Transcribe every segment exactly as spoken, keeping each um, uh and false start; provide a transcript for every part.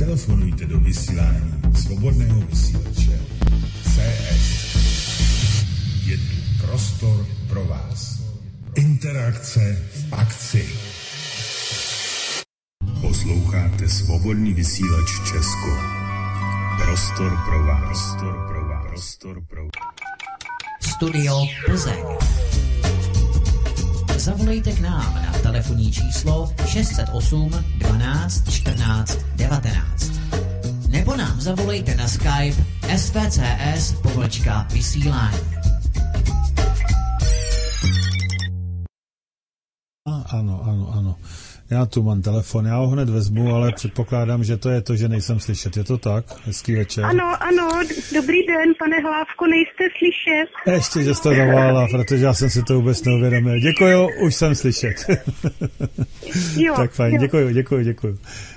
Telefonujte do vysílání Svobodného vysílače. C S. Je tu prostor pro vás. Interakce v akci. Posloucháte Svobodný vysílač Česko. Prostor pro vás. Prostor pro vás. Prostor pro vás. Studio Plzeň. Zavolejte k nám na telefonní číslo šest set osm dvanáct čtrnáct devatenáct. Nebo nám zavolejte na Skype S V C S pomlčka vysílání. Ano, ano, ano. Já tu mám telefon, já ho hned vezmu, ale předpokládám, že to je to, že nejsem slyšet. Je to tak? Hezký večer. Ano, ano, dobrý den, pane Hlávko, nejste slyšet. Ještě, že jste to zavolala, protože já jsem si to vůbec neuvědomil. Děkuju, už jsem slyšet. Jo, tak fajn, jo. děkuju, děkuju, děkuju.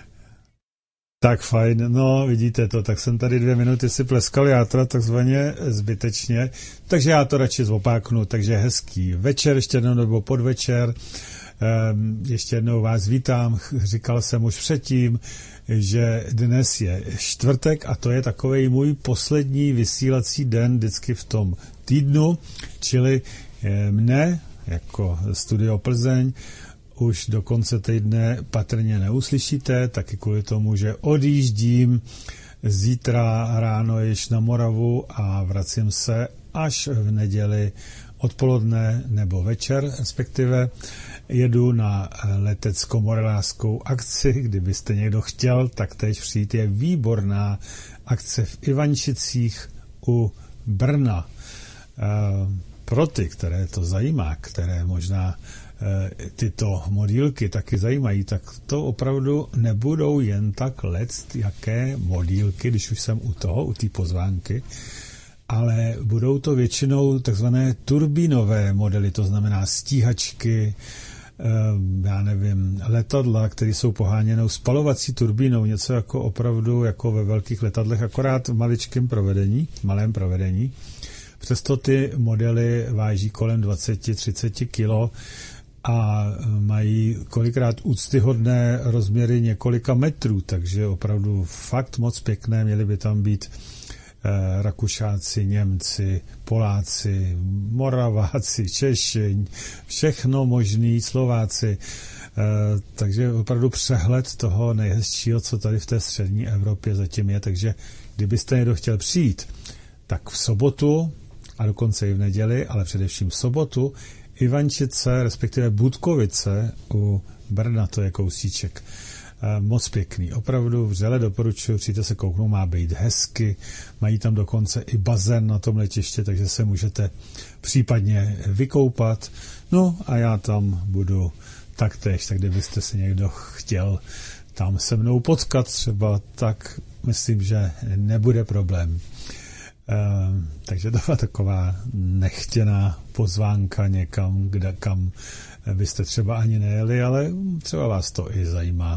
Tak fajn, no vidíte to, tak jsem tady dvě minuty si pleskal játra takzvaně zbytečně, takže já to radši zopáknu, takže hezký večer, ještě jednou nebo podvečer. Ještě jednou vás vítám, říkal jsem už předtím, že dnes je čtvrtek a to je takovej můj poslední vysílací den vždycky v tom týdnu, čili mne jako Studio Plzeň už do konce týdne patrně neuslyšíte, taky kvůli tomu, že odjíždím zítra ráno již na Moravu a vracím se až v neděli odpoledne nebo večer, respektive jedu na letecko-morelářskou akci, kdybyste někdo chtěl, tak teď přijít, je výborná akce v Ivančicích u Brna. Pro ty, které to zajímá, které možná tyto modílky taky zajímají, tak to opravdu nebudou jen tak lect, jaké modílky, když už jsem u toho, u té pozvánky, ale budou to většinou takzvané turbínové modely, to znamená stíhačky, já nevím, letadla, které jsou poháněnou spalovací turbínou, něco jako opravdu jako ve velkých letadlech, akorát v maličkém provedení, malém provedení. Přesto ty modely váží kolem dvacet až třicet kilo a mají kolikrát úctyhodné rozměry několika metrů, takže opravdu fakt moc pěkné, měly by tam být Rakušáci, Němci, Poláci, Moraváci, Češi, všechno možný, Slováci. Takže opravdu přehled toho nejhezčího, co tady v té střední Evropě zatím je. Takže kdybyste někdo chtěl přijít, tak v sobotu a dokonce i v neděli, ale především v sobotu, Ivančice, respektive Budkovice u Brna, to je kousíček. Moc pěkný, opravdu vřele doporučuji, přijďte se kouknout, má být hezky, mají tam dokonce i bazén na tom letiště, takže se můžete případně vykoupat, no a já tam budu taktéž, tak kdybyste si někdo chtěl tam se mnou potkat třeba, tak myslím, že nebude problém. Uh, takže to byla taková nechtěná pozvánka někam, kde, kam byste třeba ani nejeli, ale třeba vás to i zajímá.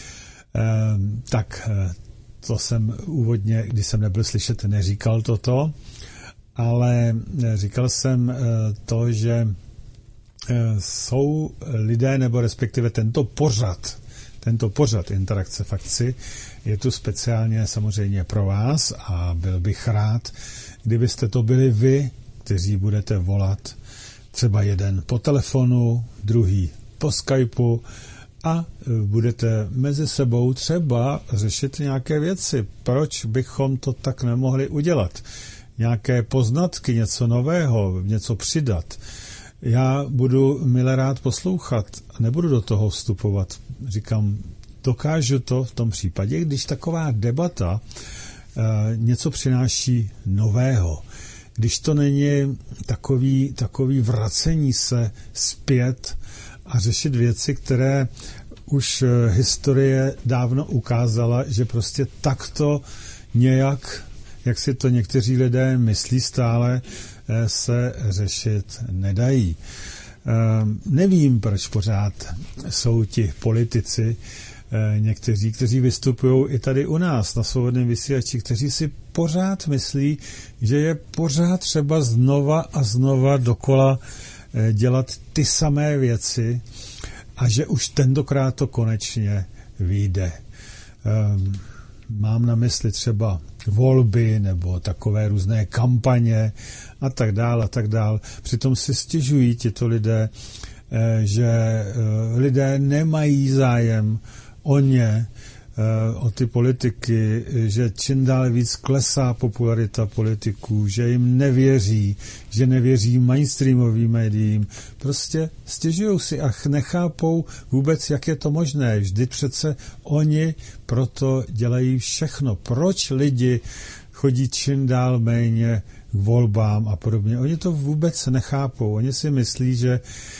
Uh, tak to jsem úvodně, když jsem nebyl slyšet, neříkal toto, ale říkal jsem uh, to, že uh, jsou lidé, nebo respektive tento pořad, tento pořad Interakce v akci je tu speciálně samozřejmě pro vás a byl bych rád, kdybyste to byli vy, kteří budete volat třeba jeden po telefonu, druhý po Skypeu a budete mezi sebou třeba řešit nějaké věci. Proč bychom to tak nemohli udělat? Nějaké poznatky, něco nového, něco přidat. Já budu milé rád poslouchat a nebudu do toho vstupovat. Říkám, dokážu to v tom případě, když taková debata e, něco přináší nového. Když to není takový, takový vracení se zpět a řešit věci, které už historie dávno ukázala, že prostě takto nějak, jak si to někteří lidé myslí stále, se řešit nedají. Nevím, proč pořád jsou ti politici, někteří, kteří vystupují i tady u nás na Svobodném vysílači, kteří si pořád myslí, že je pořád třeba znova a znova dokola dělat ty samé věci a že už tentokrát to konečně vyjde. mám na mysli třeba volby nebo takové různé kampaně a tak dál a tak dál. Přitom si stěžují tito lidé, že lidé nemají zájem o ně, o ty politiky, že čím dále víc klesá popularita politiků, že jim nevěří, že nevěří mainstreamovým médiím. Prostě stěžují si a nechápou vůbec, jak je to možné. Vždyť přece oni proto dělají všechno. Proč lidi chodí čím dál méně k volbám a podobně? Oni to vůbec nechápou. Oni si myslí, že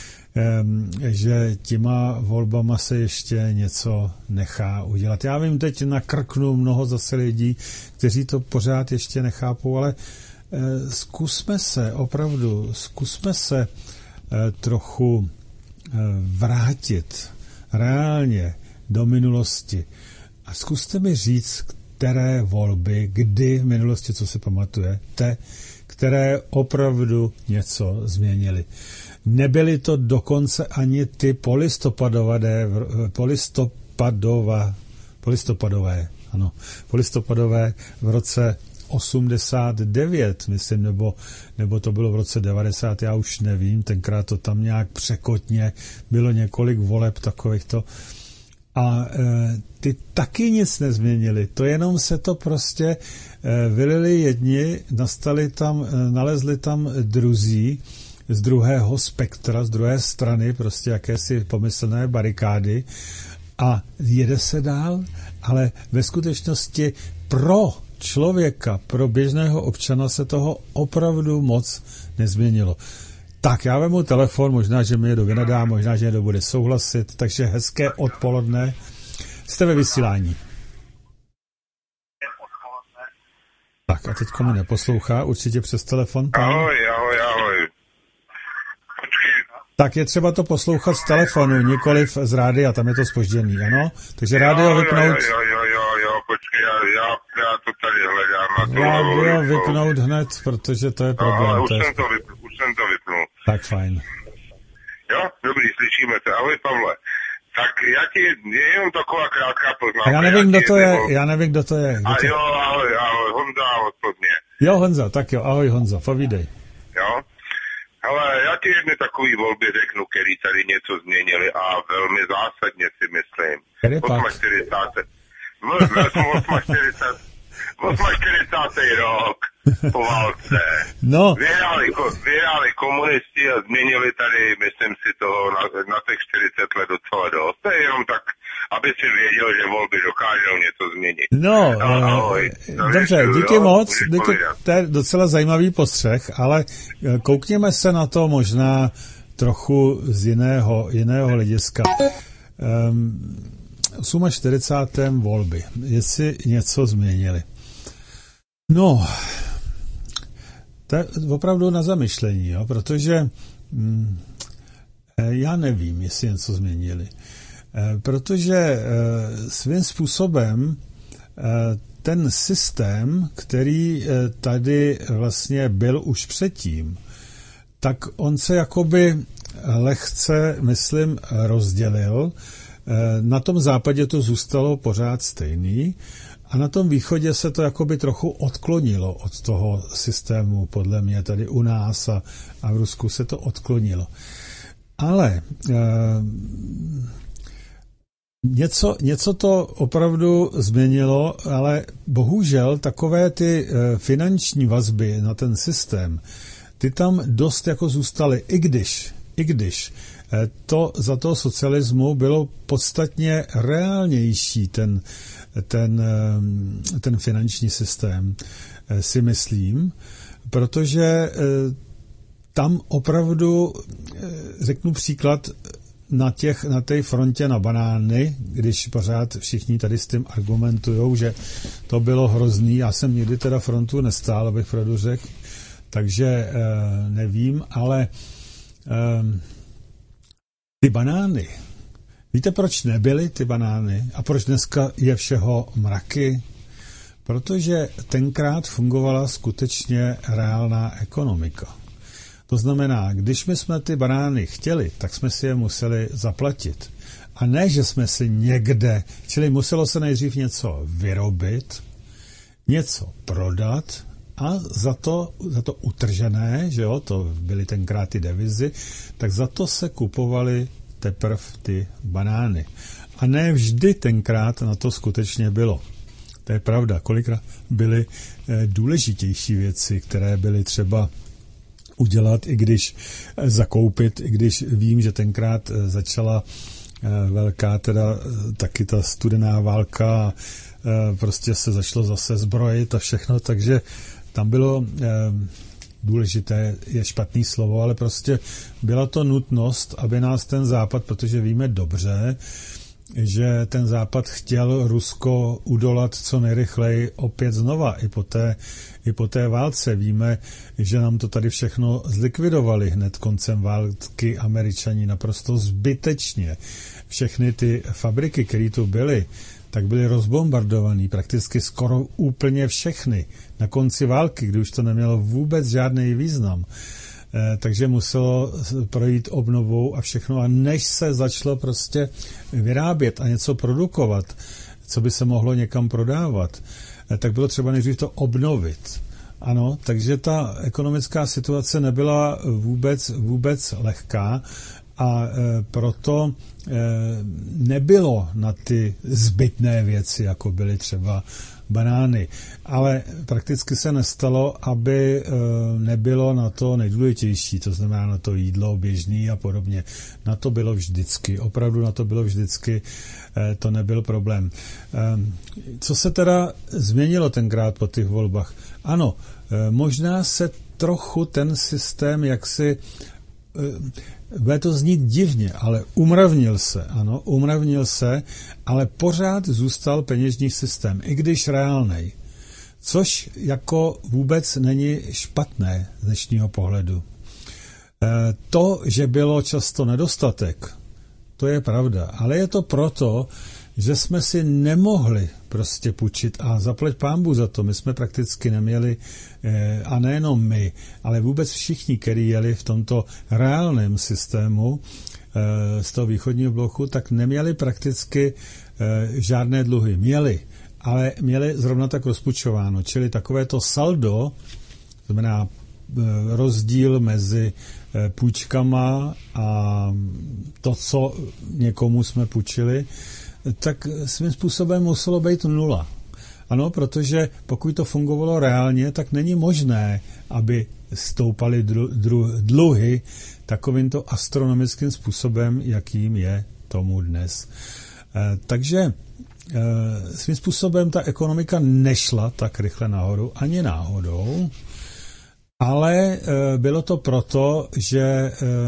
že těma volbama se ještě něco nechá udělat. Já vím, teď nakrknu mnoho zase lidí, kteří to pořád ještě nechápou, ale zkusme se, opravdu, zkusme se trochu vrátit reálně do minulosti a zkuste mi říct, které volby, kdy v minulosti, co si pamatujete, které opravdu něco změnily. Nebyly to dokonce ani ty polistopadové, polistopadové, polistopadové, ano, polistopadové v roce osmdesát devět, myslím, nebo, nebo to bylo v roce devadesát, já už nevím, tenkrát to tam nějak překotně bylo několik voleb takovýchto. A e, ty taky nic nezměnili, to jenom se to prostě e, vylili jedni, nastali tam, e, nalezli tam druzí, z druhého spektra, z druhé strany, prostě jakési pomyslné barikády a jede se dál, ale ve skutečnosti pro člověka, pro běžného občana se toho opravdu moc nezměnilo. Tak, já vemu telefon, možná, že mi někdo vynadá, možná, že někdo bude souhlasit, takže hezké odpoledne. Jste ve vysílání. Tak, a teďko mi neposlouchá, určitě přes telefon. Pán. Ahoj, ahoj, ahoj. Tak je třeba to poslouchat z telefonu, nikoliv z rádia, tam je to zpožděný, ano? Takže rádio vypnout... Jo, jo, jo, jo, počkej, já, já, já to tady hledám. Na to rádio vypnout hned, protože to je problém. No, už, to je... jsem to vyp, už jsem to vypnul. Tak fajn. Jo, dobrý, slyšíme se. Ahoj, Pavle. Tak já ti, je jenom taková krátká poznámka. A já nevím, kdo to je, nebo... já nevím, kdo to je. Kdo A to... jo, ahoj, ahoj, Honza od mě. Jo, Honza, tak jo, ahoj Honza, povídej. Jo. Ale já ti jedny takový volby řeknu, který tady něco změnili a velmi zásadně si myslím. Který pak? čtyřicátý osmačtyřicátý rok po válce. No. Vyhráli, vyhráli komunisti a změnili tady, myslím si, toho na, na těch čtyřicet let docela dost. To je jenom tak, aby si věděl, že volby dokážou něco změnit. No, no ahoj, dobře, díky moc, díky, to je docela zajímavý postřeh, ale koukněme se na to možná trochu z jiného, jiného hlediska. Um, čtyřicátém osmém volby, jestli něco změnili. No, to je opravdu na zamyšlení, jo, protože hm, já nevím, jestli něco změnili. Protože svým způsobem ten systém, který tady vlastně byl už předtím, tak on se jakoby lehce, myslím, rozdělil. Na tom západě to zůstalo pořád stejný a na tom východě se to jakoby trochu odklonilo od toho systému, podle mě tady u nás a, a v Rusku se to odklonilo. Ale e, něco, něco to opravdu změnilo, ale bohužel takové ty e, finanční vazby na ten systém, ty tam dost jako zůstaly, i když, i když e, to za toho socialismu bylo podstatně reálnější ten, ten, e, ten finanční systém, e, si myslím, protože e, tam opravdu, řeknu příklad, na těch, na té frontě na banány, když pořád všichni tady s tím argumentujou, že to bylo hrozný, já jsem nikdy teda frontu nestál, abych pravdu řekl, takže eh, nevím, ale eh, ty banány, víte, proč nebyly ty banány a proč dneska je všeho mraky? Protože tenkrát fungovala skutečně reálná ekonomika. To znamená, když my jsme ty banány chtěli, tak jsme si je museli zaplatit. A ne, že jsme si někde, čili muselo se nejdřív něco vyrobit, něco prodat a za to, za to utržené, že jo, to byly tenkrát ty devizy, tak za to se kupovaly teprve ty banány. A ne vždy tenkrát na to skutečně bylo. To je pravda, kolikrát byly eh, důležitější věci, které byly třeba udělat, i když eh, zakoupit, i když vím, že tenkrát eh, začala eh, velká teda eh, taky ta studená válka a eh, prostě se začalo zase zbrojit a všechno, takže tam bylo eh, důležité, je špatný slovo, ale prostě byla to nutnost, aby nás ten západ, protože víme dobře, že ten západ chtěl Rusko udolat co nejrychleji opět znova. I po té, i po té válce víme, že nám to tady všechno zlikvidovali hned koncem války Američani naprosto zbytečně. Všechny ty fabriky, které tu byly, tak byly rozbombardovaný, prakticky skoro úplně všechny. Na konci války, kdy už to nemělo vůbec žádný význam. Takže muselo projít obnovou a všechno. A než se začalo prostě vyrábět a něco produkovat, co by se mohlo někam prodávat, tak bylo třeba nejdřív to obnovit. Ano, takže ta ekonomická situace nebyla vůbec, vůbec lehká a e, proto e, nebylo na ty zbytné věci, jako byly třeba banány. Ale prakticky se nestalo, aby e, nebylo na to nejdůležitější, to znamená na to jídlo běžný a podobně. Na to bylo vždycky, opravdu na to bylo vždycky, e, to nebyl problém. E, co se teda změnilo tenkrát po těch volbách? Ano, e, možná se trochu ten systém jaksi e, bude to znít divně, ale umravnil se, ano, umravnil se, ale pořád zůstal peněžní systém, i když reálnej. Což jako vůbec není špatné z dnešního pohledu. E, to, že bylo často nedostatek, to je pravda, ale je to proto, že jsme si nemohli prostě půjčit a zaplať pánbůh za to. My jsme prakticky neměli, a nejenom my, ale vůbec všichni, kteří jeli v tomto reálném systému z toho východního bloku, tak neměli prakticky žádné dluhy. Měli, ale měli zrovna tak rozpůjčováno. Čili takovéto saldo, znamená rozdíl mezi půjčkama a to, co někomu jsme půjčili, tak svým způsobem muselo být nula. Ano, protože pokud to fungovalo reálně, tak není možné, aby stoupaly dru, dru, dluhy takovýmto astronomickým způsobem, jakým je tomu dnes. E, takže e, svým způsobem ta ekonomika nešla tak rychle nahoru, ani náhodou, ale e, bylo to proto, že e,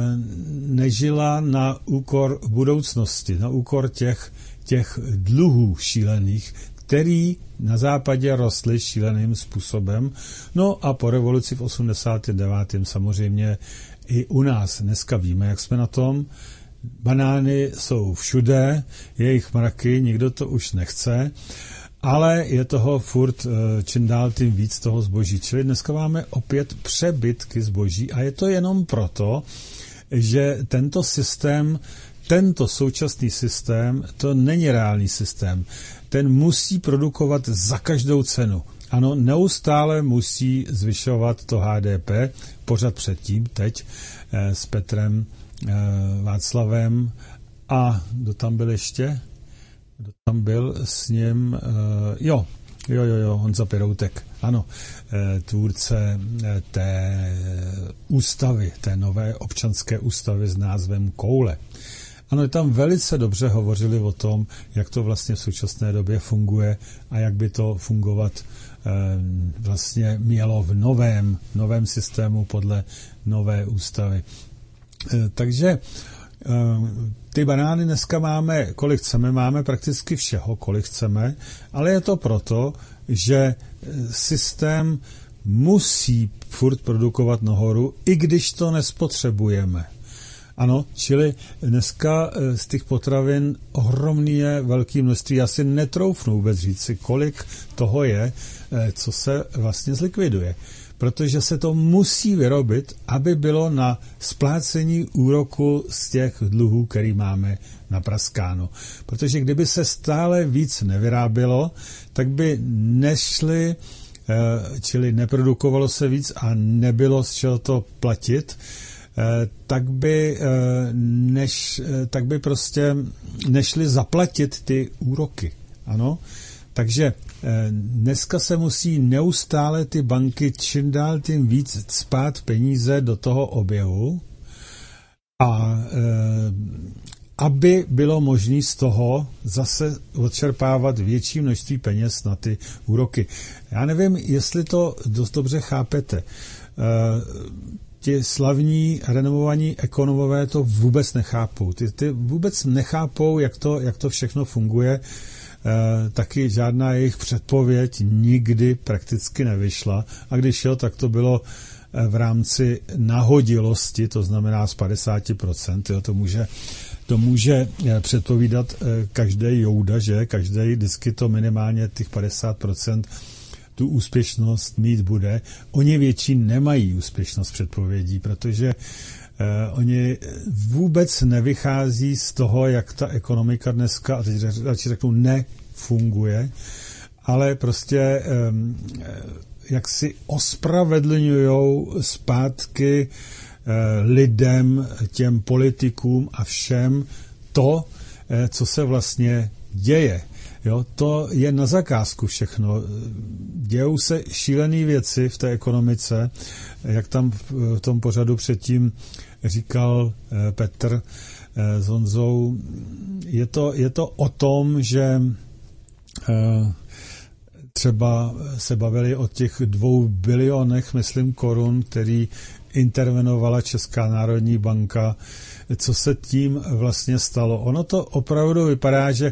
nežila na úkor budoucnosti, na úkor těch těch dluhů šílených, který na západě rostly šíleným způsobem. No a po revoluci v osmdesátém devátém samozřejmě i u nás. Dneska víme, jak jsme na tom. Banány jsou všude, je jich mraky, nikdo to už nechce, ale je toho furt čím dál tím víc toho zboží. Čili dneska máme opět přebytky zboží a je to jenom proto, že tento systém Tento současný systém, to není reálný systém. Ten musí produkovat za každou cenu. Ano, neustále musí zvyšovat to H D P, pořád předtím, teď, eh, s Petrem eh, Václavem. A kdo tam byl ještě? Kdo tam byl s ním? Eh, jo, jo, jo, jo, Honza Peroutek. Ano, eh, tvůrce eh, té ústavy, té nové občanské ústavy s názvem Koule. Ano, tam velice dobře hovořili o tom, jak to vlastně v současné době funguje a jak by to fungovat e, vlastně mělo v novém, novém systému podle nové ústavy. E, takže e, ty banány dneska máme, kolik chceme, máme prakticky všeho, kolik chceme, ale je to proto, že systém musí furt produkovat nahoru, i když to nespotřebujeme. Ano, čili dneska z těch potravin ohromné velké množství. Já si netroufnu vůbec říct si, kolik toho je, co se vlastně zlikviduje. protože se to musí vyrobit, aby bylo na splácení úroku z těch dluhů, který máme napraskáno. Protože kdyby se stále víc nevyrábělo, tak by nešly, čili neprodukovalo se víc a nebylo z čeho to platit, tak by, než, tak by prostě nešli zaplatit ty úroky. Ano? Takže dneska se musí neustále ty banky čím dál tím víc cpát peníze do toho oběhu, a aby bylo možné z toho zase odčerpávat větší množství peněz na ty úroky. Já nevím, jestli to dost dobře chápete. Ti slavní renomovaní ekonomové to vůbec nechápou. Ty, ty vůbec nechápou, jak to, jak to všechno funguje. E, taky žádná jejich předpověď nikdy prakticky nevyšla. A když jo, tak to bylo v rámci nahodilosti, to znamená z padesát procent. Jo, to může, to může předpovídat každý jouda, že? Každý vždycky to minimálně těch padesát procent tu úspěšnost mít bude. Oni větší nemají úspěšnost předpovědí, protože eh, oni vůbec nevychází z toho, jak ta ekonomika dneska, a teď radši řeknu, nefunguje, ale prostě eh, jak si ospravedlňujou zpátky eh, lidem, těm politikům a všem to, eh, co se vlastně děje. Jo, to je na zakázku všechno. Dějou se šílené věci v té ekonomice, jak tam v tom pořadu předtím říkal Petr s Honzou. Je to, je to o tom, že třeba se bavili o těch dvou bilionech, myslím, korun, který intervenovala Česká národní banka. Co se tím vlastně stalo? Ono to opravdu vypadá, že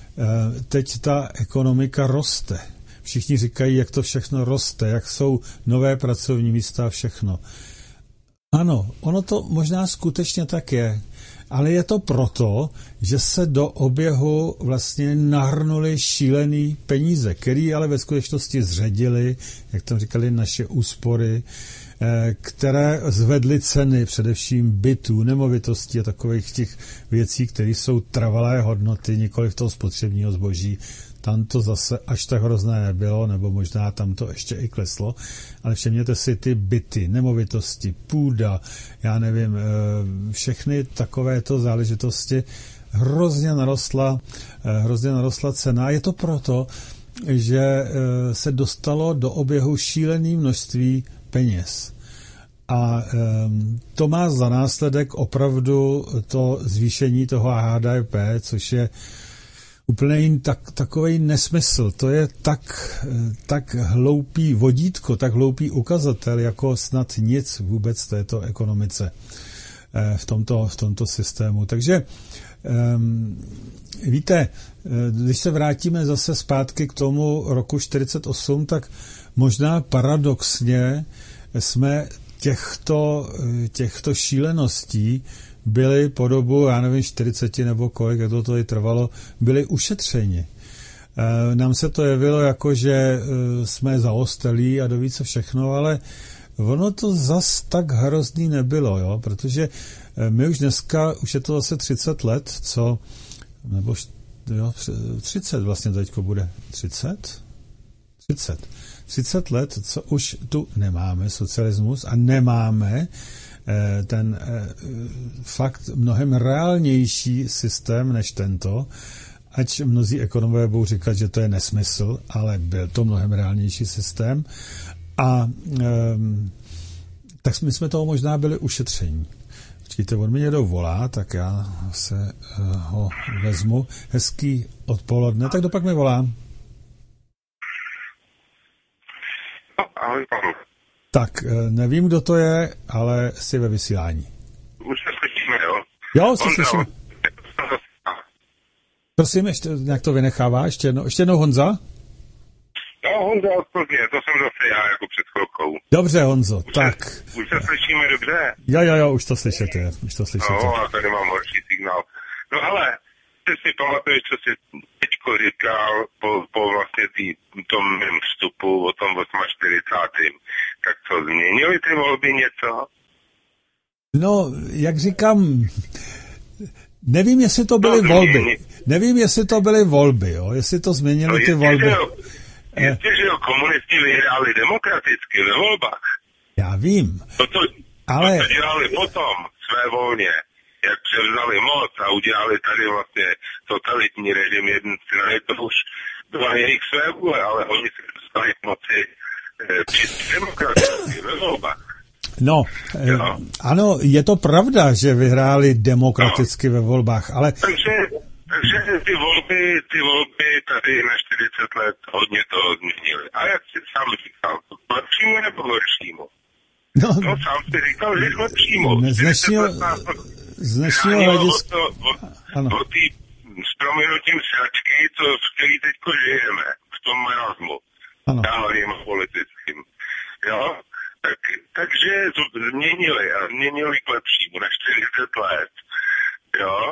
teď ta ekonomika roste. Všichni říkají, jak to všechno roste, jak jsou nové pracovní místa a všechno. Ano, ono to možná skutečně tak je, ale je to proto, že se do oběhu vlastně nahrnuly šílený peníze, které ale ve skutečnosti zředily, jak tam říkali, naše úspory, které zvedly ceny především bytů, nemovitostí a takových těch věcí, které jsou trvalé hodnoty, nikoliv toho spotřebního zboží. Tam to zase až tak hrozné nebylo, nebo možná tam to ještě i kleslo, ale všimněte si ty byty, nemovitosti, půda, já nevím, všechny takovéto záležitosti, hrozně narostla, hrozně narostla cena. Je to proto, že se dostalo do oběhu šílené množství peněz. A um, to má za následek opravdu to zvýšení toho H D P, což je úplně tak, takovej nesmysl. To je tak, tak hloupý vodítko, tak hloupý ukazatel, jako snad nic vůbec v této ekonomice, v tomto, v tomto systému. Takže um, víte, když se vrátíme zase zpátky k tomu roku čtyřicet osm, tak možná paradoxně jsme těchto, těchto šíleností byli po dobu, já nevím, čtyřicet nebo kolik, jak to tady trvalo, byli ušetřeni. E, nám se to jevilo jako, že e, jsme zaostalí a doví co všechno, ale ono to zas tak hrozný nebylo, jo? Protože e, my už dneska, už je to zase třicet let, co, nebo jo, třicet vlastně teďko bude, třicet? třicet. třicet let, co už tu nemáme socialismus a nemáme eh, ten eh, fakt mnohem reálnější systém než tento, ať mnozí ekonomové budou říkat, že to je nesmysl, ale byl to mnohem reálnější systém a eh, tak my jsme toho možná byli ušetření. Počkejte, on mi někdo volá, tak já se eh, ho vezmu. Hezký odpoledne, tak dopak mi volá. Ahoj, Pavel. Tak, nevím, kdo to je, ale jsi ve vysílání. Už se slyšíme, jo? Jo, se slyšíme. Prosím, ještě nějak to vynechává, ještě jednou, ještě jednou Honza? Jo, Honza od Plzně, to jsem zase já, jako před chvilkou. Dobře, Honzo, už tak. Se, už se slyšíme dobře? Jo, jo, jo, už to slyšíte, už to slyšíte. No, a tady mám horší signál. No ale, ty si pamatuješ, co si teďko teďko říkal po, po vlastně tý, tom mém vstupu o tom čtyřicátém osmém Tak co, změnili ty volby něco? No, jak říkám, nevím, jestli to byly no, volby. Nevím, jestli to byly volby, jo, jestli to změnili no, ty volby. Jestliže jo, komunisti vyhráli demokraticky ve volbách. Já vím. To, to, ale... to dělali potom své volně, jak převzali moc a udělali tady vlastně totalitní režim jedné strany, to už byla jejich své vůle, ale oni se dostali k moci eh, při demokraticky ve volbách. No, eh, ano, je to pravda, že vyhráli demokraticky no. ve volbách, ale... Takže, takže ty volby, ty volby tady na čtyřicet let hodně toho změnily. A jak jsi sám říkal, to k lepšímu nebo k horšímu? No, no sám si říkal, že k lepšímu. Z dnešního, z dnešního hlediska... O tý s prominutím sračky, co, v který teďko žijeme, v tom marazmu. Dávným politickým. Jo? Tak, takže to změnili a změnili k lepšímu na čtyřicet let. Jo?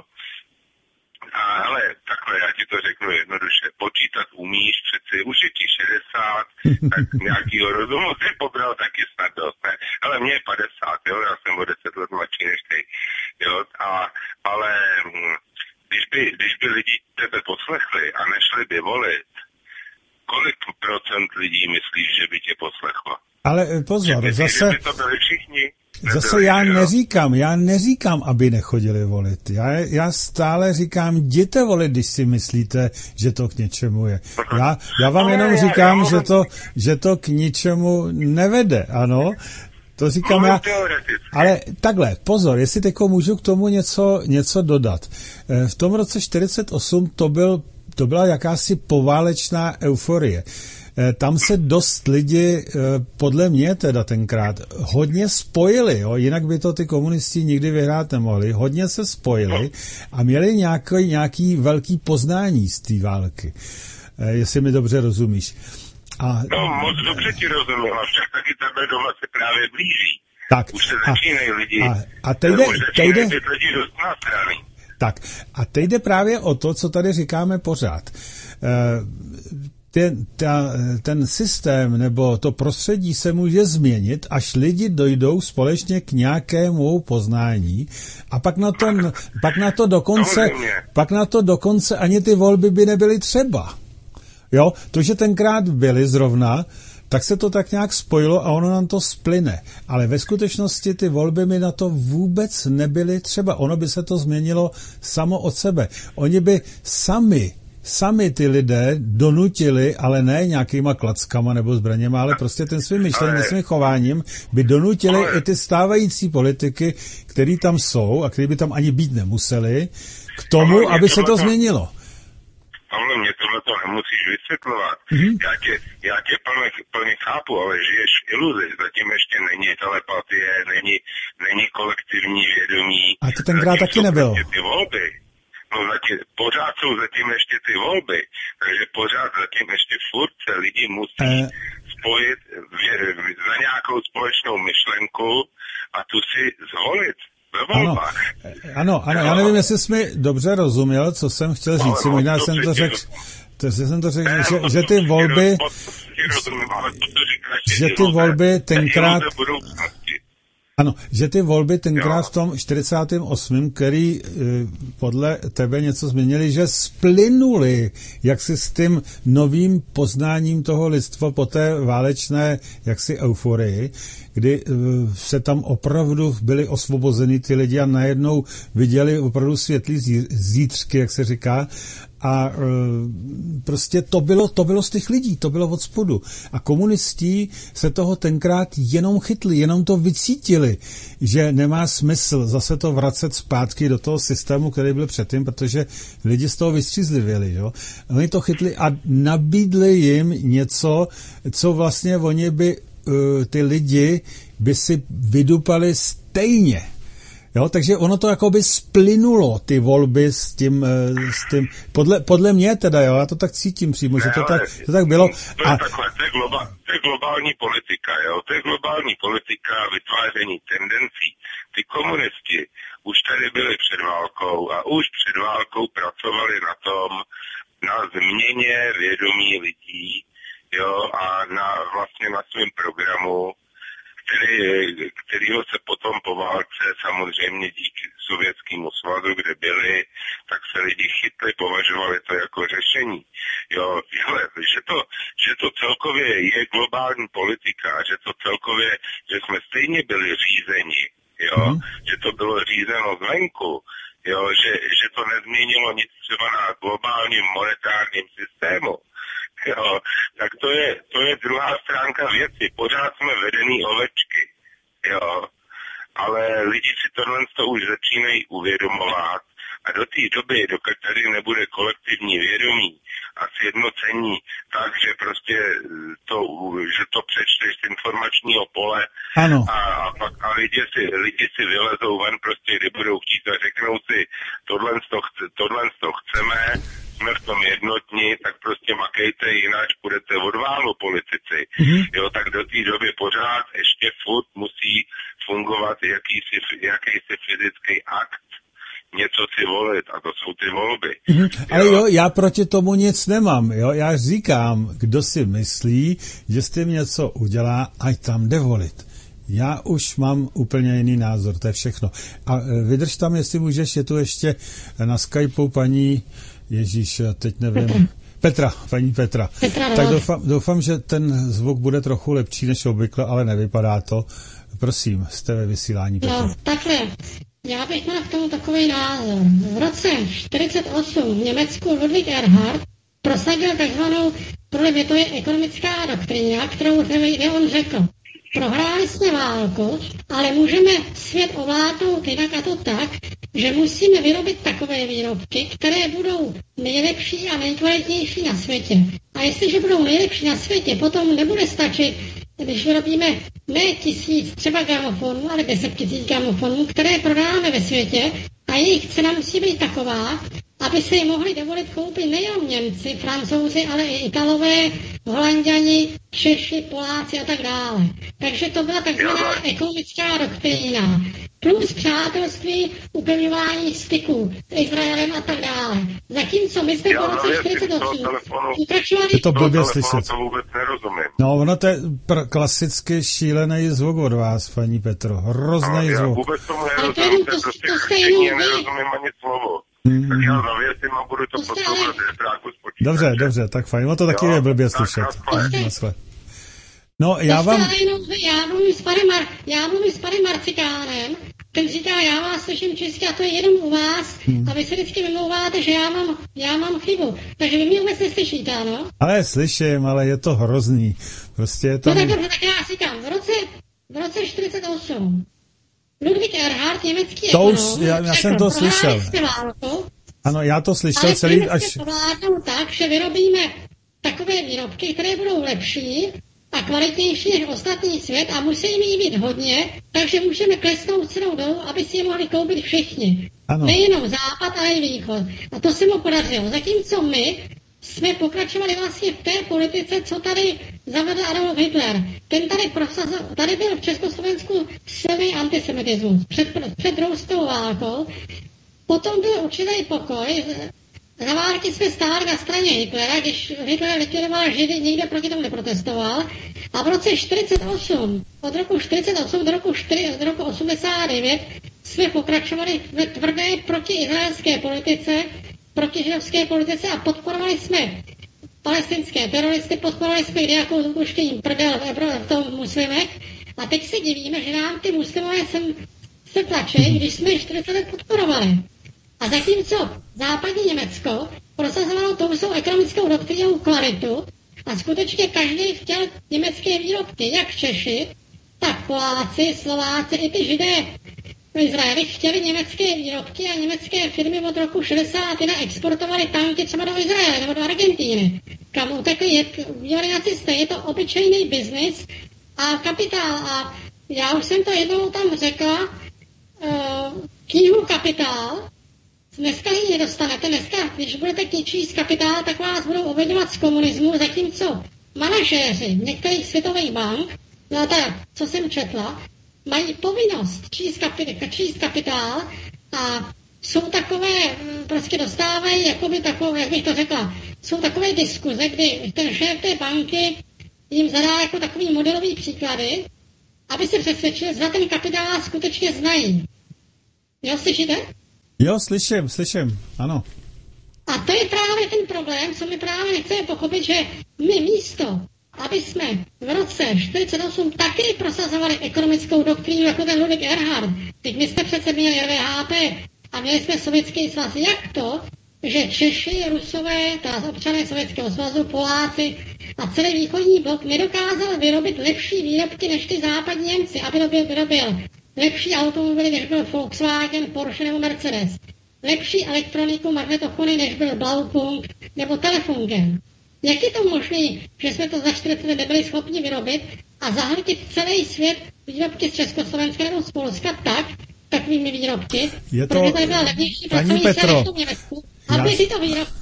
A hele, takhle já ti to řeknu jednoduše, počítat umíš, přeci už je ti šedesát, tak nějakýho rozumu si pobral taky snad dost, ne? Ale mě je padesát, jo, já jsem o deset let mladší než ty, jo, a, ale když by, když by lidi tebe poslechli a nešli by volit, kolik procent lidí myslíš, že by tě poslechlo? Ale pozor, že by, zase... Že by to byli všichni? Zase já neříkám, já neříkám, aby nechodili volit. Já, já stále říkám, jděte volit, když si myslíte, že to k něčemu je. Já, já vám jenom říkám, že to, že to k ničemu nevede, ano. To říkám já. Ale takhle, pozor, jestli teďko můžu k tomu něco, něco dodat. V tom roce čtyřicet osm to, byl, to byla jakási poválečná euforie. Tam se dost lidi, podle mě teda tenkrát, hodně spojili, jo? Jinak by to ty komunisti nikdy vyhrát nemohli. Hodně se spojili a měli nějaký, nějaký velký poznání z té války. Jestli mi dobře rozumíš. A, no, moc dobře ti rozumím, a však taky tebe doma se právě blíží. Tak, už se začínají a, lidi. A, a teď jde, teď jde, lidi dost na strany. Tak, a teď jde právě o to, co tady říkáme pořád. Ten, ta, ten systém nebo to prostředí se může změnit, až lidi dojdou společně k nějakému poznání a pak na to, pak na to dokonce, pak na to dokonce ani ty volby by nebyly třeba. Jo, to, že tenkrát byly zrovna, tak se to tak nějak spojilo a ono nám to splyne. Ale ve skutečnosti ty volby mi na to vůbec nebyly třeba. Ono by se to změnilo samo od sebe. Oni by sami Sami ty lidé donutili, ale ne nějakýma klackama nebo zbraněma, ale prostě ten svým myšlením, svým chováním by donutili ale... i ty stávající politiky, který tam jsou a který by tam ani být nemuseli, k tomu, aby se to změnilo. Ale mě tohle to nemusíš vysvětlovat. Mm-hmm. Já tě, já tě plně, plně chápu, ale žiješ v iluzi. Zatím ještě není telepatie, není, není kolektivní vědomí. A to tenkrát taky nebylo. Ty volby. No zatím, pořád jsou zatím ještě ty volby, takže pořád zatím ještě furt se lidi musí e... spojit v, v, za nějakou společnou myšlenku a tu si zvolit ve volbách. Ano, ano, ano, já nevím, jestli jsi mi dobře rozuměl, co jsem chtěl říct. No, možná jsem to řekl, to jsem to řekl, že, že ty volby, že ty volby tenkrát... Ano, že ty volby tenkrát v tom čtyřicátém osmém, který e, podle tebe něco změnili, že splynuli jaksi s tím novým poznáním toho lidstva po té válečné jaksi euforii, kdy e, se tam opravdu byli osvobozeni ty lidi a najednou viděli opravdu světlý zítřky, jak se říká, a e, prostě to bylo, to bylo z těch lidí, to bylo od spodu. A komunisti se toho tenkrát jenom chytli, jenom to vycítili, že nemá smysl zase to vracet zpátky do toho systému, který byl předtím, protože lidi z toho vystřízlivěli. Jo? Oni to chytli a nabídli jim něco, co vlastně oni by, e, ty lidi by si vydupali stejně. Jo, takže ono to jakoby splynulo, ty volby s tím, s tím podle, podle mě teda, jo, já to tak cítím přímo, ne, že to tak, to tak bylo. To je a... takhle, to je, globa, to je globální politika, jo, to je globální politika vytváření tendencí. Ty komunisti už tady byli před válkou a už před válkou pracovali na tom, na změně vědomí lidí, jo, a na, vlastně na svém programu, který, kterýho se potom po válce samozřejmě díky Sovětskému svazu, kde byli, tak se lidi chytli, považovali to jako řešení. Jo, že to, že to celkově je globální politika, že to celkově, že jsme stejně byli řízeni, jo, mm. že to bylo řízeno zvenku, jo, že, že to nezměnilo nic třeba na globálním monetárním systému. Jo, tak to je, to je druhá stránka věci. Pořád jsme vedený ovečky, jo. Ale lidi si tohle to už začínají uvědomovat a do té doby, dokud tady nebude kolektivní vědomí a sjednocení tak, že prostě to, že to přečteš z informačního pole ano. a, a pak a lidi, si, lidi si vylezou ven prostě, kdy budou chtít a řeknou si, tohle to, tohle to chceme, jsme v tom jednotní, tak prostě makejte, jinak budete od válu politici. Mm-hmm. Jo, tak do té doby pořád ještě furt musí fungovat jakýsi, jakýsi fyzický akt. Něco si volit, a to jsou ty volby. Mm-hmm. Ale jo, já proti tomu nic nemám. Jo? Já říkám, kdo si myslí, že s tím něco udělá, ať tam jde volit. Já už mám úplně jiný názor, to je všechno. A vydrž tam, jestli můžeš, je tu ještě na Skypeu paní Ježíš, teď nevím. Petra, Petra paní Petra. Petra tak doufám, doufám, že ten zvuk bude trochu lepší než obvykle, ale nevypadá to. Prosím, jste ve vysílání, Petra. No, takhle. Já bych měl k tomu takový názor. V roce čtyřicet osm v Německu Ludwig Erhard prosadil takzvanou, podle mě to je ekonomická doktrína, kterou on řekl. Prohráli jsme válku, ale můžeme svět ovládnout jinak a to tak, že musíme vyrobit takové výrobky, které budou nejlepší a nejkvalitnější na světě. A jestliže budou nejlepší na světě, potom nebude stačit, když vyrobíme ne tisíc třeba gramofonů, ale deset tisíc gramofonů, které prodáme ve světě a jejich cena musí být taková, aby si je mohli dovolit koupit nejen Němci, Francouzi, ale i Italové, Holanďani, Češi, Poláci a tak dále. Takže to byla takzvaná ekonomická doktrína. Plus přátelství, upevňování styků s Izraelem a tak dále. Zatímco my jsme po roce čtyřicet osm pokračovali... To blbě slyšet. To vůbec nerozumím. No, ono to je pr- klasicky šílený zvuk od vás, paní Petro. Hrozný no, zvuk. Já vůbec tomu nerozumím, to, to, prostě chtění, nerozumím ani slovo. Mm. Tak já zavěsím a budu to poslouchat z počítače. Dobře, dobře, tak fajn. No to taky jo, je blbě slyšet. No, já vám... Já mluvím s panem, Mar- já mluvím s panem Marcikánem, ten říká, já vás slyším česky a to je jenom u vás hmm. a vy se vždycky vymlouváte, že já mám, já mám chybu. Takže vy mě vůbec neslyšíte, ano? Ale slyším, ale je to hrozný. Prostě je to... No tak dobře, tak já říkám, v roce, v roce čtyřicet osm Ludwig Erhard, německý to ekonom, už, já, já jsem to slyšel. Válku, ano, já to slyšel celý až... Ale vládnou tak, že vyrobíme takové výrobky, které budou lepší a kvalitnější než ostatní svět a musí jim být hodně, takže můžeme klesnout celou dolů, aby si je mohli koupit všichni. Ano. Nejenom západ, ale i východ. A to se mu podařilo. Zatímco my jsme pokračovali vlastně v té politice, co tady zavedl Adolf Hitler. Ten tady prosazoval, tady byl v Československu silný antisemitismus před, před druhou světovou válkou. Potom byl určitý pokoj. Za války jsme stáli na straně Hitlera, když Hitler likvidoval Židy, nikde proti tomu neprotestoval. A v roce čtyřicet osm, od roku čtyřicet osm do roku, čtyřicet, do roku osmdesát devět, jsme pokračovali ve tvrdé protiizraelské politice, protižidovské politice a podporovali jsme palestinské teroristy, podporovali jsme nějakou zupuštění prdel v tom muslimech. A teď se divíme, že nám ty muslimové sem se tlačí, když jsme čtyřicet let podporovali. A zatímco západní Německo prosazovalo tou svou ekonomickou doktrínou kvalitu a skutečně každý chtěl německé výrobky, jak Češi, tak Poláci, Slováci, i ty Židé v Izraeli chtěli německé výrobky a německé firmy od roku šedesát jedna exportovaly tanky třeba do Izraele nebo do Argentíny, kam utekli bývalí nacisté. Je to obyčejný biznis a kapitál. A já už jsem to jednou tam řekla, uh, knihu Kapitál, dneska ji nedostanete, dneska, když budete číst Kapitál, tak vás budou obviňovat z komunismu, zatímco manažéři některých světových bank, no tak, co jsem četla, mají povinnost číst, kapi- číst Kapitál a jsou takové, prostě dostávají, jakoby takovou, jak bych to řekla, jsou takové diskuze, kdy ten šéf té banky jim zadá jako takový modelový příklady, aby se přesvědčili, zda ten kapitál skutečně znají. Jo, slyšíte? Jo, slyším, slyším, ano. A to je právě ten problém, co my právě nechceme pochopit, že my místo, aby jsme v roce čtyřicet osm taky prosazovali ekonomickou doktrínu jako ten Ludwig Erhard. Teď my jsme přece měli R V H P a měli jsme Sovětský svaz. Jak to, že Češi, Rusové, teda občané Sovětského svazu, Poláci a celý východní blok nedokázal vyrobit lepší výrobky než ty západní Němci, aby vyrobil, vyrobil lepší automobily, než byl Volkswagen, Porsche nebo Mercedes. Lepší elektroniku, magnetofony, než byl Blaupunkt nebo Telefunken. Jak je to možné, že jsme to za čtyřicet let nebyli schopni vyrobit a zahltit celý svět výrobky z Československa nebo z Polska tak, takovými výrobky, je to, protože tady byla levnější pracovní síla v tom Německu, aby já... tyto výrobky,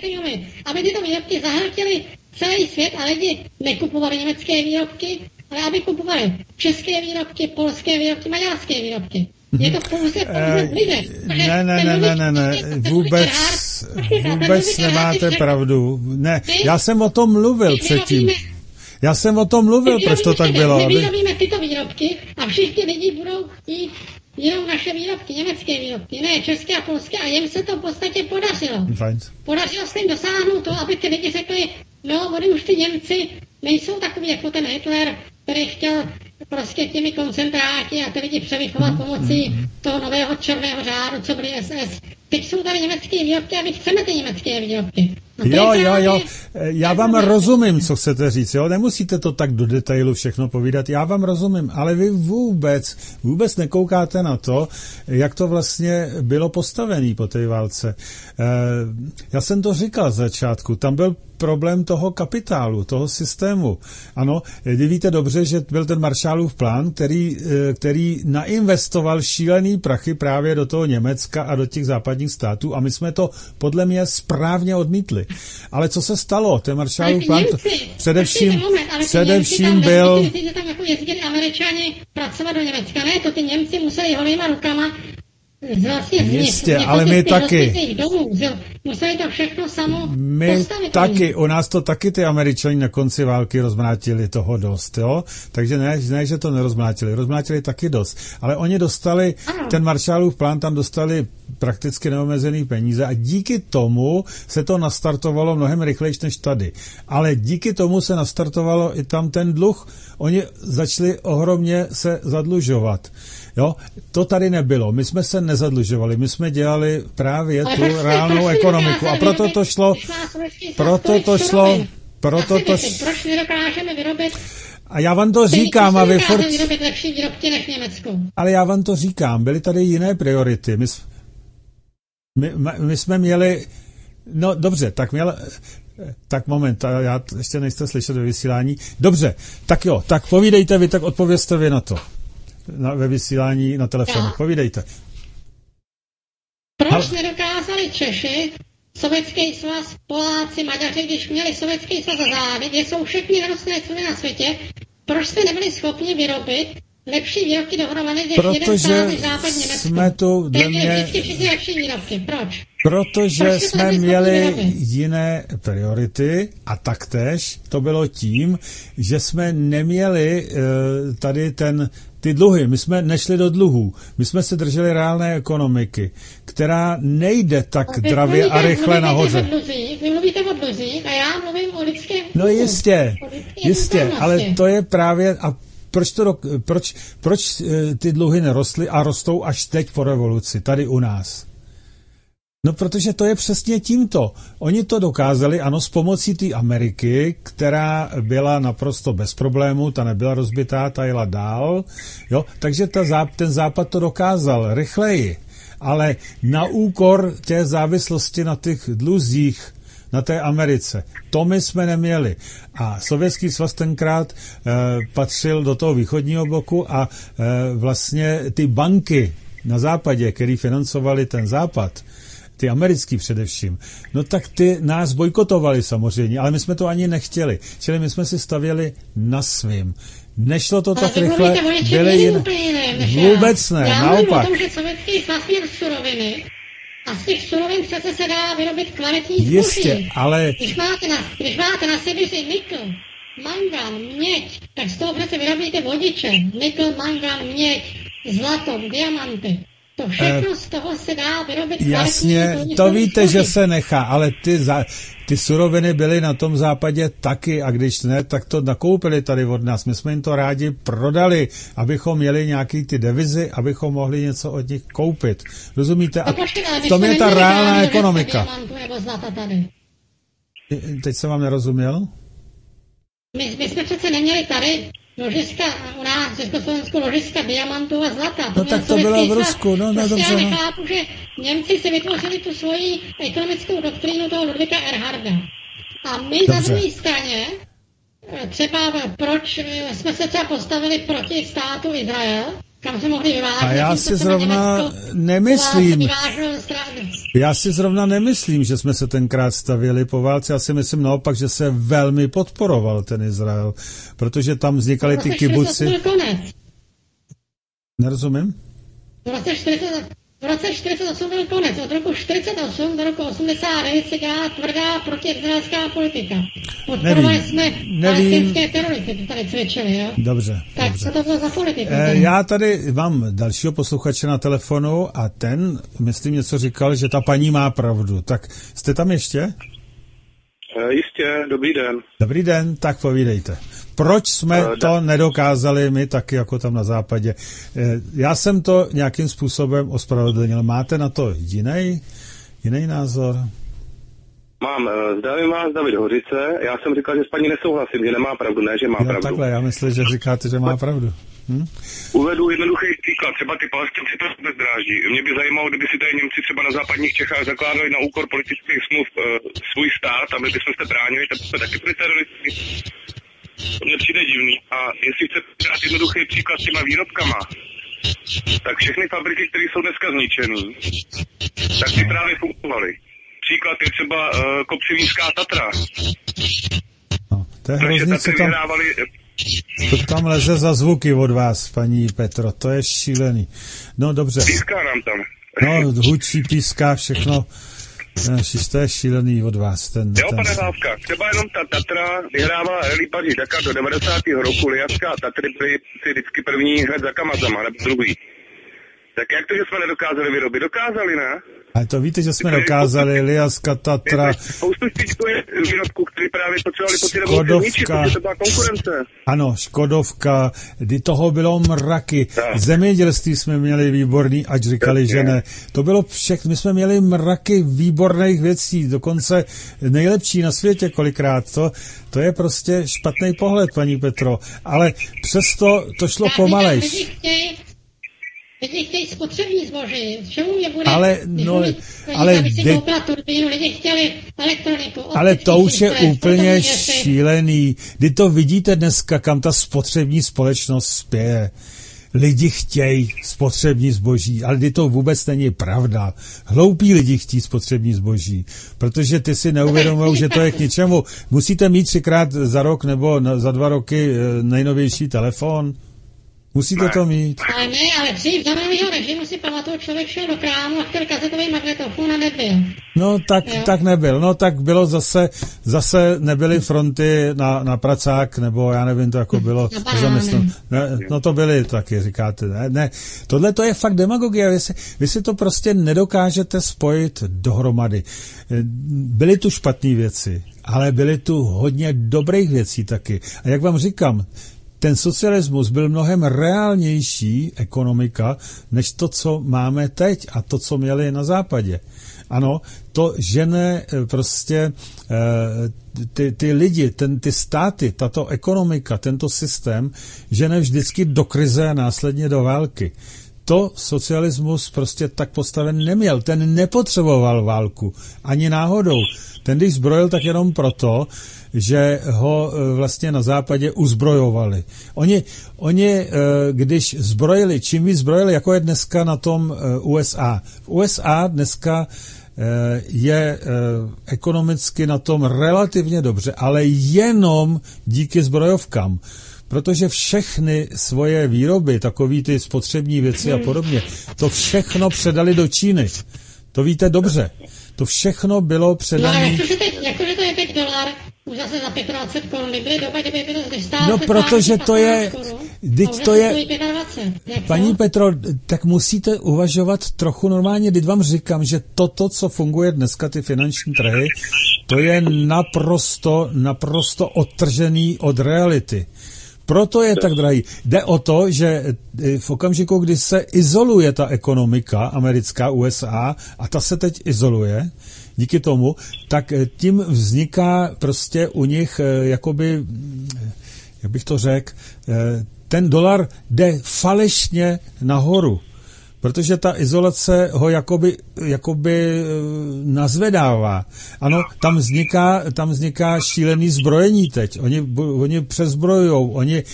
aby tyto výrobky zahltily celý svět a lidi nekupovali německé výrobky, ale aby kupovali české výrobky, polské výrobky, maďarské výrobky. Je to pouze pouze lidé. Ne, ne, ne, ne, ne, ne, vůbec, vůbec nemáte pravdu. Ne, já jsem o tom mluvil předtím. Já jsem o tom mluvil, proč to tak bylo. My vyrobíme tyto výrobky a všichni lidi budou jít jenom naše výrobky, německé výrobky, ne české a polské, a jim se to v podstatě podařilo. Fajn. Podařilo se jim dosáhnout to, aby ty lidi řekli, no, oni už ty Němci nejsou takový jako ten Hitler, který chtěl prostě těmi koncentráky a ty lidi převychovat pomocí toho nového černého řádu, co byly S S. Teď jsou tady německé výrobky a my chceme ty německé výrobky. Jo, jo, jo, já vám rozumím, co chcete říct, jo, nemusíte to tak do detailu všechno povídat, já vám rozumím, ale vy vůbec, vůbec nekoukáte na to, jak to vlastně bylo postavené po té válce. Já jsem to říkal z začátku, tam byl problém toho kapitálu, toho systému. Ano, vy víte dobře, že byl ten Marshallův plán, který, který nainvestoval šílený prachy právě do toho Německa a do těch západních států a my jsme to podle mě správně odmítli. Ale co se stalo? Ten Marshallův plán to, především, moment, především byl... Myslíte, že tam jako jezdili Američani pracovat do Německa? Ne, to ty Němci museli holýma rukama vlastně jistě, ale my taky. Domů, museli to všechno samo my postavit. Taky, u nás to taky ty Američani na konci války rozmlátili toho dost, jo? Takže ne, ne, že to nerozmlátili, rozmlátili taky dost. Ale oni dostali, ano. Ten Marshallův plán, tam dostali prakticky neomezený peníze a díky tomu se to nastartovalo mnohem rychleji než tady. Ale díky tomu se nastartovalo i tam ten dluh. Oni začali ohromně se zadlužovat. Jo, to tady nebylo. My jsme se nezadlužovali, my jsme dělali právě tu reálnou ekonomiku a proto to šlo, proto to šlo, proto to šlo. Proč nedokážeme vyrobit? A já vám to říkám, a vy furt... vyrobit lepší výrobky než Německo. Ale já vám to říkám, byly tady jiné priority. My, my, my jsme měli, no dobře, tak měl... Tak moment, já ještě nejste slyšet ve vysílání. Dobře, tak jo, tak povídejte vy, tak odpovězte vy na to. Na, ve vysílání na telefonu. Já? Povídejte. Proč Hal... nedokázali Češi, Sovětský svaz, Poláci, Maďaři, když měli Sovětský svaz za zády, kde jsou všechny nerostné suroviny na světě, proč jste nebyli schopni vyrobit lepší výrobky dohromady, než jeden stát než západ Německo? Jsme tu dle mě... vždycky lepší výrobky. Proč? Protože Proč jsme měli jiné priority a taktéž to bylo tím, že jsme neměli uh, tady ten ty dluhy, my jsme nešli do dluhů, my jsme se drželi reálné ekonomiky, která nejde tak dravě a rychle nahoře. Vy mluvíte o dluzích a já mluvím o lidském. No jistě, jistě, ale to je právě, a proč, to, proč, proč ty dluhy nerostly a rostou až teď po revoluci, tady u nás? No, protože to je přesně tímto. Oni to dokázali, ano, s pomocí té Ameriky, která byla naprosto bez problémů, ta nebyla rozbitá, ta jela dál, jo, takže ta, ten západ to dokázal rychleji, ale na úkor té závislosti na těch dluzích, na té Americe. To my jsme neměli. A Sovětský svaz tenkrát e, patřil do toho východního bloku a e, vlastně ty banky na západě, které financovaly ten západ, ty americký především, no tak ty nás bojkotovali samozřejmě, ale my jsme to ani nechtěli. Čili my jsme si stavěli na svým. Nešlo to tak rychle, byly jiné. Vůbec ne, já naopak. Já mluvím o tom, že Sovětský svaz měl suroviny, A z těch surovin přece se dá vyrobit kvalitní zboží. Jistě, ale... Když máte na, když máte na silnici nikl, mangan, měď, tak z toho přece vyrobíte vodiče. Nikl, mangan, měď, zlato, diamanty. To všechno z toho se dá vyrobit. Jasně, to víte, že se nechá, ale ty, za, ty suroviny byly na tom západě taky a když ne, tak to nakoupili tady od nás. My jsme jim to rádi prodali, abychom měli nějaký ty devizy, abychom mohli něco od nich koupit. Rozumíte? A v tom je ta reálná ekonomika. Teď jsem vám nerozuměl? My, my jsme přece neměli tady ložiska, u nás v Československu ložiska diamantů a zlata. No tak to bylo v Rusku, no, no dobře. Já nechápu, že Němci si vytvořili tu svoji ekonomickou doktrínu toho Ludvíka Erharda. A my dobře. Na druhé straně, třeba proč jsme se třeba postavili proti státu Izrael, kam se mohli vyvážet. A já si zrovna Německo, nemyslím, já si zrovna nemyslím, že jsme se tenkrát stavěli po válce. Já si myslím naopak, že se velmi podporoval ten Izrael, protože tam vznikaly ty kibuci. Nerozumím? V roce čtyřicet osm byl konec. Od roku čtyřicet osm do roku osmdesát devět se dělá tvrdá protiizraelská politika. Podporovali jsme palestinské teroristy, to tady cvičili, jo? Dobře. Tak dobře. co to bylo za politika? E, já tady mám dalšího posluchače na telefonu a ten, myslím, něco říkal, že ta paní má pravdu. Tak jste tam ještě? E, jistě, dobrý den. Dobrý den, tak povídejte. Proč jsme e, to nedokázali my taky jako tam na západě? E, já jsem to nějakým způsobem ospravedlnil. Máte na to jiný, jiný názor? Mám, zdravím vás, David Hořice. Já jsem říkal, že s paní nesouhlasím, že nemá pravdu, ne, že má jo, pravdu. Takhle, já myslím, že říkáte, že má pravdu. Hm? Uvedu jednoduchý příklad, třeba ty Palestinci to bezdráždí. Mě by zajímalo, kdyby si tady Němci třeba na západních Čechách zakládali na úkor politických smluv e, svůj stát, a my bychom se bránili, tak jsme taky byli teroristi. To mně přijde divný. A jestli chcete dát jednoduchý příklad s těma výrobkama, tak všechny fabriky, které jsou dneska zničený, tak ty právě fungovaly. Příklad je třeba uh, Kopřivínská Tatra. No, to je hrozný, co tam... Vyhrávali... To tam leze za zvuky od vás, paní Petro, to je šílený. No dobře. Píská nám tam. No, hučí, píská, všechno. Ježiš, to je šílený od vás. Ten, jo, ten... pane Hlávka, třeba jenom ta Tatra vyhrávala Rally Paříž Dakar do devadesátého roku, Liaska a Tatry byly vždycky první hned za Kamazama, nebo druhý. Tak jak to, že jsme nedokázali vyrobit? Dokázali, ne? Ale to víte, že jsme dokázali, Liaska, Tatra... Spoustu výrobků, který právě potřebovali po té době zničit, protože to byla konkurence. Ano, Škodovka, kdy toho bylo mraky. Tak. Zemědělství jsme měli výborný, ať říkali, tak, že ne. To bylo všechno, my jsme měli mraky výborných věcí, dokonce nejlepší na světě kolikrát. To, to je prostě špatný pohled, paní Petro. Ale přesto to šlo pomalejš. Lidi chtějí spotřební zboží, čemu mě bude... Ale, no, lidi, ale... Lidi de... koupila turbínu, lidi chtěli elektroniku... Ale to už je úplně šílený. Kdy to vidíte dneska, kam ta spotřební společnost spěje. Lidi chtějí spotřební zboží, ale kdy to vůbec není pravda. Hloupí lidi chtějí spotřební zboží, protože ty si neuvědomují, že to je k ničemu. Musíte mít třikrát za rok nebo za dva roky nejnovější telefon. Musíte ne. to mít. Ale ne, ale dřív za minulého režimu si pamatuju, člověk šel do krámu a chtěl kazetový magnetofon a nebyl. No tak, tak nebyl. No tak bylo zase, zase nebyly fronty na, na pracák, nebo já nevím, to jako bylo zaměstnan. Ne, no to byly taky, říkáte. Ne, ne. Tohle to je fakt demagogie. Vy si, vy si to prostě nedokážete spojit dohromady. Byly tu špatné věci, ale byly tu hodně dobrých věcí taky. A jak vám říkám, ten socialismus byl mnohem reálnější ekonomika, než to, co máme teď a to, co měli na západě. Ano, to žene prostě ty, ty lidi, ten, ty státy, tato ekonomika, tento systém žene vždycky do krize a následně do války. To socialismus prostě tak postaven neměl. Ten nepotřeboval válku. Ani náhodou. Ten, když zbrojil, tak jenom proto, že ho vlastně na západě uzbrojovali. Oni, oni když zbrojili, čím víc zbrojili, jako je dneska na tom U S A. V U S A dneska je ekonomicky na tom relativně dobře, ale jenom díky zbrojovkám. Protože všechny svoje výroby, takový ty spotřební věci a podobně, to všechno předali do Číny. To víte dobře. To všechno bylo předané. No, jakože, teď, jakože to je teď dolar, už zase za dvacet pět korun, byly doba, kdyby bylo stále. No, protože to je, teď to je, paní Petro, tak musíte uvažovat trochu normálně, teď vám říkám, že toto, co funguje dneska, ty finanční trhy, to je naprosto, naprosto odtržený od reality. Proto je tak drahý. Jde o to, že v okamžiku, kdy se izoluje ta ekonomika americká, U S A, a ta se teď izoluje, díky tomu, tak tím vzniká prostě u nich jakoby, jak bych to řekl, ten dolar jde falešně nahoru, protože ta izolace ho jakoby, jakoby nazvedává. Ano, tam vzniká, tam vzniká šílený zbrojení teď. Oni, oni přezbrojujou, oni...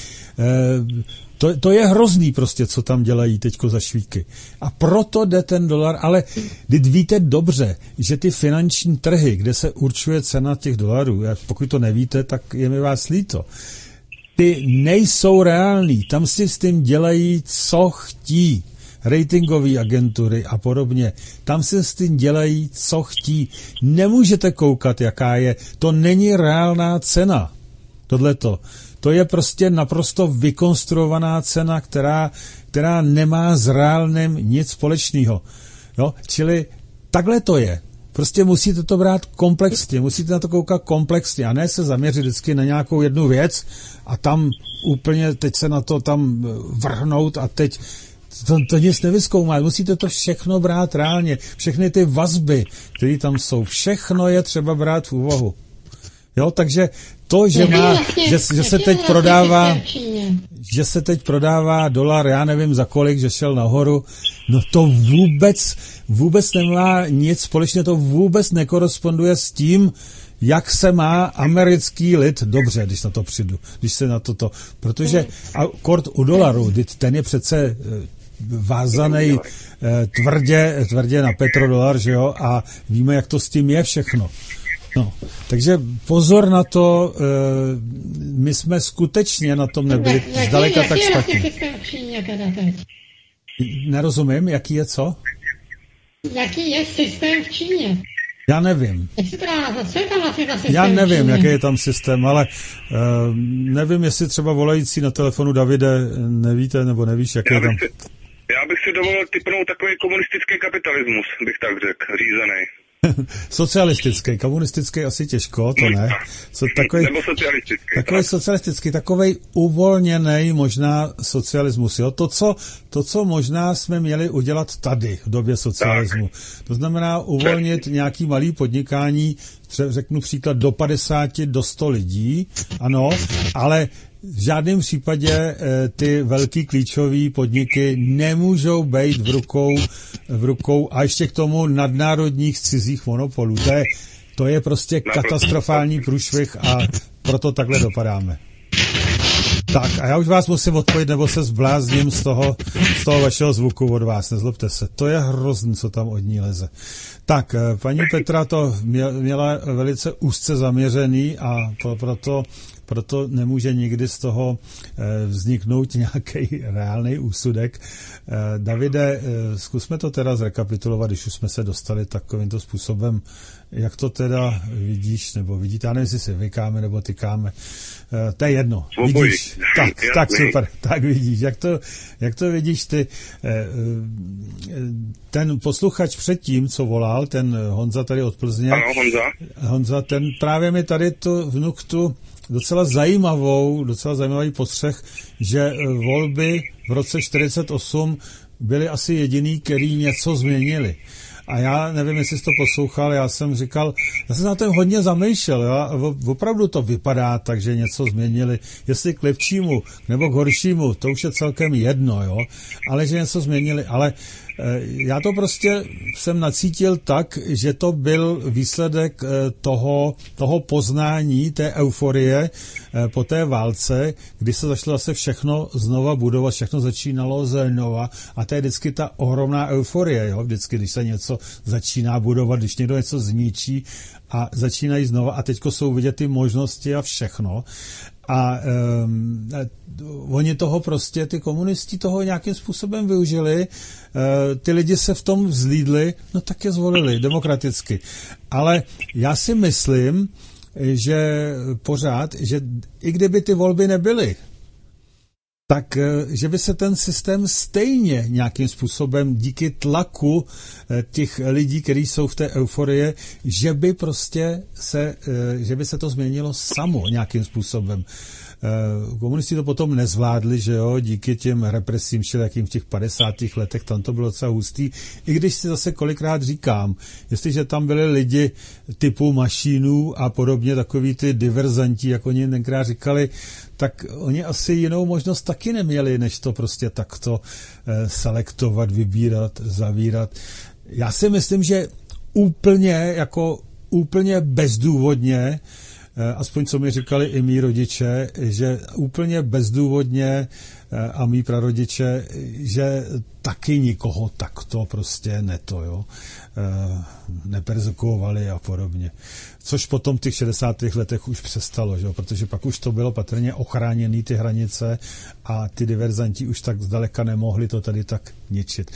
To, to je hrozný prostě, co tam dělají teďko za švíky. A proto jde ten dolar, ale vy víte dobře, že ty finanční trhy, kde se určuje cena těch dolarů, pokud to nevíte, tak je mi vás líto, ty nejsou reální. Tam si s tím dělají, co chtí. Ratingové agentury a podobně. Tam si s tím dělají, co chtí. Nemůžete koukat, jaká je. To není reálná cena. Tohleto. To je prostě naprosto vykonstruovaná cena, která, která nemá s reálným nic společného. Jo? Čili takhle to je. Prostě musíte to brát komplexně, musíte na to koukat komplexně a ne se zaměřit vždycky na nějakou jednu věc a tam úplně teď se na to tam vrhnout a teď to, to nic nevyzkoumat. Musíte to všechno brát reálně. Všechny ty vazby, které tam jsou, všechno je třeba brát v úvahu. Jo, takže to, že má, že, že se teď prodává, že se teď prodává dolar, já nevím za kolik, že šel nahoru, no to vůbec, vůbec nemá nic společně, to vůbec nekoresponduje s tím, jak se má americký lid dobře, když na to přijdu, když se na toto, protože a kort u dolaru, ten je přece vázaný tvrdě, tvrdě na petrodolar, že jo, a víme, jak to s tím je všechno. No, takže pozor na to, e, my jsme skutečně na tom nebyli zdaleka tak špatně. Nerozumím, jaký je co? Jaký je systém v Číně? Já nevím. Já nevím, jaký je tam systém, ale e, nevím, jestli třeba volající na telefonu Davide nevíte, nebo nevíš, jaký je tam. Já bych si dovolil tipnout takový komunistický kapitalismus, bych tak řekl, řízený. Socialistický, komunistický asi těžko, to ne. So, takový, Nebo socialistický. Takový socialistický, takovej uvolněnej možná socialismus. Jo? To, co, to, co možná jsme měli udělat tady v době socialismu. Tak. To znamená uvolnit nějaký malý podnikání, řeknu příklad do padesáti do sto lidí, ano, ale v žádném případě e, ty velký klíčové podniky nemůžou být v rukou, v rukou a ještě k tomu nadnárodních cizích monopolů. To je, to je prostě katastrofální průšvih a proto takhle dopadáme. Tak a já už vás musím odpovědět, nebo se zblázním z toho, z toho vašeho zvuku od vás, nezlobte se. To je hrozný, co tam od ní leze. Tak, paní Petra to měla velice úzce zaměřený a proto, proto nemůže nikdy z toho vzniknout nějaký reálný úsudek. Davide, zkusme to teda zrekapitulovat, když už jsme se dostali takovýmto způsobem, jak to teda vidíš, nebo vidíte, já nevím, jestli si vykáme nebo tykáme. To je jedno. Vidíš? Tak, tak super. Tak vidíš. Jak to, jak to vidíš ty? Ten posluchač předtím, co volal, ten Honza tady od Plzně. Ano, Honza. Honza, ten právě mi tady tu vnuk tu docela zajímavou, docela zajímavý postřeh, že volby v roce čtyřicet osm byly asi jediný, který něco změnili. A já nevím, jestli jsi to poslouchal, já jsem říkal, já jsem na tom hodně zamýšlel, jo, a opravdu to vypadá tak, že něco změnili, jestli k lepšímu nebo k horšímu, to už je celkem jedno, jo, ale že něco změnili, ale já to prostě jsem nacítil tak, že to byl výsledek toho, toho poznání, té euforie po té válce, kdy se začalo zase všechno znova budovat, všechno začínalo znova a to je vždycky ta ohromná euforie, jo? Vždycky, když se něco začíná budovat, když někdo něco zničí a začínají znova a teďko jsou vidět ty možnosti a všechno. A um, oni toho prostě, ty komunisti toho nějakým způsobem využili, uh, ty lidi se v tom vzlídli, no tak je zvolili demokraticky. Ale já si myslím, že pořád, že i kdyby ty volby nebyly, tak že by se ten systém stejně nějakým způsobem díky tlaku těch lidí, kteří jsou v té euforii, že by prostě se, že by se to změnilo samo nějakým způsobem. Komunisti to potom nezvládli, že jo, díky těm represím všelijakým v těch padesátých letech, tam to bylo docela hustý, i když si zase kolikrát říkám, jestliže tam byli lidi typu mašínů a podobně, takový ty diverzanti, jak oni tenkrát říkali, tak oni asi jinou možnost taky neměli, než to prostě takto eh, selektovat, vybírat, zavírat. Já si myslím, že úplně, jako úplně bezdůvodně, aspoň co mi říkali i mý rodiče, že úplně bezdůvodně a mý prarodiče, že taky nikoho takto prostě neto, jo, neperzekuovali a podobně. Což potom v těch šedesátých letech už přestalo, že jo, protože pak už to bylo patrně ochráněný ty hranice a ty diverzanti už tak zdaleka nemohli to tady tak ničit.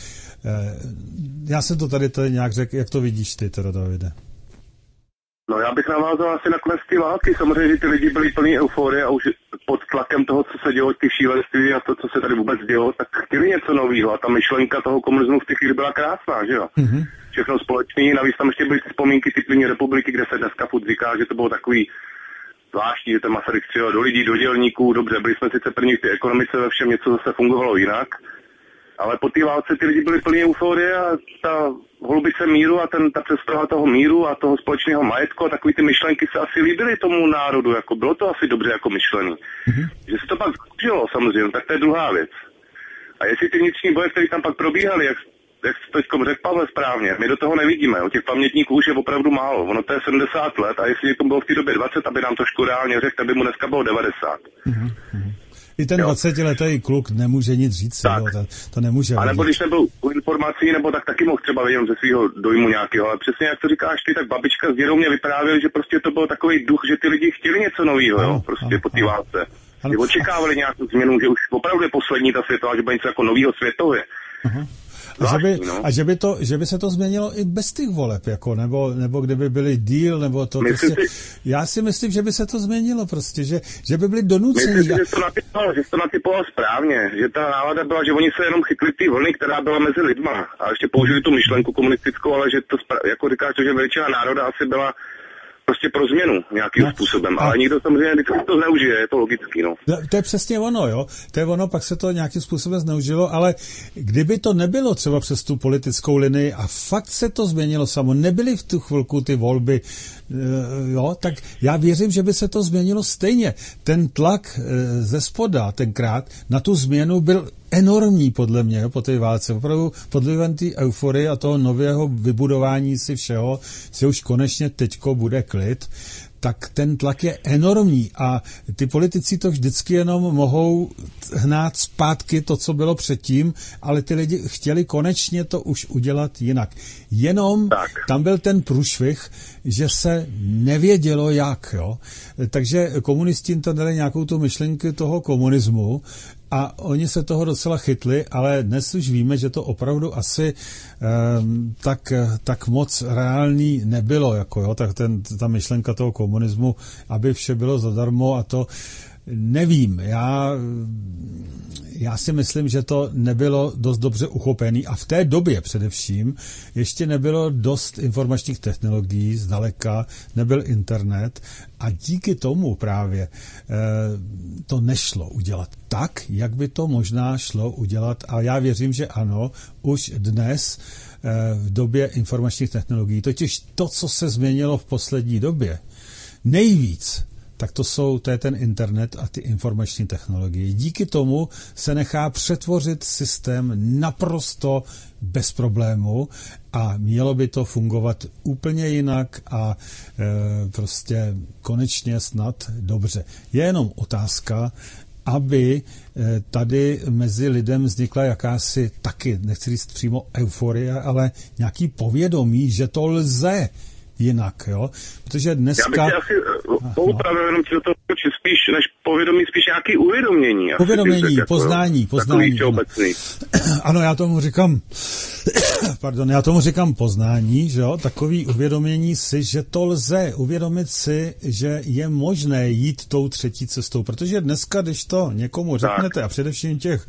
Já jsem to tady, tady nějak řekl, jak to vidíš ty, teda Davide? No já bych navázal asi na konec té války. Samozřejmě, že ty lidi byli plní euforie a už pod tlakem toho, co se dělo, ty šílenství a to, co se tady vůbec dělo, tak chtěli něco nového. A ta myšlenka toho komunismu v té chvíli byla krásná, že jo? Mm-hmm. Všechno společný, navíc tam ještě byly ty vzpomínky ty plní republiky, kde se dneska furt říká, že to bylo takový zvláštní, že ten Masaryk střílel do lidí, do dělníků, dobře, byli jsme sice první v té ekonomice, ve všem něco zase fungovalo jinak. Ale po té válce ty lidi byli plní euforie a ta holubice míru a ten, ta představa toho míru a toho společného majetku a takový ty myšlenky se asi líbily tomu národu, jako bylo to asi dobře jako myšlený. Mm-hmm. Že se to pak zkušilo samozřejmě, tak to je druhá věc. A jestli ty vnitřní boje, které tam pak probíhaly, jak, jak to řekl Pavel správně, my do toho nevidíme, o těch pamětníků už je opravdu málo, ono to je sedmdesát let a jestli tomu bylo v té době dvacet, aby nám to reálně řekl, tak by mu dneska bylo devadesát. Mm-hmm. I ten dvacetiletý kluk nemůže nic říct, jo, to, to nemůže. A nebo když nebyl u informací, nebo tak taky mohl třeba vědět ze svého dojmu nějakého, ale přesně jak to říkáš ty, tak babička s dědou mě vyprávěli, že prostě to byl takový duch, že ty lidi chtěli něco nového, jo, prostě ano, po té válce. Že očekávali nějakou změnu, že už opravdu je poslední ta světová, že bude něco jako novýho světově. Aha. A, že by, no. a že, by to, že by se to změnilo i bez těch voleb, jako, nebo, nebo kdyby byly díl, nebo to... Prostě, si, já si myslím, že by se to změnilo prostě, že, že by byli donucení. Myslím si, že to natypoval, že to natypoval správně, že ta nálada byla, že oni se jenom chytli ty vlny, která byla mezi lidma a ještě použili tu myšlenku komunistickou, ale že to, jako říkáš, to, že většina národa asi byla prostě pro změnu nějakým no, způsobem, ale a... nikdo samozřejmě vždycky to zneužije, je to logický, no. To je přesně ono, jo, to je ono, pak se to nějakým způsobem zneužilo, ale kdyby to nebylo třeba přes tu politickou linii a fakt se to změnilo samo, nebyly v tu chvilku ty volby, jo, tak já věřím, že by se to změnilo stejně. Ten tlak ze spoda tenkrát na tu změnu byl enormní podle mě, jo, po té válce. Opravdu pod vlivem té euforie a toho nového vybudování si všeho, si už konečně teďko bude klid, tak ten tlak je enormní a ty politici to vždycky jenom mohou hnát zpátky to, co bylo předtím, ale ty lidi chtěli konečně to už udělat jinak. Jenom tak. Tam byl ten průšvih, že se nevědělo jak, jo. Takže komunisti tam dali nějakou tu myšlenku toho komunismu a oni se toho docela chytli, ale dnes už víme, že to opravdu asi um, tak, tak moc reálný nebylo, jako jo, tak ten, ta myšlenka toho komunismu, aby vše bylo zadarmo a to nevím. Já, já si myslím, že to nebylo dost dobře uchopený a v té době především ještě nebylo dost informačních technologií, zdaleka nebyl internet a díky tomu právě eh, to nešlo udělat tak, jak by to možná šlo udělat a já věřím, že ano, už dnes eh, v době informačních technologií, totiž to, co se změnilo v poslední době, nejvíc, tak to jsou, to je ten internet a ty informační technologie. Díky tomu se nechá přetvořit systém naprosto bez problému a mělo by to fungovat úplně jinak a e, prostě konečně snad dobře. Je jenom otázka, aby e, tady mezi lidem vznikla jakási taky, nechci říct přímo euforie, ale nějaký povědomí, že to lze jinak, jo? Protože dneska... Já bych asi poupravil jenom do toho spíš než povědomí spíš nějaký uvědomění. Uvědomění, jako, poznání, poznání. Ano, já tomu říkám, pardon, já tomu říkám poznání, že jo, takový uvědomění si, že to lze, uvědomit si, že je možné jít tou třetí cestou, protože dneska, když to někomu řeknete, tak. A především těch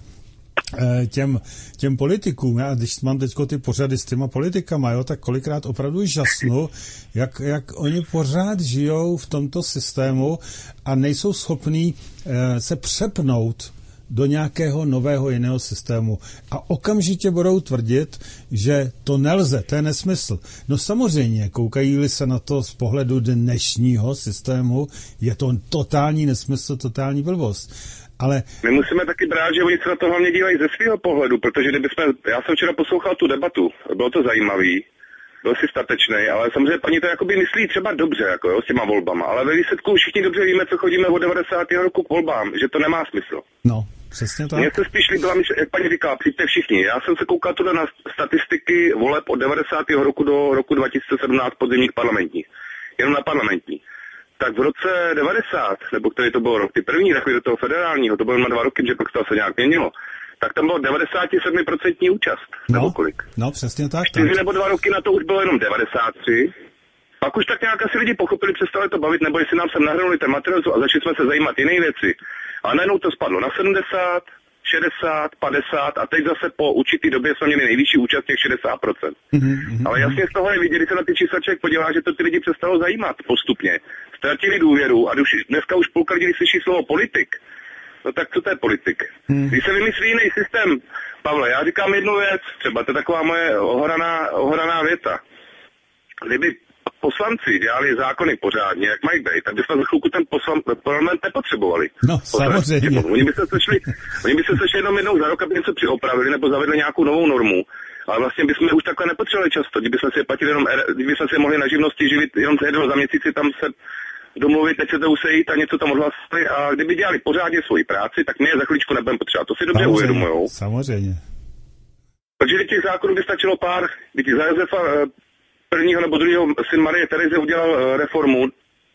Těm, těm politikům, já když mám teďko ty pořady s těma politikama, jo, tak kolikrát opravdu žasnu, jak, jak oni pořád žijou v tomto systému a nejsou schopní eh, se přepnout do nějakého nového jiného systému. A okamžitě budou tvrdit, že to nelze, to je nesmysl. No samozřejmě, koukají-li se na to z pohledu dnešního systému, je to totální nesmysl, totální blbost. Ale... My musíme taky brát, že oni se na to hlavně dívají ze svého pohledu, protože kdybychom, já jsem včera poslouchal tu debatu, bylo to zajímavý, byl si statečný, ale samozřejmě paní to jakoby myslí třeba dobře, jako jo, s těma volbama, ale ve výsledku všichni dobře víme, co chodíme od devadesátého roku k volbám, že to nemá smysl. No, přesně tak. Mně se spíš líbila, jak paní říká, přijďte všichni. Já jsem se koukal tuhle na statistiky voleb od devadesátého roku do roku dva tisíce sedmnáct podzimních parlamentních. Jenom na parlamentní. Tak v roce devadesát, nebo který to byl rok, ty první takový do toho federálního, to bylo na dva roky, že pak to se nějak měnilo, tak tam bylo devadesát sedm procent účast, no, nebo kolik. No, přesně tak. Čtyři tak. nebo dva roky na to už bylo jenom devadesát tři. Pak už tak nějak asi lidi pochopili, přestali to bavit, nebo jestli nám sem nahrnuli ten materiál a začali jsme se zajímat jiné věci. A najednou to spadlo na sedmdesát, šedesát, padesát a teď zase po určitý době jsme měli nejvyšší účast těch šedesát procent. Mm-hmm. Ale jasně z toho je vidět, když se na ty čísla člověk podívá, že to ty lidi přestalo zajímat postupně. Ztratili důvěru a už, dneska už půlka lidí slyší slovo politik. No tak co to je politik? Mm. Když se vymyslí jiný systém, Pavle, já říkám jednu věc, třeba to je taková moje ohraná, ohraná věta. Kdyby poslanci dělali zákony pořádně, jak mají být, tak bychom za chvilku ten poslan, parlament nepotřebovali. No, samozřejmě. Oni by se sešli, oni by se sešli jenom jednou za rok, aby něco přiopravili nebo zavedli nějakou novou normu. Ale vlastně bychom už takhle nepotřebovali často, kdybychom si je platili jenom, kdybychom si je mohli na živnosti živit jenom jednou za měsíc, tam se domluvit, teď se to usejít a něco tam odhlasili a kdyby dělali pořádně svoji práci, tak my je za chvíličku nebudeme potřebovat. To si dobře uvědomujou. Samozřejmě. Protože těch zákonů by stačilo pár, když za Josefa prvního nebo druhého syn Marie Terezy udělal reformu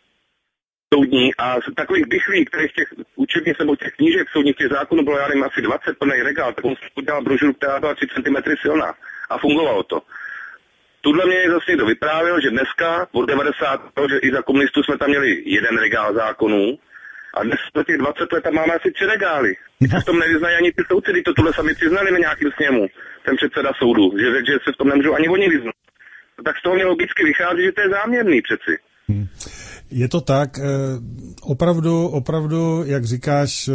soudní a takových bychlých, kterých těch učebnic nebo těch knížek soudních těch zákonů bylo, já nevím, asi dvacet plný regál, tak on udělal brožuru, která byla tři centimetry silná a fungovalo to. Tudle mě zase někdo vyprávěl, že dneska od devadesátého že i za komunistů jsme tam měli jeden regál zákonů a dnes za těch dvacet let tam máme asi tři regály. No. V tom nevyznají ani ty soudci, když to tuhle sami přiznali na nějakým sněmu, ten předseda soudu, že, že se v tom nemůžou ani oni vyznat. Tak z toho mě logicky vychází, že to je záměrný přeci. Hmm. Je to tak, opravdu, opravdu, jak říkáš,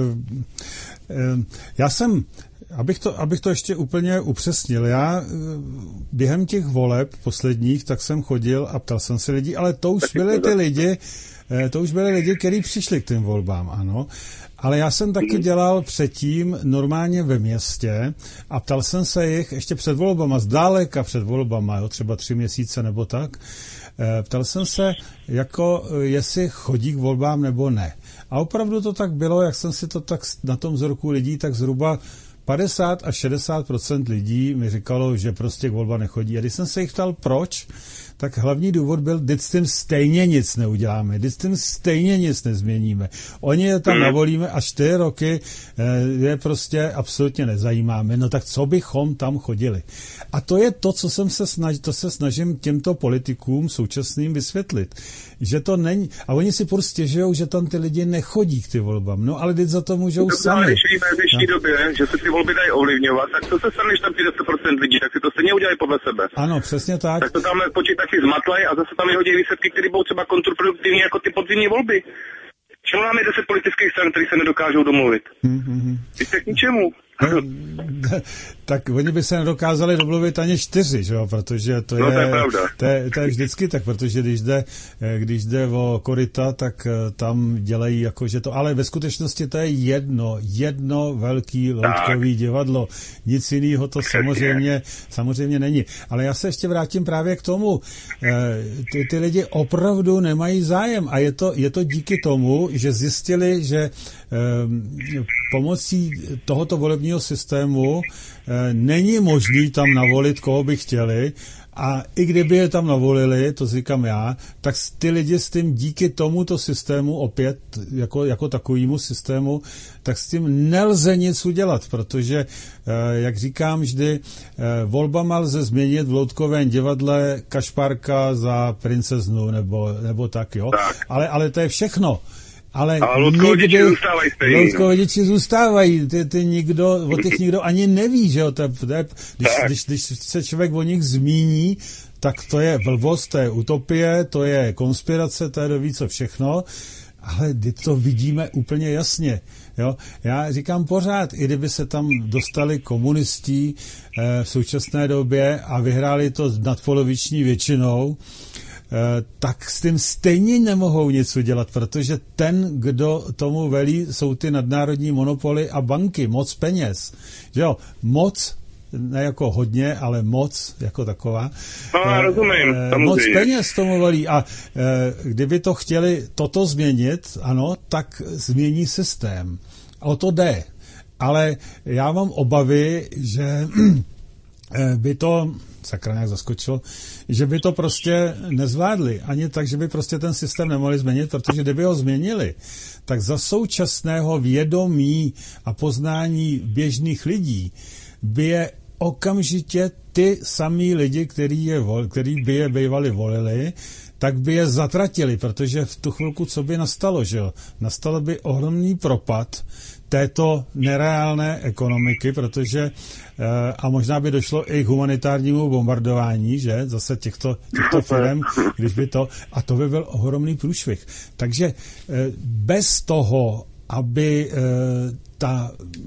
já jsem, abych to, abych to ještě úplně upřesnil, já během těch voleb posledních, tak jsem chodil a ptal jsem se lidí, ale to už byly ty lidi, to už byly lidi, kteří přišli k těm volbám, ano. Ale já jsem taky dělal předtím normálně ve městě a ptal jsem se jich ještě před volbama, zdáleka před volbama, jo, třeba tři měsíce nebo tak. Ptal jsem se, jako jestli chodí k volbám nebo ne. A opravdu to tak bylo, jak jsem si to tak na tom vzorku lidí, tak zhruba padesát až šedesát procent lidí mi říkalo, že prostě k volbám nechodí. A když jsem se jich ptal, proč, tak hlavní důvod byl, když s tím stejně nic neuděláme, když s tím stejně nic nezměníme. Oni je tam navolíme a čtyři roky je prostě absolutně nezajímáme. No tak co bychom tam chodili? A to je to, co jsem se snažil, to se snažím těmto politikům současným vysvětlit. Že to není, a oni si prostě stěžují, že tam ty lidi nechodí k ty volbám. No ale teď za to můžou to sami. Když víme v dnešní no. době, že se ty volby dají ovlivňovat, tak co se stane, když tam přijde sto procent lidí, tak si to stejně udělají podle sebe. Ano, přesně tak. Tak to tam počítači zmatlají a zase tam vyhodí výsledky, které budou třeba kontraproduktivní jako ty podzimní volby. Čemu nám je deset politických stran, které se nedokážou domluvit? Mm-hmm. Víte k ničemu. No, tak oni by se nedokázali domluvit ani čtyři, že jo, protože to je, no, to je pravda. To je, to je vždycky tak, protože když jde, když jde o koryta, tak tam dělají jako, že to, ale ve skutečnosti to je jedno, jedno velký loutkový divadlo, nic jiného to samozřejmě, samozřejmě není. Ale já se ještě vrátím právě k tomu, ty, ty lidi opravdu nemají zájem a je to, je to díky tomu, že zjistili, že pomocí tohoto volebního systému není možný tam navolit, koho by chtěli A i kdyby je tam navolili, to říkám já, tak ty lidi s tím díky tomuto systému opět, jako, jako takovému systému, tak s tím nelze nic udělat, protože, jak říkám vždy, volbama lze změnit v Loutkovém divadle Kašpárka za princeznu, nebo, nebo tak, jo. Tak. Ale, ale to je všechno. Ale Loutkoviči zůstávají stejný. Loutkoviči zůstávají, ty, ty nikdo, o těch nikdo ani neví, že jo, to je, to je, když, když, když se člověk o nich zmíní, tak to je blbost, to je utopie, to je konspirace, to je do ví co všechno, ale to vidíme úplně jasně. Jo? Já říkám pořád, i kdyby se tam dostali komunistí eh, v současné době a vyhráli to nadpoloviční většinou, tak s tím stejně nemohou nic udělat, protože ten, kdo tomu velí, jsou ty nadnárodní monopoly a banky, moc peněz. Že jo, moc, ne jako hodně, ale moc jako taková. No, já rozumím. Moc peněz tomu velí a kdyby to chtěli toto změnit, ano, tak změní systém. O to jde. Ale já mám obavy, že by to sakra nějak zaskočilo, že by to prostě nezvládli. Ani tak, že by prostě ten systém nemohli změnit, protože kdyby ho změnili, tak za současného vědomí a poznání běžných lidí by je okamžitě ty samý lidi, který, je, který by je bývali volili, tak by je zatratili, protože v tu chvilku, co by nastalo, že jo? Nastalo by ohromný propad této nereálné ekonomiky, protože a možná by došlo i k humanitárnímu bombardování, že, zase těchto, těchto firm, když by to, a to by byl ohromný průšvih. Takže bez toho, aby ta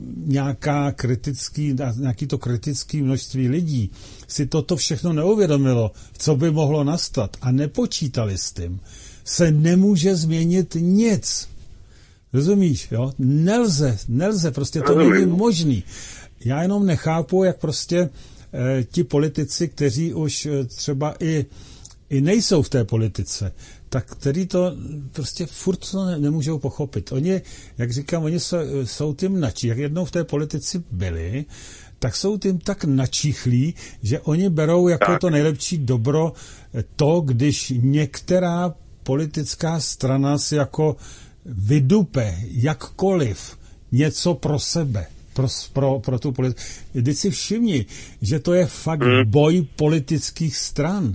nějaká kritický, nějaký to kritické množství lidí si toto všechno neuvědomilo, co by mohlo nastat a nepočítali s tím, se nemůže změnit nic. Rozumíš, jo? Nelze, nelze, prostě to není možný. Já jenom nechápu, jak prostě e, ti politici, kteří už e, třeba i, i nejsou v té politice, tak který to prostě furt to ne, nemůžou pochopit. Oni, jak říkám, oni jsou, jsou tím načí. Jak jednou v té politici byli, tak jsou tím tak načíchlí, že oni berou jako tak. to nejlepší dobro to, když některá politická strana si jako vydupe jakkoliv něco pro sebe, pro, pro, pro tu politiku. Vždyť si všimni, že to je fakt hmm. boj politických stran.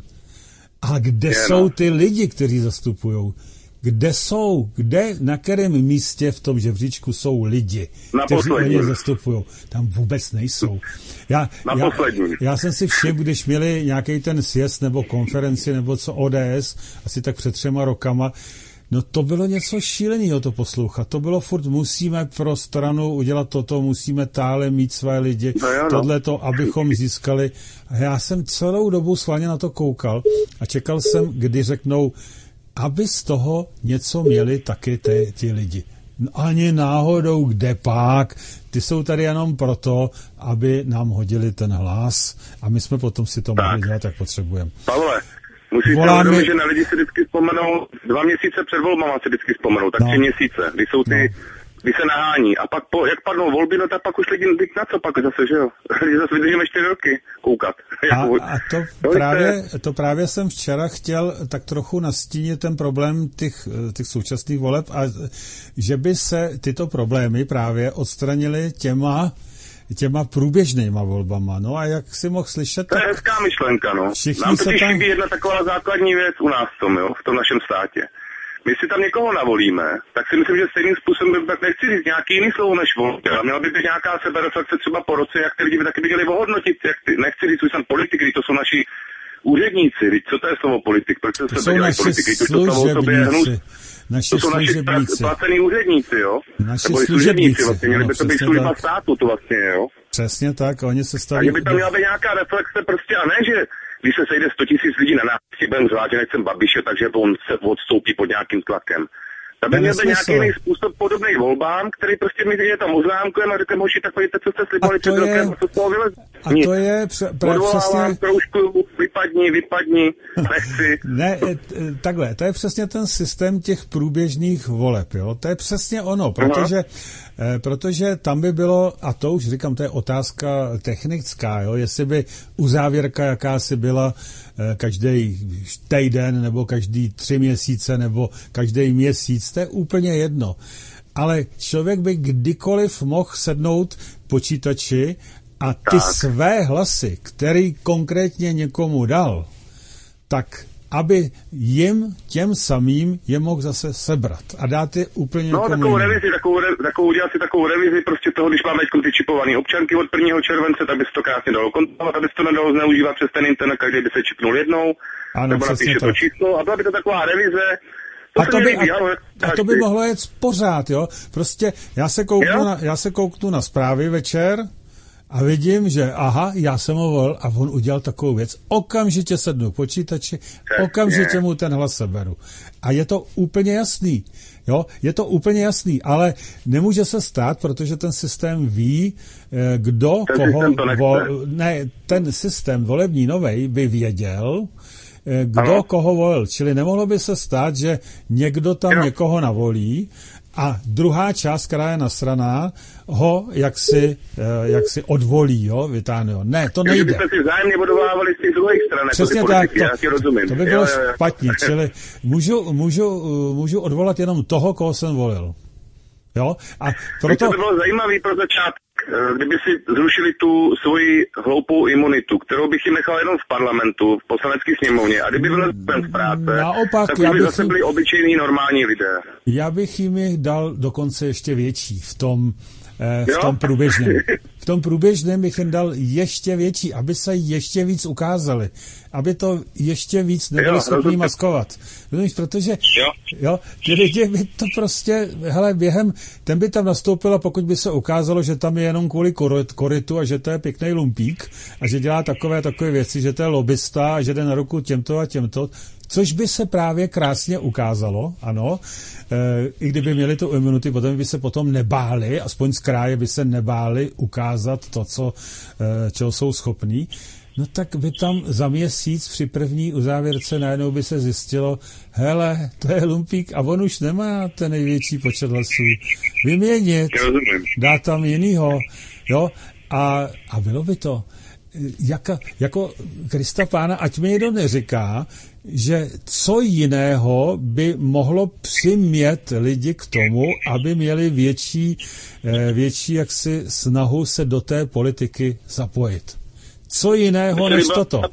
A kde je, jsou no. ty lidi, kteří zastupujou? Kde jsou? Kde, na kterém místě v tom žebříčku jsou lidi, na kteří poslední. oni zastupují? Tam vůbec nejsou. Já, na já, poslední. já jsem si všiml, když měli nějaký ten sjezd nebo konferenci nebo co O D S, asi tak před třema rokama, no to bylo něco šíleného to poslouchat. To bylo furt, musíme pro stranu udělat toto, musíme tále mít své lidi, no jo, no. tohleto, abychom získali. A já jsem celou dobu schválně na to koukal a čekal jsem, kdy řeknou, aby z toho něco měli taky ty, ty lidi. No, ani náhodou, kde pak. Ty jsou tady jenom proto, aby nám hodili ten hlas a my jsme potom si to tak. mohli dělat, jak potřebujeme. Pavle, musíte uvědomit, že na lidi si vždycky vzpomenou, dva měsíce před volbama si vždycky vzpomenou, tak no. tři měsíce, kdy jsou ty, no. kdy se nahání. A pak, po, jak padnou volby, no tak pak už lidi, na co pak zase, že jo? Lidi zase vydržíme čtyři roky koukat. A, a to, právě, to právě jsem včera chtěl tak trochu nastínit ten problém těch, těch současných voleb a že by se tyto problémy právě odstranily těma těma průběžnýma volbama. No a jak si mohl slyšet, to je hezká myšlenka, no. Nám totiž tam... chybí jedna taková základní věc u nás v tom, jo, v tom našem státě. My si tam někoho navolíme, tak si myslím, že stejným způsobem, tak nechci říct nějaký jiný slovo než volby, ale měla by být nějaká sebereflexe třeba po roce, jak ty lidi by taky by měli ohodnotit, jak ty, nechci říct, že jsem politik, když to jsou naši úředníci, co to je slovo politik, proč se to dělají politiky, to slovo sobě je hnus. Naši to jsou naši placený úředníci, jo? Naši Nebo služebníci, vlastně. Měli by to být služba státu, to vlastně, jo? Přesně tak, oni se staví... A by tam měla být nějaká reflexe prostě, a ne, že když se sejde sto tisíc lidí na náměstí, budeme zvát, že nechcem Babiše, takže on se odstoupí pod nějakým tlakem. Tam by měl být nějaký jiný způsob podobný volbám, který prostě my je tam oznámkujeme a říkáme, hoši, tak pojďte, co jste slibali před rokem, a co z toho vyleze. a Nic. to je pře- právě přesně... Kroužku, vypadni, vypadni, nechci. Ne, takhle, to je přesně ten systém těch průběžných voleb, jo, to je přesně ono, protože, eh, protože tam by bylo, a to už říkám, to je otázka technická, jo, jestli by uzávěrka jakási byla eh, každý týden, nebo každý tři měsíce, nebo každý měsíc, to je úplně jedno. Ale člověk by kdykoliv mohl sednout počítači a ty tak. své hlasy, který konkrétně někomu dal, tak aby jim, těm samým, je mohl zase sebrat a dát je úplně no, někomu takovou jinému. revizi, takovou, re, takovou, udělat si takovou revizi prostě toho, když máme teď ty čipované občanky od prvního července, tak by se to krásně dalo kontrolovat, aby se to nedalo zneužívat přes ten internet, každý by se čipnul jednou, ano, nebo napíše to číslo a byla by to taková revize. To a to, by, líbí, a, ano, a to by mohlo jet pořád, jo. Prostě já se kouknu, na, já se kouknu na zprávy večer a vidím, že aha, já jsem ho volil a on udělal takovou věc. Okamžitě sednu k počítači, okamžitě mu ten hlas seberu. A je to úplně jasný. Jo, je to úplně jasný, ale nemůže se stát, protože ten systém ví, kdo ten koho... Vo, ne, ten systém volební novej by věděl, kdo ano. koho volil. Čili nemohlo by se stát, že někdo tam jo. někoho navolí a druhá část, která je nasraná, ho jaksi, jaksi odvolí, jo, vytáhne ho. Ne, to nejde. Kdybyste si vzájemně bodovávali z těch druhých stran. Přesně tak, to, to by bylo jo, jo, jo. špatně. Čili můžu, můžu, můžu odvolat jenom toho, koho jsem volil. Jo? A proto... To by bylo zajímavé pro začátek, kdyby si zrušili tu svoji hloupou imunitu, kterou bych jim nechal jenom v parlamentu, v poslanecké sněmovně, a kdyby byl ten z práce, naopak, tak by zase jim... byli obyčejní normální lidé. Já bych jim dal dokonce ještě větší v tom, eh, v tom průběžném. V tom průběžném bych jim dal ještě větší, aby se ještě víc ukázali, aby to ještě víc nebyli schopni maskovat. Víš, protože jo. Jo, ty lidi by to prostě, hele, během, ten by tam nastoupil a pokud by se ukázalo, že tam je jenom kvůli korytu a že to je pěkný lumpík a že dělá takové takové věci, že to je lobista a že jde na ruku těmto a těmto, což by se právě krásně ukázalo, ano, e, i kdyby měli tu imunitu, potom by se potom nebáli, aspoň z kraje by se nebáli ukázat to, co, e, čeho jsou schopní, no tak by tam za měsíc při první uzávěrce najednou by se zjistilo, hele, to je lumpík a on už nemá ten největší počet hlasů. Vyměnit, dá tam jinýho, jo, a, a bylo by to. Jaka, jako Krista Pána, ať mi někdo neříká, že co jiného by mohlo přimět lidi k tomu, aby měli větší, větší jaksi snahu se do té politiky zapojit. Co jiného než toto?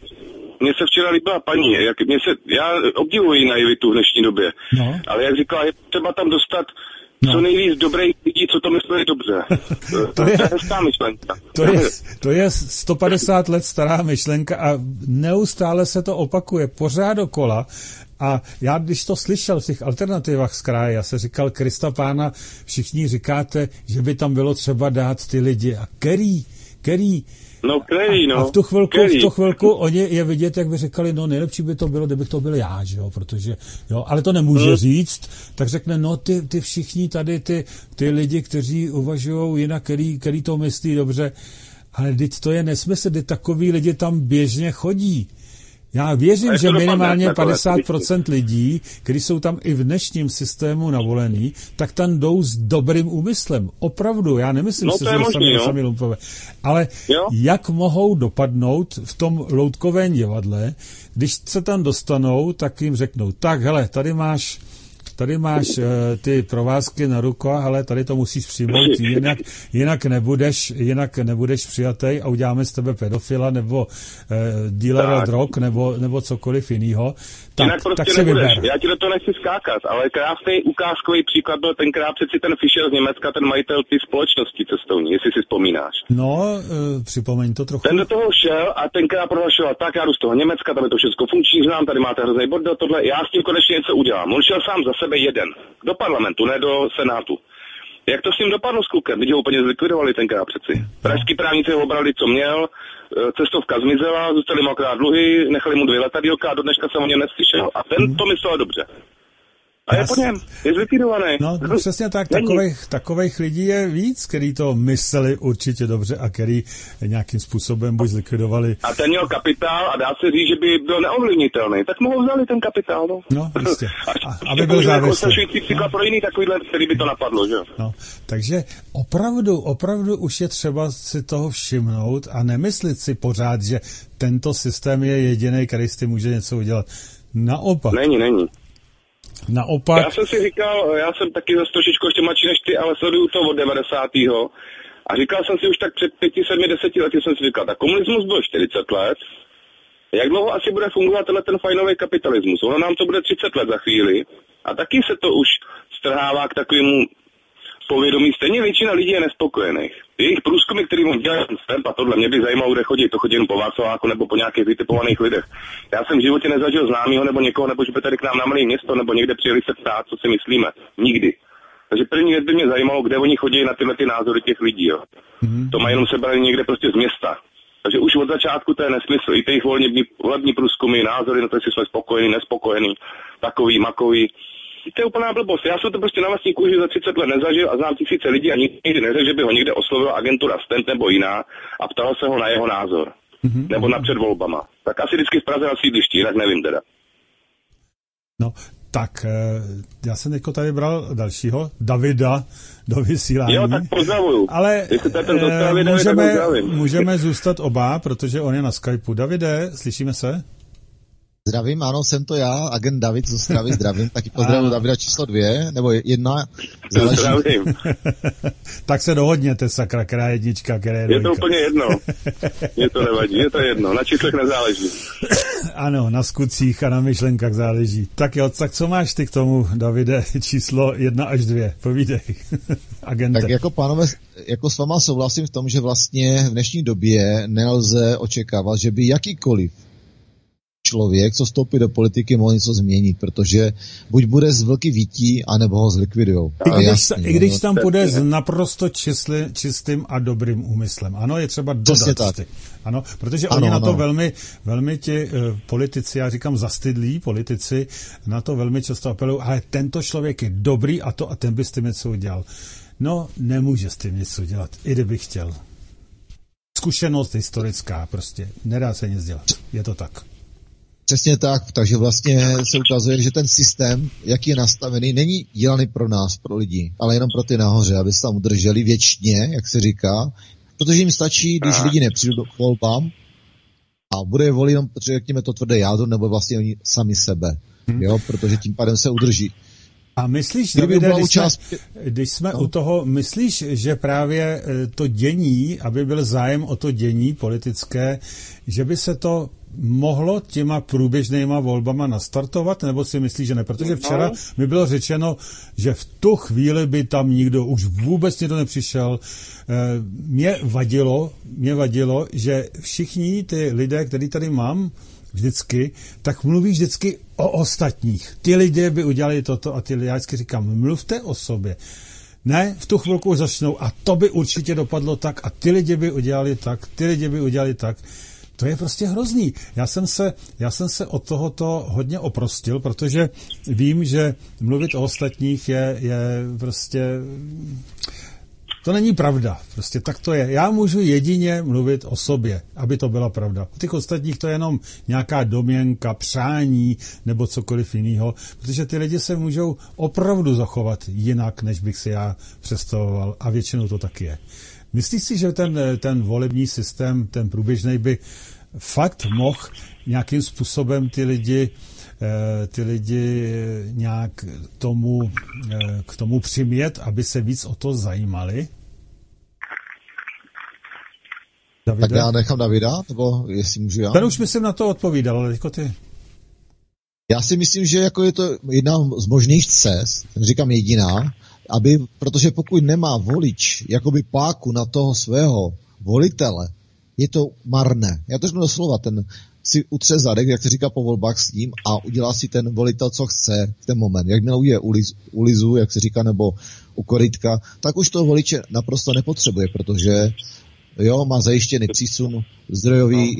Mně se včera líbila paní, jak mě se, já obdivuji naivitu v dnešní době, no. Ale jak říkala, je třeba tam dostat no. co nejvíc dobrých lidí, co to myslí dobře. to, to je hezká myšlenka. To je, to je sto padesát let stará myšlenka a neustále se to opakuje pořád dokola. A já, když to slyšel v těch alternativách z kraje, já se říkal, Krista Pána, všichni říkáte, že by tam bylo třeba dát ty lidi. A který, který... No, který, no. A v tu chvilku, v tu chvilku oni je vidět, jak by říkali, no nejlepší by to bylo, kdybych to byl já, že jo, protože, jo, ale to nemůže hmm. říct, tak řekne, no ty, ty všichni tady, ty, ty lidi, kteří uvažují jinak, který, který to myslí dobře, ale teď to je nesmysl, teď takový lidi tam běžně chodí. Já věřím, že minimálně padesát procent lidí, kteří jsou tam i v dnešním systému navolení, tak tam jdou s dobrým úmyslem. Opravdu, já nemyslím no, si, že jsou sami, sami lumpové. Ale jo? Jak mohou dopadnout v tom loutkovém divadle, když se tam dostanou, tak jim řeknou, tak hele, tady máš Tady máš uh, ty provázky na ruku, ale tady to musíš přijmout, jinak, jinak, nebudeš, jinak nebudeš přijatej a uděláme z tebe pedofila nebo uh, dílera drog nebo, nebo cokoliv jinýho. Tak, jinak prostě tak se nebudeš. vyber. Já ti do toho nechci skákat, ale krásný ukázkový příklad byl tenkrát přeci ten Fischer z Německa, ten majitel ty společnosti cestovní, jestli si vzpomínáš. No, uh, připomeň to trochu. Ten do toho šel a tenkrát prohlašoval, tak já jdu z toho Německa, tam je to všechno funkční, znám, tady máte hrozný bordel, tohle, já s tím konečně něco udělám. On šel sám za sebe jeden, do parlamentu, ne do senátu. Jak to s ním dopadlo s klukem? Lidi ho úplně zlikvidovali tenkrát přeci. Pražský právníci ho obrali, co měl, cestovka zmizela, zůstali mu akorát dluhy, nechali mu dvě letadílka a do dneška jsem o něm neslyšel. A ten to myslel dobře. A je po něm, je zlikvidovaný. No, přesně tak, takových, takových lidí je víc, který to mysleli určitě dobře a který nějakým způsobem buď zlikvidovali. A ten měl kapitál a dá se říct, že by byl neovlivnitelný, tak mu ho vzali ten kapitál, no. No, jistě. A, aby byl závislý. A příklad pro jiný takovýhle, který by to napadlo, že jo. No, takže opravdu, opravdu už je třeba si toho všimnout a nemyslit si pořád, že tento systém je jediný, který s tím může něco udělat. Naopak. Není, není. Naopak. Já jsem si říkal, já jsem taky zase trošičku ještě mladší než ty, ale sleduju to od devadesátého A říkal jsem si už tak před pěti, sedmi, deseti lety jsem si říkal, tak komunismus byl čtyřicet let, jak dlouho asi bude fungovat tenhle ten fajnový kapitalismus? Ono nám to bude třicet let za chvíli a taky se to už strhává k takovému povědomí. Stejně většina lidí je nespokojených. Jejich průzkumy, který on dělal ten a tohle, mě by zajímalo, kde chodí, to chodí jen po Václaváku nebo po nějakých vytipovaných lidech. Já jsem v životě nezažil známýho nebo někoho, nebo že by tady k nám na malé město, nebo někde přijeli se ptát, co si myslíme. Nikdy. Takže první věc by mě zajímalo, kde oni chodí na tyhle ty názory těch lidí. Jo. Mm-hmm. To mají jenom sebrali někde prostě z města. Takže už od začátku to je nesmysl. I ty jejich volební, volební průzkumy, názory, no to jestli jsme spokojení, nespokojení, takový, makový. To je úplná blbost. Já jsem to prostě na vlastní kůži za třicet let nezažil a znám tisíce lidí a nikdy neřekl, že by ho někde oslovila agentura Stent nebo jiná a ptal se ho na jeho názor. Mm-hmm. Nebo na před volbama. Tak asi vždycky v Praze na sídlišti, jinak nevím teda. No, tak já jsem teďko tady bral dalšího, Davida, do vysílání. Jo, tak pozdravuju. Ale ten e, můžeme, můžeme zůstat oba, protože on je na Skypeu. Davide, slyšíme se? Zdravím, ano, jsem to já, agent David z Ostravy, zdravím, taky pozdravuji Davida číslo dvě, nebo jedna. Zdravím. Tak se dohodněte, sakra, která jednička, která je Je to úplně jedno, je to nevadí, je to jedno, na číslech nezáleží. Ano, na skutcích a na myšlenkách záleží. Tak jo, tak co máš ty k tomu, Davide, číslo jedna až dvě, povídej, agente. Tak jako pánové, jako s váma souhlasím v tom, že vlastně v dnešní době nelze očekávat, že by jakýkoliv člověk, co vstoupí do politiky, mohl něco změnit, protože buď bude z vlky vítí, anebo ho zlikvidujou. I když, I když tam půjde s naprosto čistli, čistým a dobrým úmyslem. Ano, je třeba dodat ty. Ano, protože ano, oni na to ano. velmi, velmi ti uh, politici, já říkám zastydlí politici, na to velmi často apelují, ale tento člověk je dobrý a to a ten by s tím něco udělal. No, nemůže s tím něco dělat, i kdyby chtěl. Zkušenost historická prostě, nedá se nic dělat. Je to tak. Přesně tak, takže vlastně se ukazuje, že ten systém, jak je nastavený, není dělaný pro nás, pro lidi, ale jenom pro ty nahoře, aby se tam udrželi věčně, jak se říká, protože jim stačí, když lidi nepřijdou k volbám a bude je volit jenom, řekněme, to tvrdé jádro, nebo vlastně oni sami sebe, hmm. jo, protože tím pádem se udrží. A myslíš, Davide, když jsme, když jsme no. u toho, myslíš, že právě to dění, aby byl zájem o to dění politické, že by se to mohlo těma průběžnýma volbama nastartovat, nebo si myslíš, že ne? Protože včera mi bylo řečeno, že v tu chvíli by tam nikdo, už vůbec nikdo nepřišel. Mě vadilo, mě vadilo, že všichni ty lidé, který tady mám, vždycky, tak mluví vždycky o ostatních. Ty lidé by udělali toto a ty lidé, já vždycky říkám, mluvte o sobě. Ne, v tu chvilku už začnou a to by určitě dopadlo tak a ty lidi by udělali tak, ty lidi by udělali tak. To je prostě hrozný. Já jsem se, já jsem se od tohoto hodně oprostil, protože vím, že mluvit o ostatních je, je prostě... To není pravda. Prostě tak to je. Já můžu jedině mluvit o sobě, aby to byla pravda. U těch ostatních to je jenom nějaká domněnka, přání nebo cokoliv jiného, protože ty lidi se můžou opravdu zachovat jinak, než bych si já představoval a většinou to taky je. Myslíš si, že ten, ten volební systém, ten průběžný by fakt mohl nějakým způsobem ty lidi, ty lidi nějak tomu, k tomu přimět, aby se víc o to zajímali? Davide? Tak já nechám Davida, nebo jestli můžu já? Ten už myslím na to odpovídal, ale jako ty. Já si myslím, že jako je to jedna z možných cest, říkám jediná, aby, protože pokud nemá volič jakoby páku na toho svého volitele, je to marné. Já to řeknu doslova, ten si utře zadek, jak se říká po volbách s ním a udělá si ten volitel, co chce v ten moment. Jakmile je u, liz, u lizu, jak se říká, nebo u korytka, tak už toho voliče naprosto nepotřebuje, protože jo, má zajištěný přísun zdrojový, no, informací, informací, finanční a tak dále. No, je to tak. Takže, no. Takže,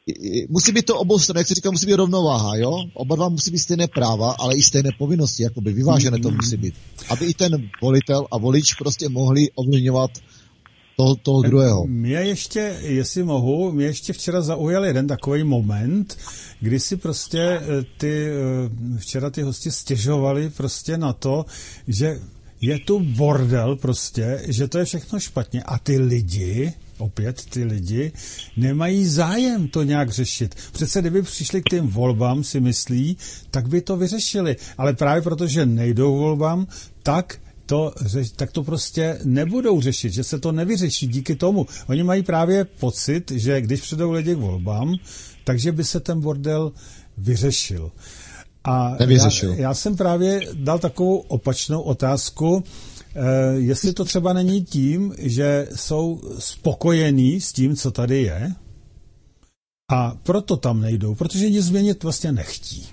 musí být to oboustranné, jak se říká, musí být rovnováha, jo? Oba dva musí být stejné práva, ale i stejné povinnosti, jakoby vyvážené to musí být. Aby i ten volitel a volič prostě mohli ovlivňovat toho, toho druhého. Mě ještě, jestli mohu, mě ještě včera zaujal jeden takový moment, kdy si prostě ty, včera ty hosti stěžovali prostě na to, že je tu bordel prostě, že to je všechno špatně a ty lidi, opět ty lidi, nemají zájem to nějak řešit. Přece kdyby přišli k těm volbám, si myslí, tak by to vyřešili. Ale právě protože nejdou volbám, tak to, tak to prostě nebudou řešit, že se to nevyřeší díky tomu. Oni mají právě pocit, že když přijdou lidi k volbám, takže by se ten bordel vyřešil. A já, já jsem právě dal takovou opačnou otázku, eh, jestli to třeba není tím, že jsou spokojení s tím, co tady je, a proto tam nejdou, protože nic změnit vlastně nechtí.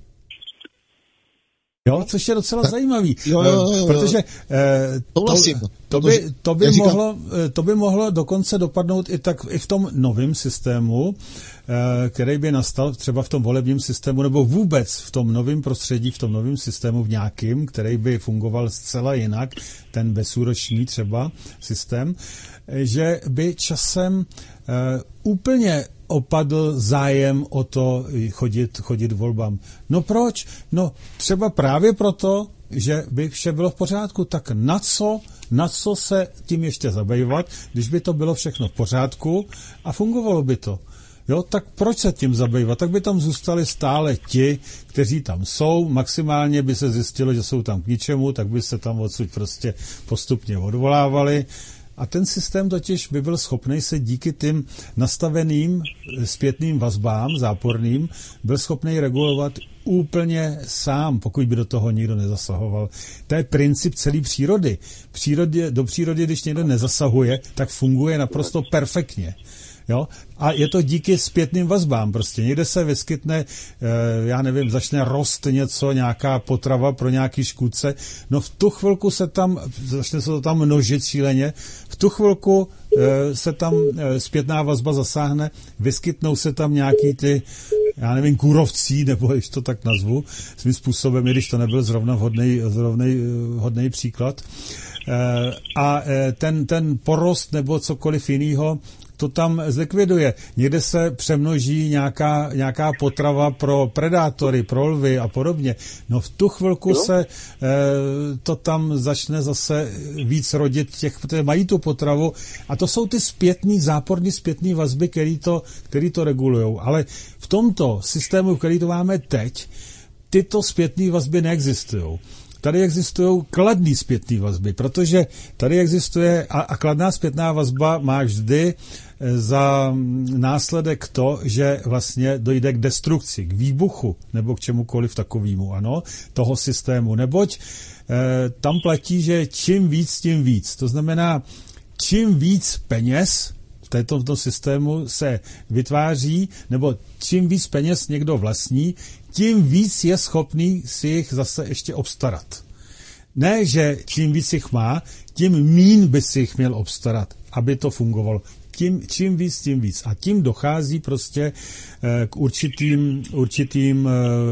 Jo, což je docela tak, zajímavý, jo, jo, jo, jo. protože eh, to, to, by, to, by mohlo, to by mohlo dokonce dopadnout i, tak, i v tom novém systému, eh, který by nastal třeba v tom volebním systému, nebo vůbec v tom novém prostředí, v tom novém systému v nějakým, který by fungoval zcela jinak, ten bezúročný třeba systém, že by časem eh, úplně opadl zájem o to chodit, chodit volbám. No proč? No třeba právě proto, že by vše bylo v pořádku. Tak na co, na co se tím ještě zabývat, když by to bylo všechno v pořádku a fungovalo by to? Jo, tak proč se tím zabývat? Tak by tam zůstali stále ti, kteří tam jsou, maximálně by se zjistilo, že jsou tam k ničemu, tak by se tam odsud prostě postupně odvolávali. A ten systém totiž by byl schopný se díky tím nastaveným zpětným vazbám záporným byl schopný regulovat úplně sám, pokud by do toho nikdo nezasahoval. To je princip celé přírody. Přírodě, do přírody, když někdo nezasahuje, tak funguje naprosto perfektně. Jo? A je to díky zpětným vazbám. Prostě někde se vyskytne, já nevím, začne rost něco, nějaká potrava pro nějaký škůdce, no v tu chvilku se tam, začne se to tam množit šíleně, v tu chvilku se tam zpětná vazba zasáhne, vyskytnou se tam nějaký ty, já nevím, kůrovcí, nebo když to tak nazvu, svým způsobem, i když to nebyl zrovna vhodný, zrovna vhodný příklad. A ten, ten porost nebo cokoliv jiného to tam zlikviduje. Někde se přemnoží nějaká, nějaká potrava pro predátory, pro lvy a podobně. No v tu chvilku jo? se e, to tam začne zase víc rodit těch, protože mají tu potravu a to jsou ty zpětný, záporný zpětný vazby, který to, který to regulujou. Ale v tomto systému, který to máme teď, tyto zpětné vazby neexistují. Tady existují kladné zpětné vazby, protože tady existuje, a, a kladná zpětná vazba má vždy za následek to, že vlastně dojde k destrukci, k výbuchu nebo k čemukoliv takovému, ano, toho systému. Neboť eh, tam platí, že čím víc, tím víc. To znamená, čím víc peněz v této, v tom systému se vytváří, nebo čím víc peněz někdo vlastní, tím víc je schopný si jich zase ještě obstarat. Ne, že čím víc jich má, tím míň by si jich měl obstarat, aby to fungovalo. Tím, čím víc, tím víc. A tím dochází prostě eh, k určitým, určitým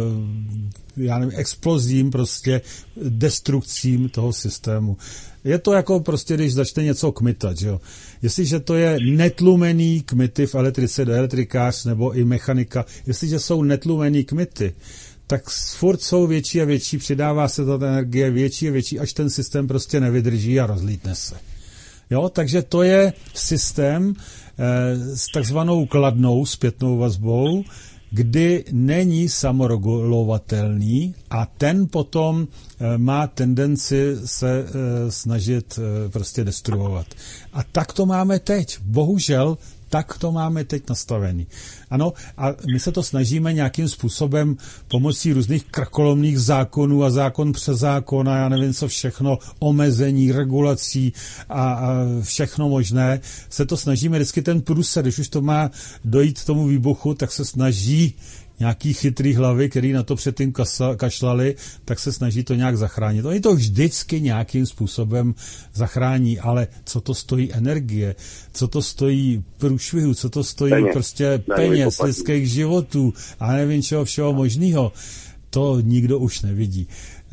eh, já nevím, explozím, prostě destrukcím toho systému. Je to jako prostě, když začne něco kmitat, že jo. Jestliže to je netlumený kmity v elektrice, elektrikář nebo i mechanika, jestliže jsou netlumený kmity, tak furt jsou větší a větší, přidává se ta energie větší a větší, až ten systém prostě nevydrží a rozlítne se. Jo, takže to je systém eh, s takzvanou kladnou zpětnou vazbou, kdy není samoregulovatelný a ten potom e, má tendenci se e, snažit e, prostě destruovat. A tak to máme teď. Bohužel tak to máme teď nastavený. Ano, a my se to snažíme nějakým způsobem pomocí různých krkolomných zákonů a zákon přes zákon a já nevím co všechno, omezení, regulací a, a všechno možné, se to snažíme vždycky ten průser, když už to má dojít k tomu výbuchu, tak se snaží nějaký chytrý hlavy, který na to předtím kašlali, tak se snaží to nějak zachránit. Oni to vždycky nějakým způsobem zachrání, ale co to stojí energie, co to stojí průšvihu, co to stojí peněz, prostě peněz, lidských životů a nevím čeho všeho možného, to nikdo už nevidí.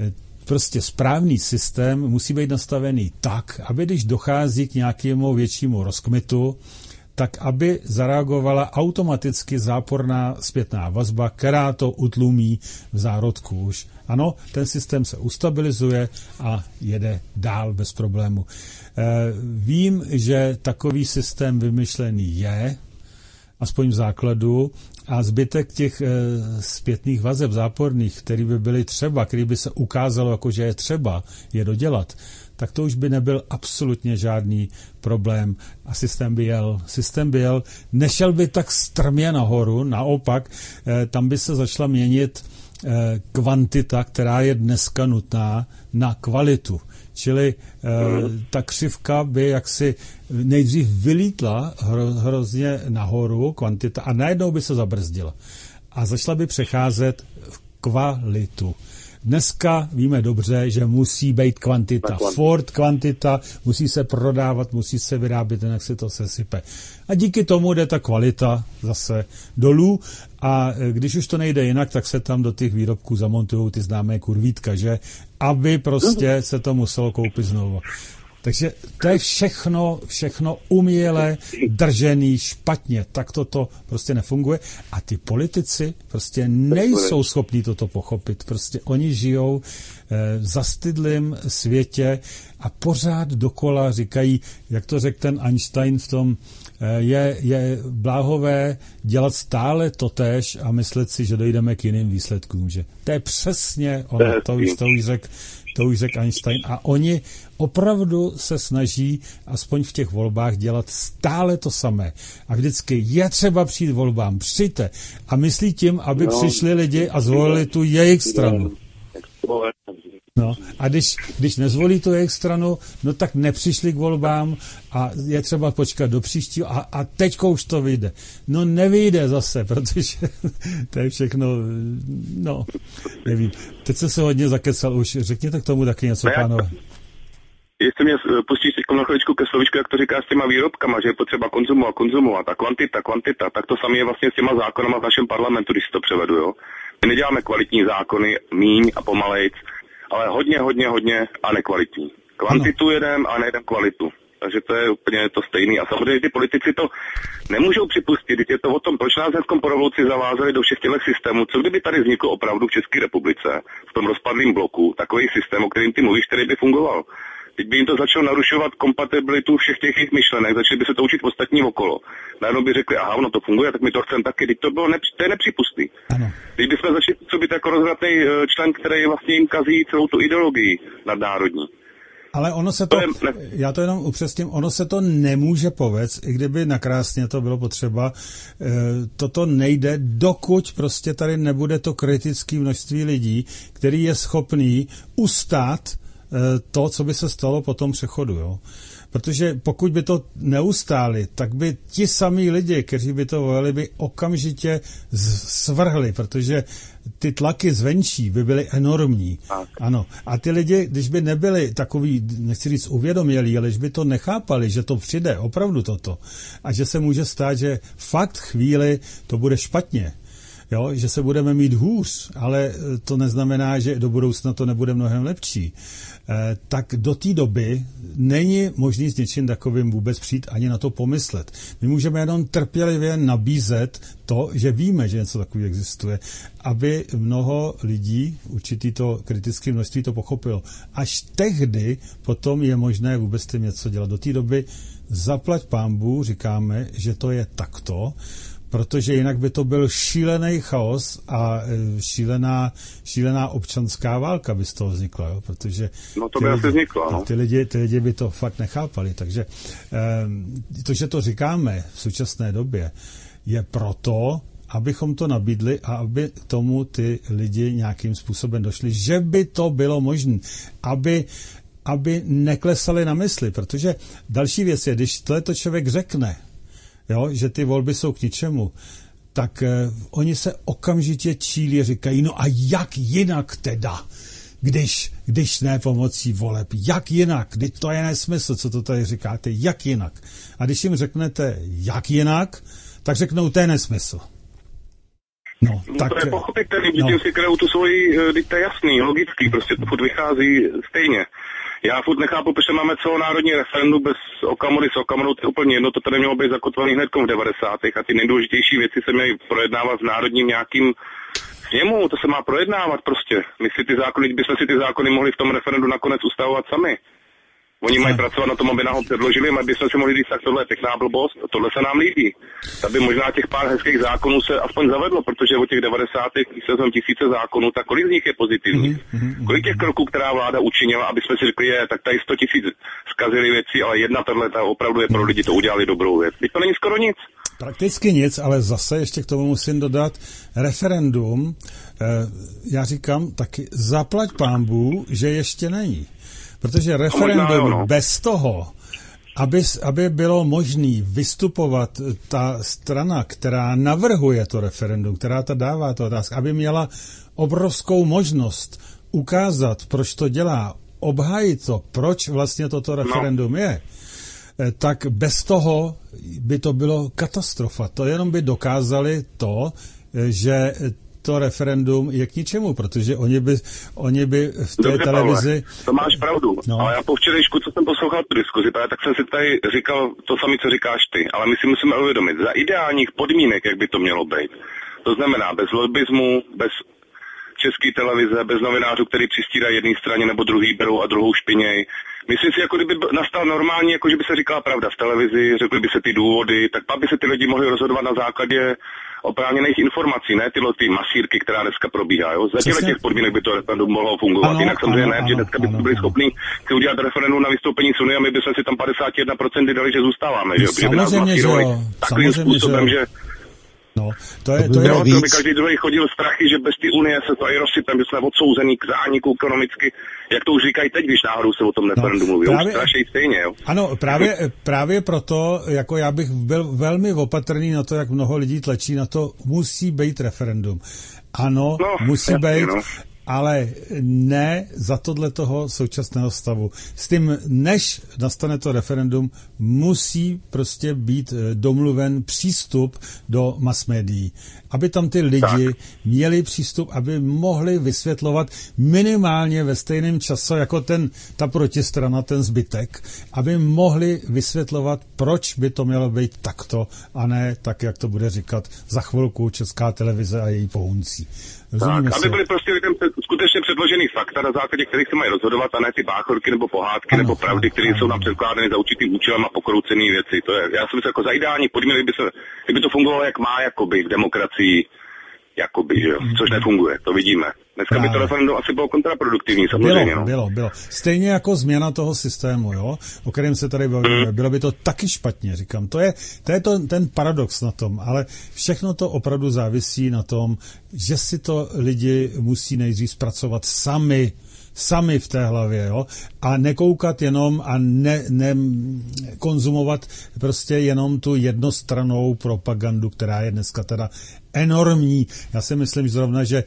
Prostě správný systém musí být nastavený tak, aby když dochází k nějakému většímu rozkmitu, tak aby zareagovala automaticky záporná zpětná vazba, která to utlumí v zárodku už. Ano, ten systém se ustabilizuje a jede dál bez problému. E, vím, že takový systém vymyšlený je, aspoň v základu, a zbytek těch e, zpětných vazeb záporných, který by byly třeba, který by se ukázalo, jako že je třeba je dodělat, tak to už by nebyl absolutně žádný problém a systém by jel. Systém by jel, nešel by tak strmě nahoru, naopak, e, tam by se začala měnit e, kvantita, která je dneska nutná, na kvalitu. Čili e, ta křivka by jaksi nejdřív vylítla hro, hrozně nahoru, kvantita, a najednou by se zabrzdila. A začala by přecházet v kvalitu. Dneska víme dobře, že musí být kvantita. Ford kvantita, musí se prodávat, musí se vyrábět, jinak se to sesype. A díky tomu jde ta kvalita zase dolů a když už to nejde jinak, tak se tam do těch výrobků zamontují ty známé kurvítka, že? Aby prostě se to muselo koupit znovu. Takže to je všechno, všechno uměle držený špatně. Tak toto prostě nefunguje. A ty politici prostě nejsou schopní toto pochopit. Prostě oni žijou eh, v zastydlém světě a pořád dokola říkají, jak to řekl ten Einstein v tom, eh, je, je bláhové dělat stále totéž a myslet si, že dojdeme k jiným výsledkům. Že? To je přesně ono, to už, to už řekl to už řekl Einstein. A oni opravdu se snaží aspoň v těch volbách dělat stále to samé. A vždycky je třeba přijít volbám, přijďte. A myslí tím, aby no, přišli lidi a zvolili tu jejich stranu. No, a když, když nezvolí tu jejich stranu, no tak nepřišli k volbám a je třeba počkat do příštího a, a teďko už to vyjde. No nevyjde zase, protože to je všechno, no, nevím. Teď jsem se hodně zakecal už, řekněte k tomu taky něco, no, pánové. Jestli mě pustíš teď na chviličku ke slovíčku, jak to říkáš s těma výrobkama, že je potřeba konzumovat, konzumovat a kvantita, kvantita, tak to samé je vlastně s těma zákonama v našem parlamentu, když si to převedu, jo. My neděláme kvalitní zákony, míň a pomalejc, ale hodně, hodně, hodně a nekvalitní. Kvantitu jedem a nejedem kvalitu. Takže to je úplně to stejné. A samozřejmě ty politici to nemůžou připustit, když je to o tom, proč nás dneskom po revoluci zavázali do všech těch systémů. Co kdyby tady vznikl opravdu v České republice, v tom rozpadlém bloku, takový systém, o kterým ty mluvíš, který by fungoval. Teď by jim to začalo narušovat kompatibilitu všech těch jejich myšlenek, začali by se to učit ostatní okolo. Najednou by řekli, aha, ono to funguje, tak my to chceme taky. Teď to bylo nepři- to je nepřípustný. Teď bychom začali působit jako rozvratný člen, který vlastně jim kazí celou tu ideologii nadnárodní. Ale ono se to, já to jenom upřesním, ono se to nemůže povést, i kdyby nakrásně to bylo potřeba, toto nejde, dokud prostě tady nebude to kritické množství lidí, který je schopný ustát to, co by se stalo po tom přechodu, jo. Protože pokud by to neustáli, tak by ti samí lidi, kteří by to volili, by okamžitě svrhli, protože ty tlaky zvenčí by byly enormní. Ano. A ty lidi, když by nebyli takový, nechci říct uvědomělí, ale když by to nechápali, že to přijde, opravdu toto, a že se může stát, že fakt chvíli to bude špatně, jo, že se budeme mít hůř, ale to neznamená, že do budoucna to nebude mnohem lepší. Eh, tak do té doby není možný s něčím takovým vůbec přijít ani na to pomyslet. My můžeme jenom trpělivě nabízet to, že víme, že něco takového existuje, aby mnoho lidí, určitý to kritické množství to pochopilo. Až tehdy potom je možné vůbec tím něco dělat. Do té doby zaplať pánbů, říkáme, že to je takto, protože jinak by to byl šílený chaos a šílená, šílená občanská válka by z toho vznikla, jo? Protože no to by asi vzniklo, no. ty, lidi, ty lidi by to fakt nechápali, takže eh, to, že to říkáme v současné době, je proto, abychom to nabídli a aby k tomu ty lidi nějakým způsobem došli, že by to bylo možné, aby aby neklesali na mysli, protože další věc je, když tohleto člověk řekne, jo, že ty volby jsou k ničemu, tak eh, oni se okamžitě čílí, říkají, no a jak jinak teda, když, když ne pomocí voleb, jak jinak, když to je nesmysl, co to tady říkáte, jak jinak. A když jim řeknete, jak jinak, tak řeknou, to je nesmysl. No, no tak, to je pochopitelný, že no. tím si krajou tu svoji, to je jasný, logický, prostě to furt vychází stejně. Já furt nechápu, protože máme celonárodní referendum bez Okamury s Okamurou, to je úplně jedno, to tady mělo být zakotvený hned v devadesátých a ty nejdůležitější věci se měly projednávat v národním nějakým sněmu, to se má projednávat prostě. My si ty zákony, bychom si ty zákony mohli v tom referendu nakonec ustavovat sami. Oni mají pracovat na tom, aby nám ho předložili, my bychom si mohli říct, tak tohle je pěkná blbost, tohle se nám líbí. Aby možná těch pár hezkých zákonů se aspoň zavedlo, protože o těch devadesátých se tisíce zákonů, tak kolik z nich je pozitivních? Mm-hmm. Kolik těch kroků, která vláda učinila, aby jsme si řekli, je, tak tady sto tisíc zkazili věci, ale jedna tahle ta opravdu je pro lidi, to udělali dobrou věc. Teď to není skoro nic. Prakticky nic, ale zase ještě k tomu musím dodat referendum, eh, já říkám taky zaplať pánbů, že ještě není. Protože referendum no. bez toho, aby, aby bylo možné vystupovat ta strana, která navrhuje to referendum, která to dává to otázku, aby měla obrovskou možnost ukázat, proč to dělá, obhájit to, proč vlastně toto referendum no. je, tak bez toho by to bylo katastrofa. To jenom by dokázali to, že to referendum je k ničemu, protože oni by, oni by v té Dobře, televizi... Pavle, to máš pravdu, no. Ale já po včerejšku, co jsem poslouchal tu diskuzi, tak jsem si tady říkal to samé, co říkáš ty, ale my si musíme uvědomit, za ideálních podmínek, jak by to mělo být. To znamená bez lobbyzmu, bez české televize, bez novinářů, který přistírají jedné straně nebo druhý berou a druhou špiněj. Myslím si, jako kdyby nastal normální, jako že by se říkala pravda v televizi, řekly by se ty důvody, tak pak by se ty lidi mohli rozhodovat na základě oprávněných informací, ne tyhle ty masírky, která dneska probíhá. Jo? Za těchto těch podmínek by to referendum mohlo fungovat. Ano, Jinak samozřejmě ano, ne, ano, že dneska bychom byli schopni si udělat referendum na vystoupení Suny a my bychom si tam padesát jedna procent dali, že zůstáváme. Že? Samozřejmě, že jo. Takovým způsobem, že... No, to je, to je jo, to by každý druhý chodil strachy, že bez ty unie se to i rozsypem, že jsme odsouzený k zániku ekonomicky. Jak to už říkají teď, když náhodou se o tom referendu no, mluví. Právě, strašej stejně, jo. Ano, právě, právě proto, jako já bych byl velmi opatrný na to, jak mnoho lidí tlačí na to, musí být referendum. Ano, no, musí jasný, být, no. Ale ne za tohle toho současného stavu. S tím, než nastane to referendum, musí prostě být domluven přístup do mass médií. Aby tam ty lidi tak. měli přístup, aby mohli vysvětlovat minimálně ve stejném čase jako ten, ta protistrana, ten zbytek, aby mohli vysvětlovat, proč by to mělo být takto a ne tak, jak to bude říkat za chvilku Česká televize a její pohuncí. Tak, aby byly prostě lidem skutečně předložený fakta, na základě kterých se mají rozhodovat, a ne ty báchorky nebo pohádky ano, nebo pravdy, které jsou nám předkládány za určitým účelem a pokroucené věci. To je, já si myslím, jako za ideální podmínky, kdyby, se, kdyby to fungovalo, jak má, jakoby, v demokracii, jakoby, že jo, což nefunguje, to vidíme. Dneska Právě. by to referendum asi bylo kontraproduktivní, samozřejmě. Bylo, no. bylo, bylo. Stejně jako změna toho systému, jo, o kterém se tady bavíme. Hmm. Bylo by to taky špatně, říkám. To je, to je to, ten paradox na tom, ale všechno to opravdu závisí na tom, že si to lidi musí nejdřív zpracovat sami, sami v té hlavě, jo, a nekoukat jenom a ne, ne konzumovat prostě jenom tu jednostrannou propagandu, která je dneska teda enormní. Já si myslím zrovna, že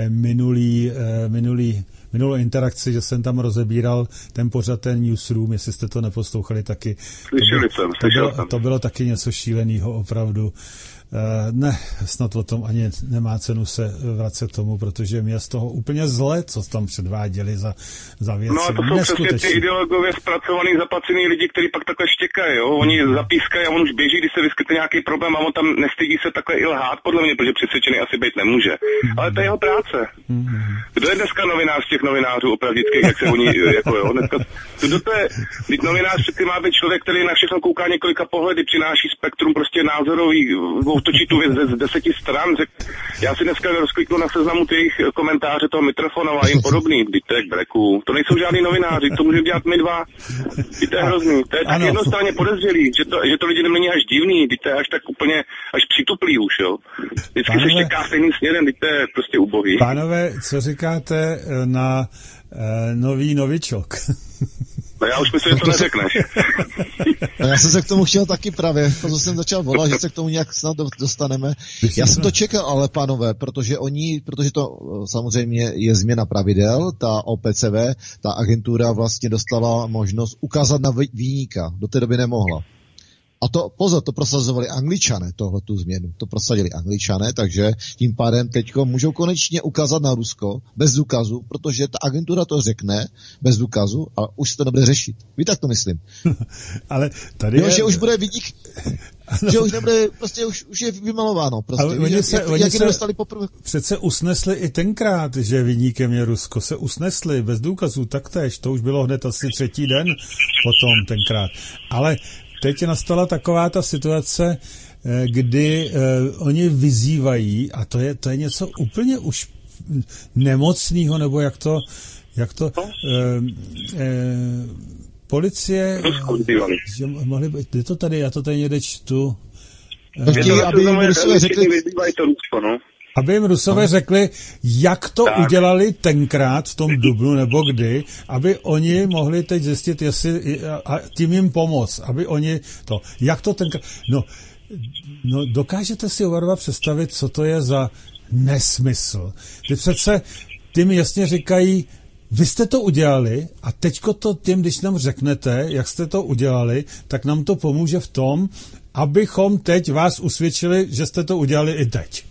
minulý, minulý minulou interakci, že jsem tam rozebíral ten pořad, ten newsroom, jestli jste to neposlouchali taky. Slyšeli jsem, to bylo, to bylo taky něco šíleného opravdu. Uh, ne, snad o tom ani nemá cenu se vracet tomu, protože mě je z toho úplně zle, co tam předváděli za, za věci. No a to jsou přesně ty ideologově zpracovaný, zaplacený lidi, kteří pak takhle štěkají, jo. Oni mm. zapískají a on už běží, když se vyskytne nějaký problém a on tam nestydí se takhle i lhát, podle mě, protože přesvědčený asi být nemůže. Mm. Ale to je jeho práce. Mm. Kdo je dneska novinář z těch novinářů opravdických, jak se oni, jako jo, dneska, kdo to je, teď novinář přeci má být člověk, který na všechno kouká několika pohledy, přináší spektrum prostě názorový, točí tu věc z deseti stran. Řek, já si dneska rozkliknu na seznamu těch komentáře toho Mitrofanova a jim podobný. Víte, jak breku. To nejsou žádný novináři, to můžeme dělat my dva. Víte, je hrozný. To je tak jednostranně podezřelý, že to, že to lidi není až divný, víte, až tak úplně, až přituplý už, jo. Vždycky Pánové, se štěká stejným směrem, víte, je prostě ubohý. Pánové, co říkáte na uh, nový novičok? No já už myslím, že to neřekneš. No já jsem se k tomu chtěl taky právě, proto jsem začal volat, že se k tomu nějak snad dostaneme. Já jsem to čekal, ale pánové, protože oni, protože to samozřejmě je změna pravidel, ta O P C V, ta agentura vlastně dostala možnost ukázat na viníka, do té doby nemohla. A to, pozor, to prosazovali Angličané, tohle tu změnu. To prosadili Angličané, takže tím pádem teďko můžou konečně ukázat na Rusko bez důkazu, protože ta agentura to řekne bez důkazu a už se to nebude řešit. Víš, tak to myslím. Ale tady jo, je... že už bude vidík, ano. Že už nebude, prostě už, už je vymalováno. Prostě. Ale oni se, jak, oni jak se dostali poprvé. Přece usnesli i tenkrát, že viníkem je Rusko. Se usnesli bez důkazů taktéž. To už bylo hned asi třetí den potom tenkrát. Ale teď nastala taková ta situace, kdy uh, oni vyzývají, a to je, to je něco úplně už nemocného, nebo jak to, jak to, uh, uh, policie, že mohli být, je to tady, já to tady někde čtu. Uh, Chtějí, aby jim Rusové řekli, aby jim Rusové řekli, jak to tak udělali tenkrát v tom dubnu nebo kdy, aby oni mohli teď zjistit, jestli, a tím jim pomoct, aby oni to, jak to tenkrát, no, no dokážete si oba představit, co to je za nesmysl. Ty přece, ty mi jasně říkají, vy jste to udělali a teďko to tím, když nám řeknete, jak jste to udělali, tak nám to pomůže v tom, abychom teď vás usvědčili, že jste to udělali i teď.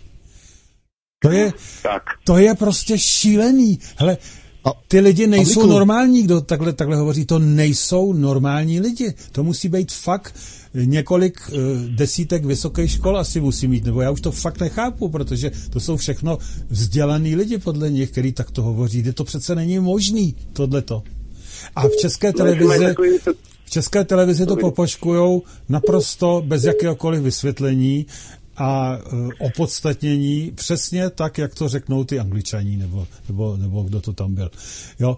To je, tak. to je prostě šílený. Hele, ty lidi nejsou normální, kdo takhle, takhle hovoří, to nejsou normální lidi. To musí být fakt několik uh, desítek vysokých škol asi musí mít, nebo já už to fakt nechápu, protože to jsou všechno vzdělaný lidi podle nich, který takto hovoří. Kde to přece není možný, tohleto. A v české televizi, v české televizi to popoškujou naprosto bez jakéhokoliv vysvětlení a uh, opodstatnění přesně tak, jak to řeknou ty Angličaní, nebo, nebo, nebo kdo to tam byl. Jo.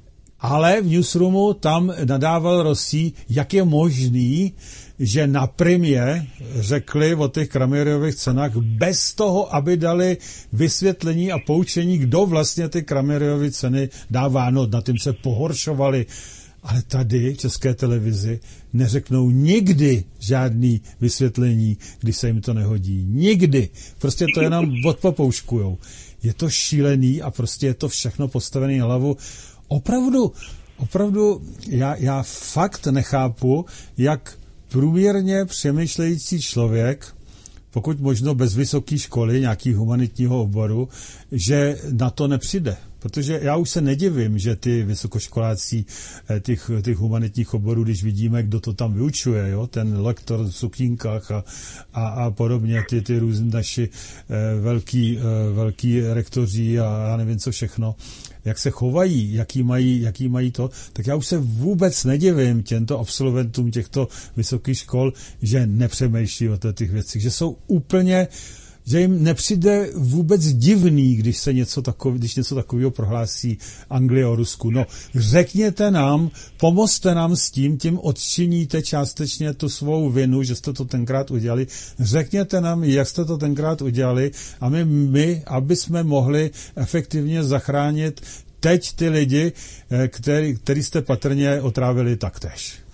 Ale v newsroomu tam nadával Rosí, jak je možný, že na Primě řekli o těch Kraméryových cenách bez toho, aby dali vysvětlení a poučení, kdo vlastně ty Kraméryovy ceny dává. No, na tím se pohoršovali. Ale tady v české televizi neřeknou nikdy žádný vysvětlení, když se jim to nehodí. Nikdy. Prostě to jenom odpopouškujou. Je to šílený a prostě je to všechno postavené na hlavu. Opravdu, opravdu, já, já fakt nechápu, jak průměrně přemýšlející člověk, pokud možno bez vysoké školy, nějaký humanitního oboru, že na to nepřijde. Protože já už se nedivím, že ty vysokoškoláci těch, těch humanitních oborů, když vidíme, kdo to tam vyučuje, jo? Ten lektor v sukínkách a, a, a podobně, ty, ty různý naši eh, velký, eh, velký rektoři a já nevím co všechno, jak se chovají, jaký mají, jaký mají to, tak já už se vůbec nedivím těmto absolventům těchto vysokých škol, že nepřemýšlí o těch věcích, že jsou úplně, že jim nepřijde vůbec divný, když se něco takový, když něco takového prohlásí Anglie o Rusku. No, řekněte nám, pomozte nám s tím, tím odčiníte částečně tu svou vinu, že jste to tenkrát udělali. Řekněte nám, jak jste to tenkrát udělali a my, my aby jsme mohli efektivně zachránit teď ty lidi, který, který jste patrně otrávili taktéž.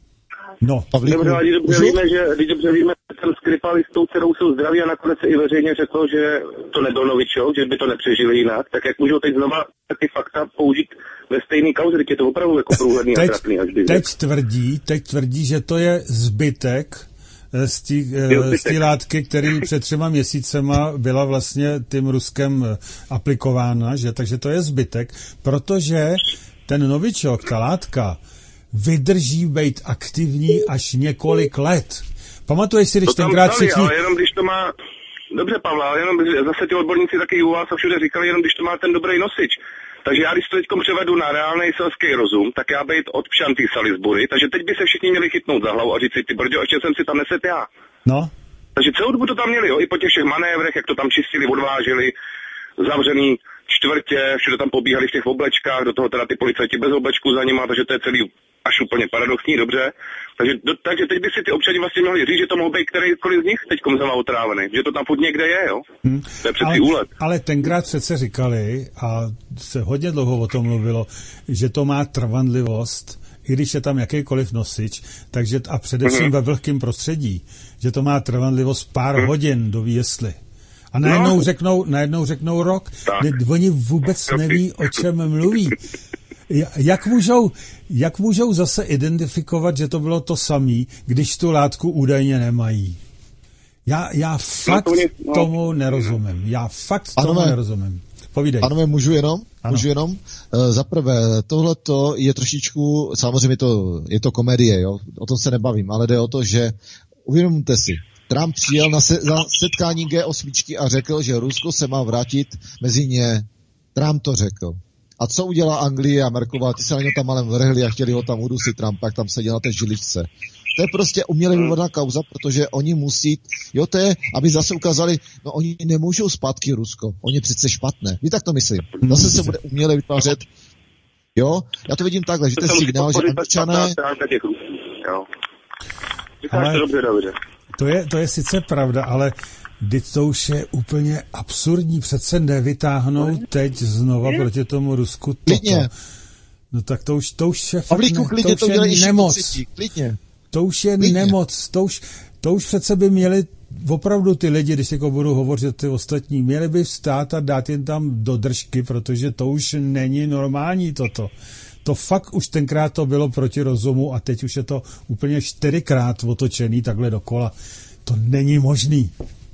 No, Pavlíku, dobře, ale dobře víme, že když dobře víme, ten Skripal s tou dcerou jsou zdraví a nakonec se i veřejně řekl, že to nebyl novičok, že by to nepřežili jinak, tak jak můžou teď znova ty fakta použít ve stejný kauze, teď je to opravdu jako průhledný teď, a trapný až teď tvrdí, teď tvrdí, že to je zbytek z té látky, který před třema měsícema byla vlastně tím Ruskem aplikována, že, takže to je zbytek, protože ten novičok, ta látka, vydrží být aktivní až několik let. Pamatuješ si, když tenkrát všichni... Ale jenom když to má... Dobře, Pavla, ale jenom zase ty odborníci taky u vás a všude říkali, jenom když to má ten dobrý nosič. Takže já když to teď převedu na reálný selský rozum, tak já být od Pšantý Salisbury, takže teď by se všichni měli chytnout za hlavu a říct si, ty brďo, ještě jsem si tam neset já. No. Takže celou dobu to tam měli, jo, i po těch všech manévrech, jak to tam čistili, odváželi, zavřený čtvrtě, všude tam pobíhali v těch oblečkách, do toho teda ty policajti bez oblečků za nima, takže to je celý až úplně paradoxní, dobře. Takže, do, takže teď by si ty občani vlastně mohli říct, že to mohl být kterýkoliv z nich teďkom zama otrávený, že to tam furt někde je, jo? Hmm. To je přeci ale, úlet. Ale tenkrát přece říkali, a se hodně dlouho o tom mluvilo, že to má trvanlivost, i když je tam jakýkoliv nosič, takže a především mm-hmm. ve vlhkém prostředí, že to má trvanlivost pár mm. hodin do výjesly. A najednou, no. řeknou, najednou řeknou rok. Ne, oni vůbec neví, o čem mluví. Jak můžou, jak můžou zase identifikovat, že to bylo to samý, když tu látku údajně nemají? Já, já fakt no, to mě, no. tomu nerozumím. Já fakt tomu Anové, nerozumím. Povídej. Anové, můžu jenom? Ano. Můžu jenom? Uh, za prvé, tohleto je trošičku, samozřejmě to, je to komedie, jo? O tom se nebavím, ale jde o to, že uvědomte si, Trump přijel na se, na setkání G osm a řekl, že Rusko se má vrátit mezi ně. Trump to řekl. A co udělala Anglie a Merkelová? Ty se na něj tam malem vrhli a chtěli ho tam udusit Trump, jak tam seděl na té žiličce. To je prostě uměle vyvodaná kauza, protože oni musí, jo, to je, aby zase ukázali, no oni nemůžou zpátky Rusko, oni přece špatné. Víte, tak to myslím. Zase se bude uměle vytvářet, jo, já to vidím takhle, že to je signál, že Američané... Ale to je, to je sice pravda, ale teď to už je úplně absurdní, přece nevytáhnou teď znova proti tomu Rusku toto. Klidně. No tak to už, to už je fakt Pavlíku, ne, klidně, to už to je nemoc. Klidně. To už je klidně. nemoc, to už, to už přece by měli opravdu ty lidi, když jako budu hovořit ty ostatní, měli by vstát a dát jen tam do držky, protože to už není normální toto. To fakt už tenkrát to bylo proti rozumu a teď už je to úplně čtyřikrát otočený takhle dokola. To není možný.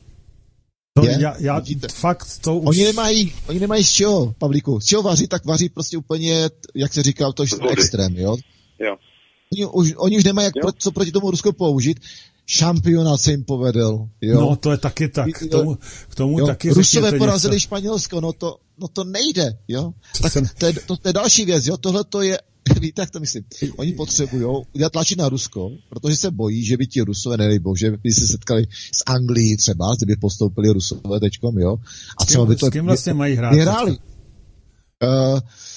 To, je, já, já fakt to už... Oni nemají, oni nemají z čeho, Pavlíku. Z čeho vaří, tak vaří prostě úplně, jak se říkal, to je extrém, jo? Jo. Oni už, oni už nemají jak pro, co proti tomu Rusku použít. Šampionát se jim povedl, jo? No, to je taky tak. K tomu, k tomu jo, taky Rusové porazili něco. Španělsko, no to, no to nejde, jo? Tak jsem... to, je, to, to je další věc, jo? Tohle to je, víte, jak to myslím? Oni potřebují udělat tlačit na Rusko, protože se bojí, že by ti Rusové, nedej bože, by se setkali s Anglií třeba, kdyby postoupili Rusové teďkom, jo? A třeba by to... S kým vlastně mají hrát? Vyhráli. Uh,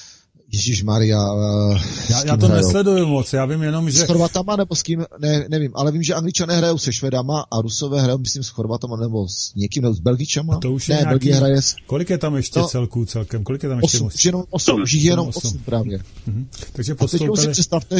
Ježišmarja. Uh, já, já to hrajou? Nesleduju moc, já vím jenom, že... S Chorvatama nebo s kým, ne, nevím, ale vím, že Angličané hrajou se Švedama a Rusové hrajou, myslím, s Chorvatama nebo s někým, nebo s Belgičama. A to už ne, je nějaký... Belgie hraje s... Kolik je tam ještě no, celků celkem? Kolik je tam ještě? osm, už jenom osm, už jenom osm právě. Mhm. Takže postoupili... A teď si představte,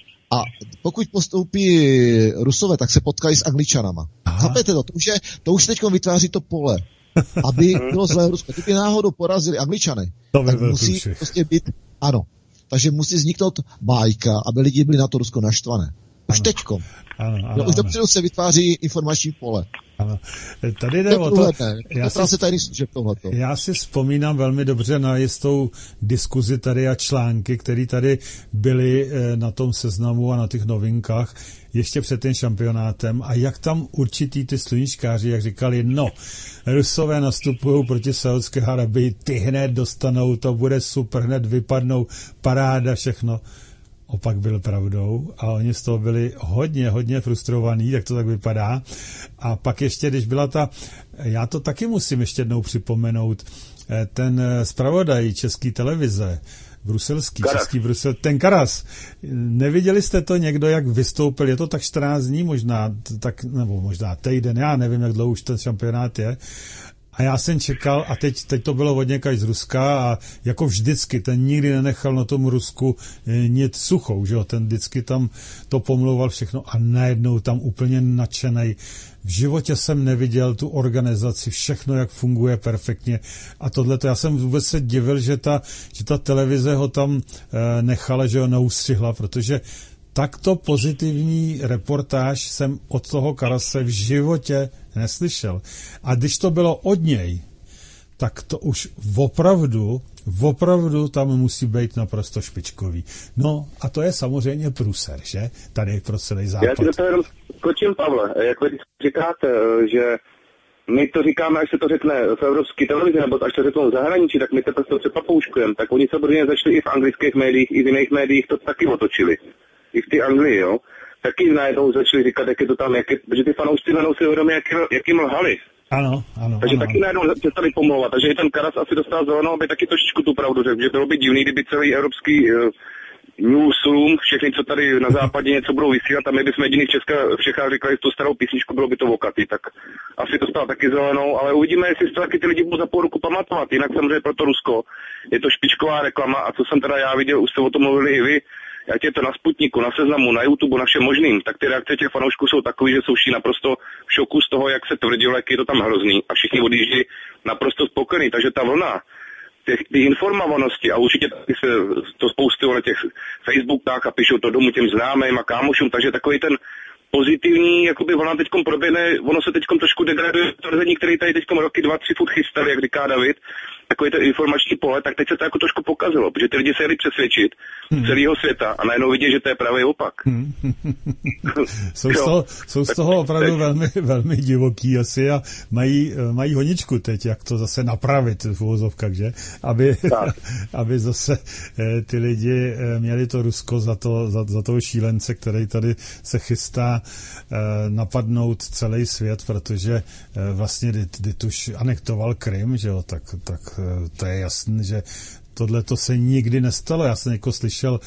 a pokud postoupí Rusové, tak se potkají s Angličanama. Aha. Chápete to? To už, je, to už teď vytváří to pole, aby bylo zlé Rusko. Kdyby náhodou porazili Angličany, tak musí tuši. prostě být, ano, takže musí vzniknout bájka, aby lidi byli na to Rusko naštvané. Už teďko. Ano, ano, no, už dopředu se vytváří informační pole. Ano. Tady jde o to... Já si, se tady služeb tohleto. Já si vzpomínám velmi dobře na jistou diskuzi tady a články, které tady byly na tom seznamu a na těch novinkách ještě před tím šampionátem a jak tam určitý ty sluníčkáři, jak říkali, no, Rusové nastupují proti Saudské Arabii, ty hned dostanou, to bude super, hned vypadnou, paráda, všechno. Opak byl pravdou a oni z toho byli hodně, hodně frustrovaní, jak to tak vypadá. A pak ještě, když byla ta, já to taky musím ještě jednou připomenout, ten zpravodaj české televize, bruselský, Karas. český Brusel, ten Karas. Neviděli jste to někdo, jak vystoupil? Je to tak čtrnáct dní možná, tak, nebo možná týden, já nevím, jak dlouho už ten šampionát je. A já jsem čekal, a teď, teď to bylo od někaž z Ruska a jako vždycky, ten nikdy nenechal na tom Rusku nic suchou, že jo, ten vždycky tam to pomlouval všechno a najednou tam úplně nadšenej. V životě jsem neviděl tu organizaci, všechno, jak funguje perfektně a tohleto. Já jsem vůbec se divil, že ta, že ta televize ho tam e, nechala, že ho neustřihla, protože takto pozitivní reportáž jsem od toho Karase v životě neslyšel. A když to bylo od něj, tak to už opravdu, opravdu tam musí být naprosto špičkový. No a to je samozřejmě průser, že? Tady pro celý západ. Já ti do toho jenom skočím, Pavle. Jak vy říkáte, že my to říkáme, až se to řekne v evropské televizi, nebo až to řeknou v zahraničí, tak my to prostě přepapouškujeme. Tak oni se brně začali i v anglických médiích, i v jiných médiích to taky otočili. I v té Anglii, jo. Taky najednou začali říkat, jak je to tam, jak je, protože ty fanoušci najednou si uvědomí, jak, jak jim lhali. Ano, ano. Takže ano, taky ano. najednou přestali pomlouvat. Takže i ten Karas asi dostal zelenou, aby taky trošičku tu pravdu řekl, že bylo by divný, kdyby celý evropský uh, newsroom, všechny, co tady na západě něco budou vysílat, a my bychom jediný v Česka, v Čechách říkali tu starou písničku, bylo by to vokatý, tak asi to stalo taky zelenou, ale uvidíme, jestli to taky ty lidi budou za půl roku pamatovat, jinak samozřejmě pro to Rusko je to špičková reklama, a co jsem teda já viděl, už jste o tom mluvili i vy, ať je to na Sputniku, na Seznamu, na YouTube, na všem možným, tak ty reakce těch fanoušků jsou takový, že jsou všichni naprosto v šoku z toho, jak se tvrdilo, jak je to tam hrozný, a všichni odjíždí naprosto spokojení, takže ta vlna těch, ty informovanosti, a určitě se to spousty na těch Facebookách a píšou to domů těm známým a kámošům, takže takový ten pozitivní, jakoby ona teďkom proběhne, ono se teďkom trošku degraduje tvrzení, který tady teďkom roky dva, tři furt chystali, jak říká David, takový ten informační pole, tak teď se to jako trošku pokazilo, protože ty lidi se jeli přesvědčit hmm. celého světa a najednou vidí, že to je pravý opak. Hmm. jsou, z toho, jsou z toho opravdu teď velmi, velmi divoký asi a mají, mají honičku teď, jak to zase napravit v uvozovkách, že? Aby, aby zase ty lidi měli to Rusko za, to, za, za toho šílence, který tady se chystá napadnout celý svět, protože vlastně teď už anektoval Krym, že jo, tak, tak to je jasné, že tohle to se nikdy nestalo. Já jsem jako slyšel,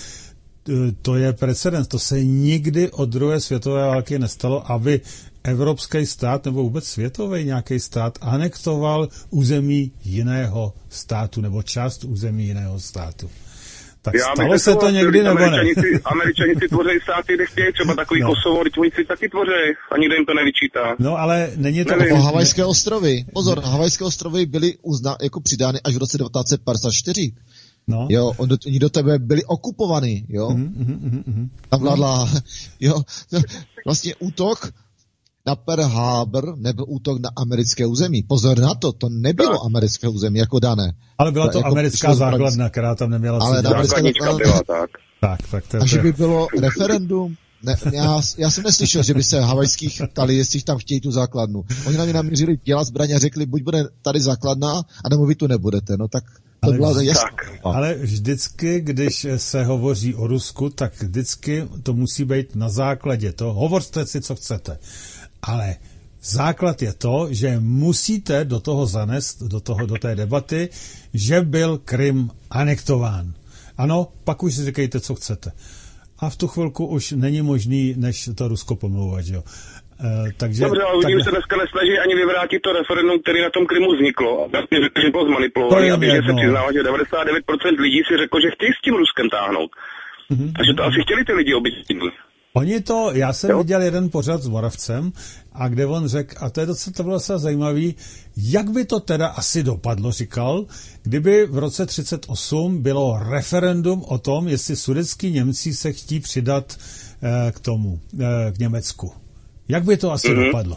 to je precedens, to se nikdy od druhé světové války nestalo, aby evropský stát nebo vůbec světový nějaký stát anektoval území jiného státu nebo část území jiného státu. Tak já stalo se to někdy, nebo ne? Američani si tvoří státy, kde chtějí, třeba takový no. Kosovo, když oni si taky tvoří a nikdo jim to nevyčítá. No ale není to... Nevím. Havajské ostrovy, pozor, hmm. Havajské ostrovy byly uzna, jako přidány až v roce devatenáct set padesát čtyři. No. Jo, on do, oni do tebe byli okupovaní, jo. Mm, mm, mm, Tam vládla, mm. jo, vlastně útok na Pearl Harbor nebyl útok na americké území. Pozor na to, to nebylo tak. americké území jako dané. Ale byla to jako americká základna, která tam neměla ale základnička byla, tak. Tak, tak to, Takže by bylo referendum. Ne, já, já jsem neslyšel, že by se havajských ptali, jestli tam chtějí tu základnu. Oni na mě namířili dělat zbraně a řekli, buď bude tady základna, anebo vy tu nebudete. No tak to ale, byla jasná. Ale vždycky, když se hovoří o Rusku, tak vždycky to musí být na základě toho. Hovořte si, co chcete. Ale základ je to, že musíte do toho zanést, do, toho, do té debaty, že byl Krym anektován. Ano, pak už si říkejte, co chcete. A v tu chvilku už není možný, než to Rusko pomlouvat, že jo. E, takže... Dobře, ale tak... se dneska nesnaží ani vyvrátit to referendum, který na tom Krymu vzniklo. A vlastně řekl, že bylo zmanipulovaný, aby se přiznalo, že devadesát devět procent lidí si řeklo, že chtějí s tím Ruskem táhnout. Mm-hmm. A že to asi chtěli ty lidi obyčejní. Oni to, já jsem jo? viděl jeden pořad s Moravcem, a kde on řekl, a to je docela, to bylo docela zajímavý, jak by to teda asi dopadlo, říkal, kdyby v roce třicet osm bylo referendum o tom, jestli sudetský Němci se chtí přidat eh, k tomu, eh, k Německu. Jak by to asi mm-hmm. dopadlo?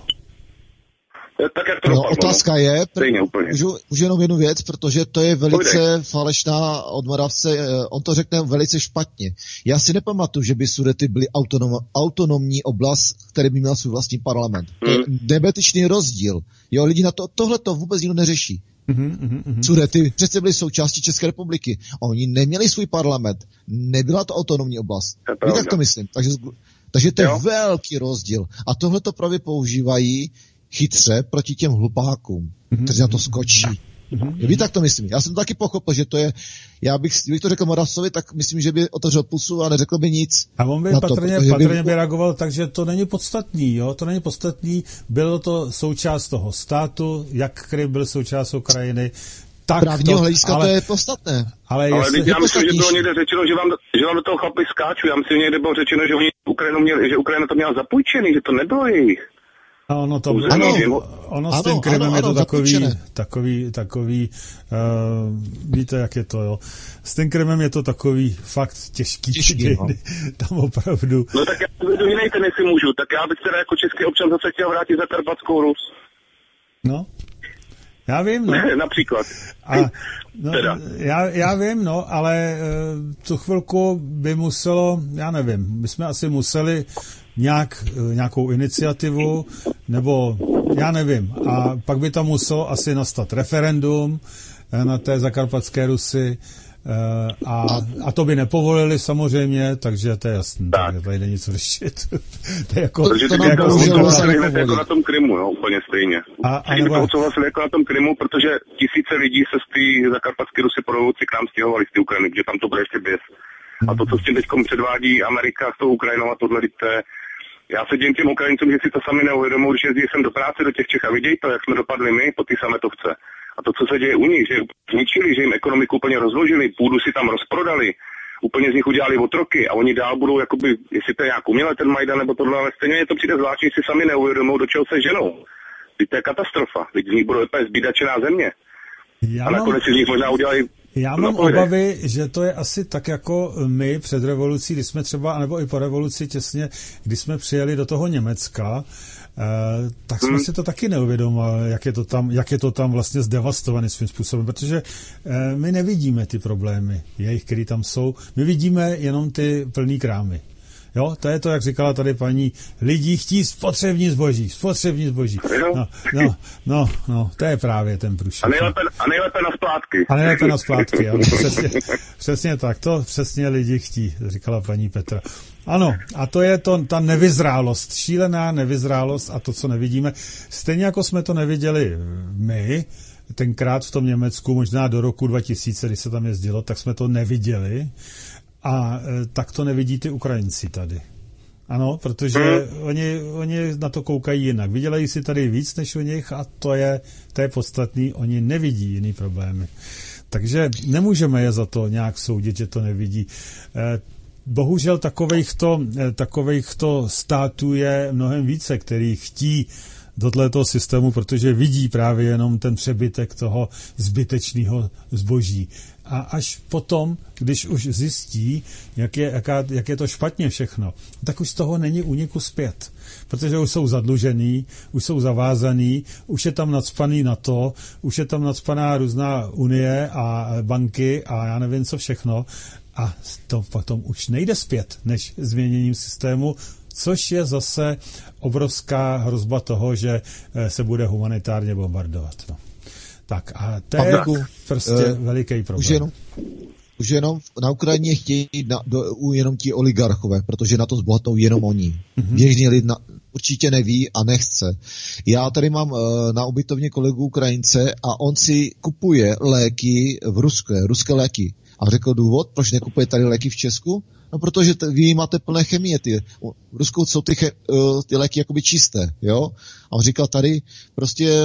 Tak jak to no, dopadlo, otázka no? je, pr- můžu, můžu jenom jednu věc, protože to je velice Pojde. falešná od Moravce, on to řekne velice špatně. Já si nepamatuju, že by Sudety byly autonom, autonomní oblast, který by měl svůj vlastní parlament. Hmm. To je nebetičný rozdíl. Jo, lidi na to, tohle to vůbec nikdo neřeší. Mm-hmm, mm-hmm. Sudety přece byly součástí České republiky. Oni neměli svůj parlament. Nebyla to autonomní oblast. Víte, jak to myslím? Takže, takže to je jo. velký rozdíl. A tohle to právě používají chytře proti těm hlupákům, mm-hmm. kteří na to skočí. Mm-hmm. Víte, tak to myslím. Já jsem to taky pochopil, že to je, já bych, kdybych to řekl Moravcovi, tak myslím, že by otevřel pusu a neřekl by nic. A on by patrně, to, patrně by... by reagoval tak, že to není podstatný, jo, to není podstatný, bylo to součást toho státu, jak Krym byl součást Ukrajiny, tak právního to, hlediska ale, to je podstatné. Ale, ale jestli, já myslím, že bylo někde řečeno, že vám, že vám do toho chlapi skáču. Já myslím, že někde bylo řečeno, že oni Ukrajinu měli, že Ukrajina to měla zapůjčený, že to nebylo jejich. A ono, to, ano, ono s tím Krymem ano, je to ano, takový, takový, takový, uh, víte, jak je to, jo. S tím Krymem je to takový fakt těžký, těžký no. Tam opravdu. No tak já to jiný ten, jestli můžu, tak já bych teda jako český občan zase chtěl vrátit za Karpatskou Rus. No, já vím, no. Například. A, no, já, já vím, no, ale uh, tu chvilku by muselo, já nevím, my jsme asi museli nějak, nějakou iniciativu, nebo já nevím. A pak by tam muselo asi nastat referendum na té zakarpatské Rusy a, a to by nepovolili samozřejmě, takže to je jasné. Tak. Tady není co řešit. To je jako, takže to, to jako, jako, jako na tom Krymu, no, úplně stejně. A, a nebo... to odsouhlasili jako na tom Krymu, protože tisíce lidí se z té zakarpatské Rusy po revoluci k nám stěhovali z té Ukrajiny, že tam to bude ještě běs. A to, co s tím teď předvádí Amerika s tou Ukrajinou a tohle, to je, já se dělím těm Ukrajincům, že si to sami neuvědomují, když jezdí sem do práce do těch Čech a vidějí to, jak jsme dopadli my po ty sametovce. A to, co se děje u nich, že zničili, že jim ekonomiku úplně rozložili, půdu si tam rozprodali, úplně z nich udělali otroky a oni dál budou, jakoby, jestli to je nějak uměle ten Majdan nebo tohle, ale stejně je to přijde zvláštní, si sami neuvědomují, do čeho se ženou. Teď to je katastrofa, teď z nich budou úplně zbídačená země. Já a nakonec si z nich možná udělají. Já mám obavy, že to je asi tak jako my před revolucí, když jsme třeba, nebo i po revoluci těsně, když jsme přijeli do toho Německa, eh, tak jsme hmm. si to taky neuvědomili, jak je to tam, jak je to tam vlastně zdevastované svým způsobem, protože eh, my nevidíme ty problémy, jejich, které tam jsou, my vidíme jenom ty plný krámy. Jo, to je to, jak říkala tady paní, lidi chtí spotřební zboží, spotřební zboží. No, no, no, no, to je právě ten průšvih. A nejlépe, a nejlépe na splátky. A nejlépe na splátky, ano, přesně, přesně tak, to přesně lidi chtí, říkala paní Petra. Ano, a to je to, ta nevyzrálost, šílená nevyzrálost a to, co nevidíme. Stejně jako jsme to neviděli my, tenkrát v tom Německu, možná do roku dva tisíce, když se tam jezdilo, tak jsme to neviděli. A e, tak to nevidí ty Ukrajinci tady. Ano, protože hmm. oni, oni na to koukají jinak. Vydělají si tady víc než u nich a to je, to je podstatný. Oni nevidí jiný problémy. Takže nemůžeme je za to nějak soudit, že to nevidí. E, bohužel takovejchto, e, takovejchto států je mnohem více, který chtí do tohoto systému, protože vidí právě jenom ten přebytek toho zbytečného zboží. A až potom, když už zjistí, jak je, jaká, jak je to špatně všechno, tak už z toho není úniku zpět. Protože už jsou zadlužený, už jsou zavázaný, už je tam nacpaný NATO, už je tam nacpaná různá unie a banky a já nevím co všechno. A to potom už nejde zpět, než změněním systému, což je zase obrovská hrozba toho, že se bude humanitárně bombardovat. No. Tak a to je prostě uh, veliký problém. Už jenom, už jenom na Ukrajině chtějí na, do, jenom ti oligarchové, protože na to zbohatnou jenom oni. Mm-hmm. Běžný lid na, určitě neví a nechce. Já tady mám uh, na ubytovně kolegu Ukrajince a on si kupuje léky v Rusku, ruské léky. A řekl důvod, proč nekupuje tady léky v Česku? No, protože t- vy máte plné chemie. Ty. V Rusku jsou ty, che- uh, ty léky jakoby čisté, jo? A on říkal tady prostě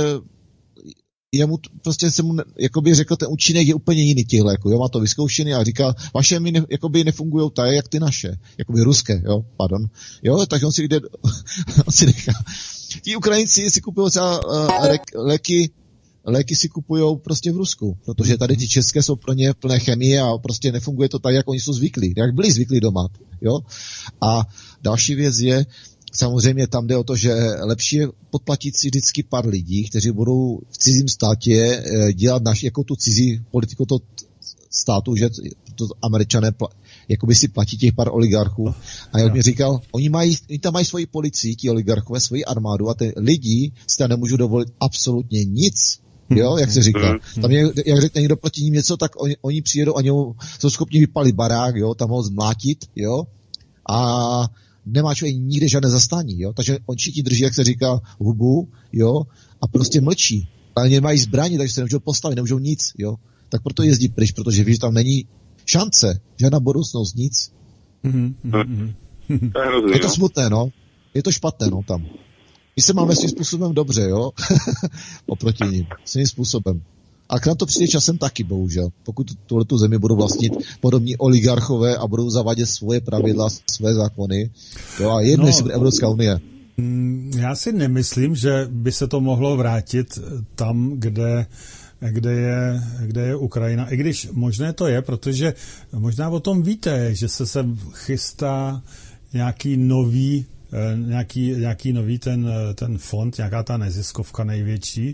jemu prostě se mu jakoby řekl, ten účinek je úplně jiný těch léků, jo, má to vyzkoušený a říká, vaše mi ne, jakoby nefungujou tak, jak ty naše, jakoby ruské, jo, pardon, jo, takže on si jde, on si nechá. Ti Ukrajinci si kupují třeba uh, léky, léky si kupují prostě v Rusku, protože tady ty české jsou pro ně plné chemie a prostě nefunguje to tak, jak oni jsou zvyklí, jak byli zvyklí doma, jo. A další věc je, samozřejmě tam jde o to, že lepší je podplatit si vždycky pár lidí, kteří budou v cizím státě dělat naši, jako tu cizí politiku toho státu, že to Američané pla, jakoby si platí těch pár oligarchů. A jak mi říkal, oni, mají, oni tam mají svoji policii, ti oligarchové, svoji armádu a ty lidi si tam nemůžou dovolit absolutně nic. Jo, jak se říká. Tam je, jak řekne někdo proti ním něco, tak oni, oni přijedou a němu jsou schopni vypalit barák, jo, tam ho zmlátit, jo. A nemá člověk nikde žádné zastání, jo, takže oni všichni drží, jak se říká, hubu, jo, a prostě mlčí. Ale nemají zbraně, takže se nemůžou postavit, nemůžou nic, jo. Tak proto jezdí pryč, protože ví, že tam není šance, žádná budoucnost, nic. Mm-hmm, mm-hmm. To je hrozný, je to smutné, no. Je to špatné, no, tam. My se máme svým způsobem dobře, jo, oproti ním, svým způsobem. A k nám to přijde časem taky, bohužel. Pokud tuhletu zemi budou vlastnit podobní oligarchové a budou zavádět svoje pravidla, své zákony. Jo, a jedno, no, jestli bude Evropská unie. Já si nemyslím, že by se to mohlo vrátit tam, kde, kde, je, kde je Ukrajina. I když možné to je, protože možná o tom víte, že se sem chystá nějaký nový nějaký, nějaký nový ten, ten fond, nějaká ta neziskovka největší,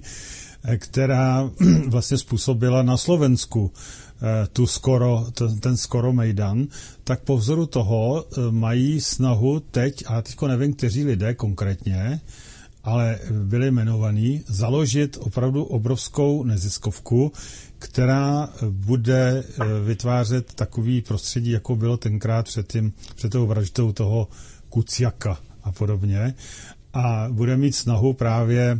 která vlastně způsobila na Slovensku tu skoro, ten, ten skoro Mejdan, tak po vzoru toho mají snahu teď, a teďko nevím, kteří lidé konkrétně, ale byli jmenovaní, založit opravdu obrovskou neziskovku, která bude vytvářet takový prostředí, jako bylo tenkrát před, tím, před tou vraždou toho Kuciaka a podobně. A bude mít snahu právě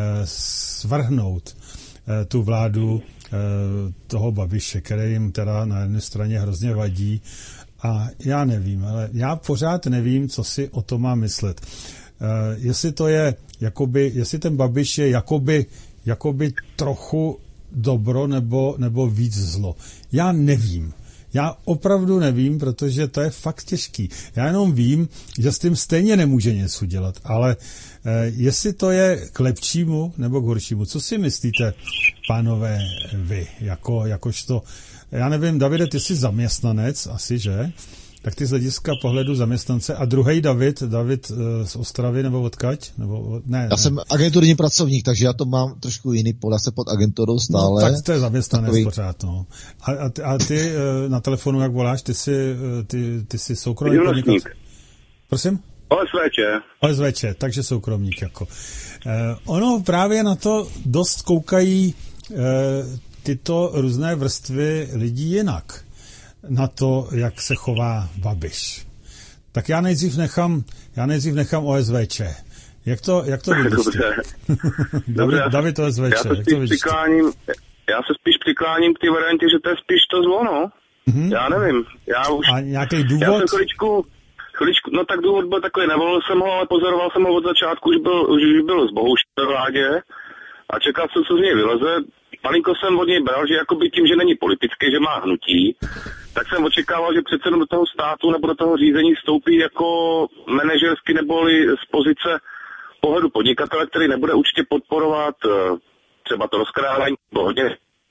svrhnout tu vládu toho Babiše, který jim teda na jedné straně hrozně vadí A já nevím, ale já pořád nevím, co si o tom mám myslet. Uh, jestli to je, jakoby, jestli ten Babiš je jakoby, jakoby trochu dobro nebo, nebo víc zlo. Já nevím. Já opravdu nevím, protože to je fakt těžký. Já jenom vím, že s tím stejně nemůže něco dělat, ale eh, jestli to je k lepšímu nebo k horšímu, co si myslíte, pánové, vy, jako, jakožto, já nevím, Davide, ty jsi zaměstnanec, asi, že? Tak ty z hlediska pohledu zaměstnance. A druhý David, David z Ostravy nebo odkaď? Nebo, ne, já ne. jsem agenturní pracovník, takže já to mám trošku jiný pole, se pod agenturou stále. No, tak to je zaměstnanec takový... pořád, no. A, a, ty, a ty na telefonu, jak voláš, ty jsi, ty, ty jsi soukromý podnikatel? Prosím? O S V Č. O S V Č, takže soukromník jako. Eh, ono právě na to dost koukají eh, tyto různé vrstvy lidí jinak. Na to, jak se chová Babiš. Tak já nejdřív nechám, já nejdřív nechám O S V Č. Jak to, jak to vidíš? Dobře. David, David O S V Č, já se jak to vidíš? Přikláním, já se spíš přikláním k té variantě, že to je spíš to zlo, no. Mm-hmm. Já nevím. Já už, A nějaký důvod? Já jsem chviličku, chviličku, no tak důvod byl takový, nevolil jsem ho, ale pozoroval jsem ho od začátku, už byl, už byl z Bohuš ve vládě a čekal jsem, co z něj vyleze. Malinko jsem od něj bral, že jakoby tím, že není politický, že má hnutí, tak jsem očekával, že přece do toho státu nebo do toho řízení vstoupí jako manažersky neboli z pozice pohledu podnikatele, který nebude určitě podporovat třeba to rozkrádání, hodně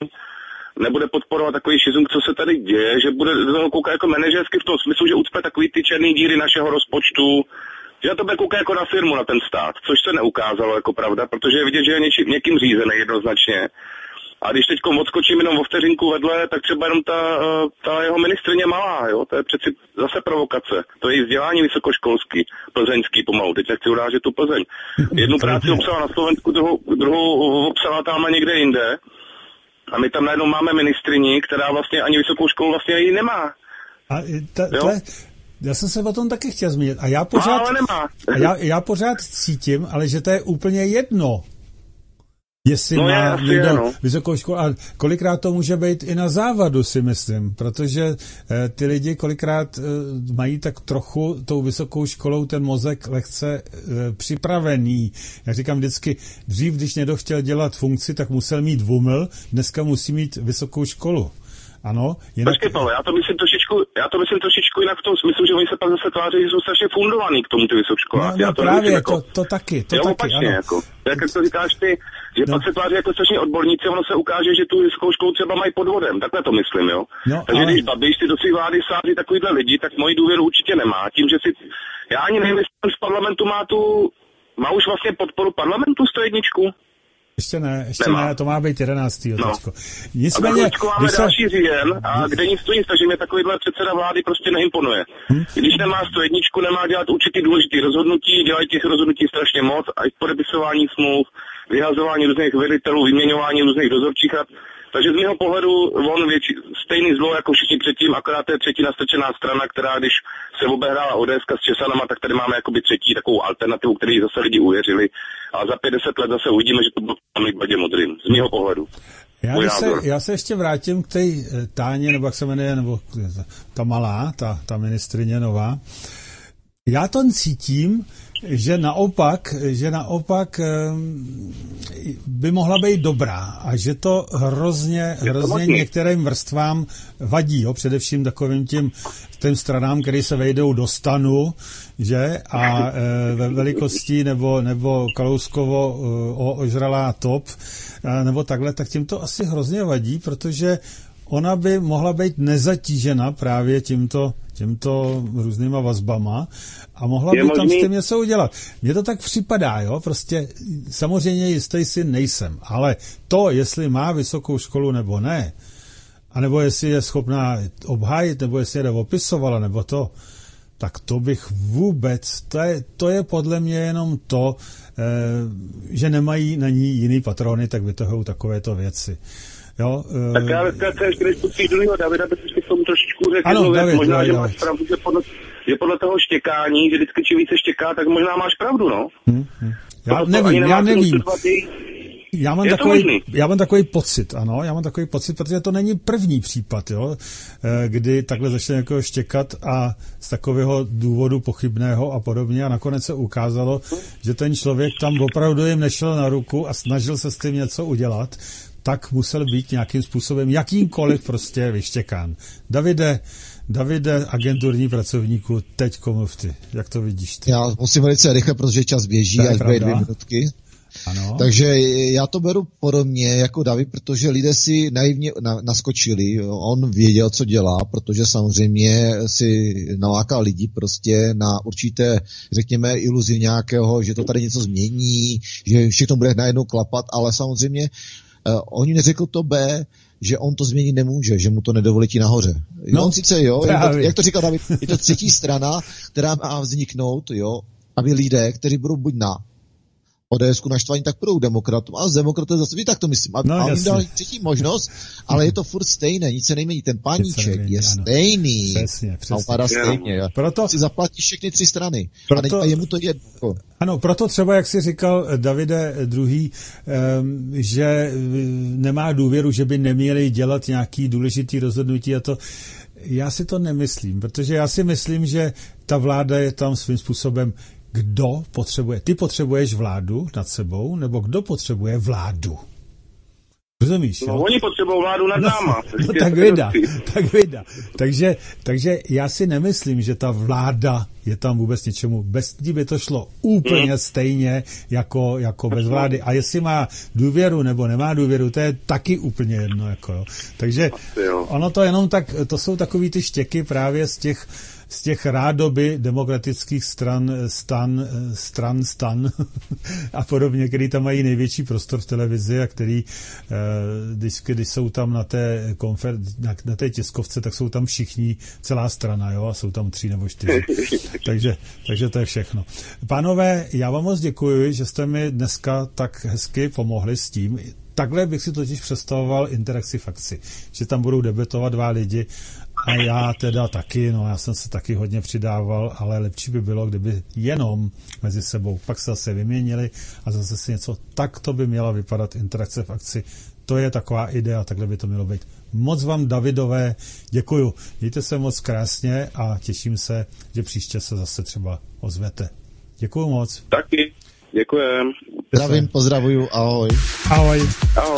nebude podporovat takový šizung, co se tady děje, že bude koukat jako manažersky v tom smyslu, že ucpe takový ty černý díry našeho rozpočtu, že na to bude koukat jako na firmu, na ten stát, což se neukázalo jako pravda, protože je vidět, že je něčím, někým řízený jednoznačně. A když teď odskočím jenom o vteřinku vedle, tak třeba jenom ta, ta jeho ministryně malá, jo, to je přeci zase provokace. To je její vzdělání vysokoškolský, plzeňský pomalu, teď nechci urážet tu Plzeň. Jednu práci obsala na Slovensku, druhou, druhou obsala tam někde jinde. A my tam najednou máme ministryni, která vlastně ani vysokou školu vlastně ji nemá. A ta, to je, já jsem se o tom taky chtěl zmínit. A já pořád, no, ale nemá. a já, já pořád cítím, ale že to je úplně jedno. Jestli no má je, někdo no. vysokou školu, a kolikrát to může být i na závadu, si myslím, protože eh, ty lidi kolikrát eh, mají tak trochu tou vysokou školou ten mozek lehce eh, připravený. Jak říkám vždycky, dřív, když někdo chtěl dělat funkci, tak musel mít vuml, dneska musí mít vysokou školu. Ano, jinak... Počkej, Pavle, já to myslím trošičku, já to myslím trošičku jinak v tom smyslu, že oni se pak zase tváří, že jsou strašně fundovaní k tomu ty vysokoškoláci. No, no to právě, jako... to, to taky, to jo, taky, opačně, ano. Jako. Jak, jak to říkáš ty, že no. pak se tváří jako strašně odborníci, ono se ukáže, že tu vysokou školu třeba mají podvodem, takhle to myslím, jo. No, takže ale... když Babiš si do svých vlády sází takovýhle lidi, tak moji důvěru určitě nemá. Tím, že si, já ani nevím, jestli z parlamentu má tu, má už vlastně podporu parlamentu sto jedničku. Ještě ne, ještě Nemá. ne, to má být jedenáctý No. Nicméně, a máme se... další říjen a kde nic to nic, takže mě takovýhle předseda vlády prostě neimponuje. Hm? Když nemá sto jedničku, nemá dělat určitý důležitý rozhodnutí, dělají těch rozhodnutí strašně moc, a i podepisování smluv, vyhazování různých velitelů, vyměňování různých dozorčích rad. Takže z mého pohledu on větši, stejný zlo jako všichni předtím, akorát to je třetí nastrčená strana, která když se obehrála O D S s Česanama, tak tady máme jakoby třetí takovou alternativu, který zase lidi uvěřili. A za padesát let zase uvidíme, že to bylo v Badě modrým, z mého pohledu. Já se, já se ještě vrátím k té Táně, nebo jak se jmenuje, nebo ta malá, ta, ta ministryně nová. Já to cítím, že naopak, že naopak by mohla být dobrá a že to hrozně, hrozně některým vrstvám vadí, jo? Především takovým tím, tím stranám, které se vejdou do stanu, že a e, ve velikosti nebo, nebo Kalouskovo o, ožralá top, e, nebo takhle, tak tím to asi hrozně vadí, protože ona by mohla být nezatížena právě tímto, tímto různýma vazbama a mohla by tam s tím něco udělat. Mně to tak připadá, jo, prostě samozřejmě jistý si nejsem, ale to, jestli má vysokou školu nebo ne, anebo jestli je schopná obhájit, nebo jestli je opisovala, nebo to, tak to bych vůbec, to je, to je podle mě jenom to, eh, že nemají na ní jiný patrony, tak vytahují takovéto věci. Jo, uh... Tak já dneska ještě než pustím druhého Davida, aby si k tomu trošičku řekl, ano, věc, David, možná, David, že David. máš pravdu, že podle, že podle toho štěkání, že vždycky čím více štěká, tak možná máš pravdu, no. Hmm, hmm. Já nevím, já nevím. Já mám, takový, já mám takový pocit, ano, já mám takový pocit, protože to není první případ, jo, kdy takhle začne někoho štěkat a z takového důvodu pochybného a podobně a nakonec se ukázalo, že ten člověk tam opravdu jim nešel na ruku a snažil se s tím něco udělat, tak musel být nějakým způsobem, jakýmkoliv prostě vyštěkán. Davide, Davide, agenturní pracovníku, teď mluv ty, jak to vidíš ty? Já musím velice rychle, protože čas běží, až bude dvě minutky. Ano. Takže já to beru podobně jako David, protože lidé si naivně naskočili, on věděl, co dělá, protože samozřejmě si nalákal lidi prostě na určité, řekněme, iluzi nějakého, že to tady něco změní, že všechno bude najednou klapat, ale samozřejmě uh, oni neřekl to B, že on to změnit nemůže, že mu to nedovolí nahoře. No, on sice jo, to, jak to říkal David, je to třetí strana, která má vzniknout, jo, aby lidé, kteří budou buď na O D S ku naštvaní, tak budou demokratům, ale z demokraté zase, vy tak to myslím. A, no, a jim dali třetí možnost, ale je to furt stejné, nic se nemění. Ten paníček je ano. stejný. Přesně, přesně. A upadá stejně. Proto si zaplatí všechny tři strany. Proto, a jemu to je. Ano, proto třeba, jak jsi říkal Davide druhý, um, že nemá důvěru, že by neměli dělat nějaký důležitý rozhodnutí a to. Já si to nemyslím, protože já si myslím, že ta vláda je tam svým způsobem. Kdo potřebuje? Ty potřebuješ vládu nad sebou, nebo kdo potřebuje vládu? Rozumíš, jo? No, oni potřebují vládu nad náma. No, no tak vida, tak vida. Takže, takže já si nemyslím, že ta vláda je tam vůbec něčemu. Bez ní by to šlo úplně hmm. stejně jako, jako bez vlády. A jestli má důvěru nebo nemá důvěru, to je taky úplně jedno. Jako, jo. Takže ono to jenom tak, to jsou takový ty štěky právě z těch z těch rádoby demokratických stran, stan, stran, stan a podobně, který tam mají největší prostor v televizi a který, když, když jsou tam na té, konfer, na, na té tiskovce, tak jsou tam všichni, celá strana, jo, a jsou tam tři nebo čtyři. takže, takže to je všechno. Pánové, já vám moc děkuji, že jste mi dneska tak hezky pomohli s tím. Takhle bych si totiž představoval interakci v akci, že tam budou debatovat dva lidi a já teda taky, no já jsem se taky hodně přidával, ale lepší by bylo, kdyby jenom mezi sebou pak se zase vyměnili a zase si něco, tak to by měla vypadat interakce v akci. To je taková idea, takhle by to mělo být. Moc vám, Davidové, děkuju. Mějte se moc krásně a těším se, že příště se zase třeba ozvete. Děkuju moc. Taky, děkujem. Zdravím, pozdravuju, ahoj. Ahoj. Ahoj.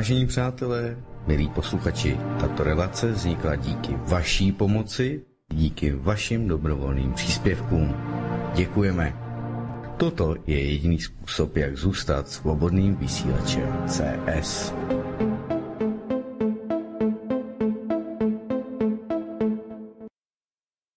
Vážení přátelé, milí posluchači, tato relace vznikla díky vaší pomoci, díky vašim dobrovolným příspěvkům. Děkujeme. Toto je jediný způsob, jak zůstat svobodným vysílačem C S.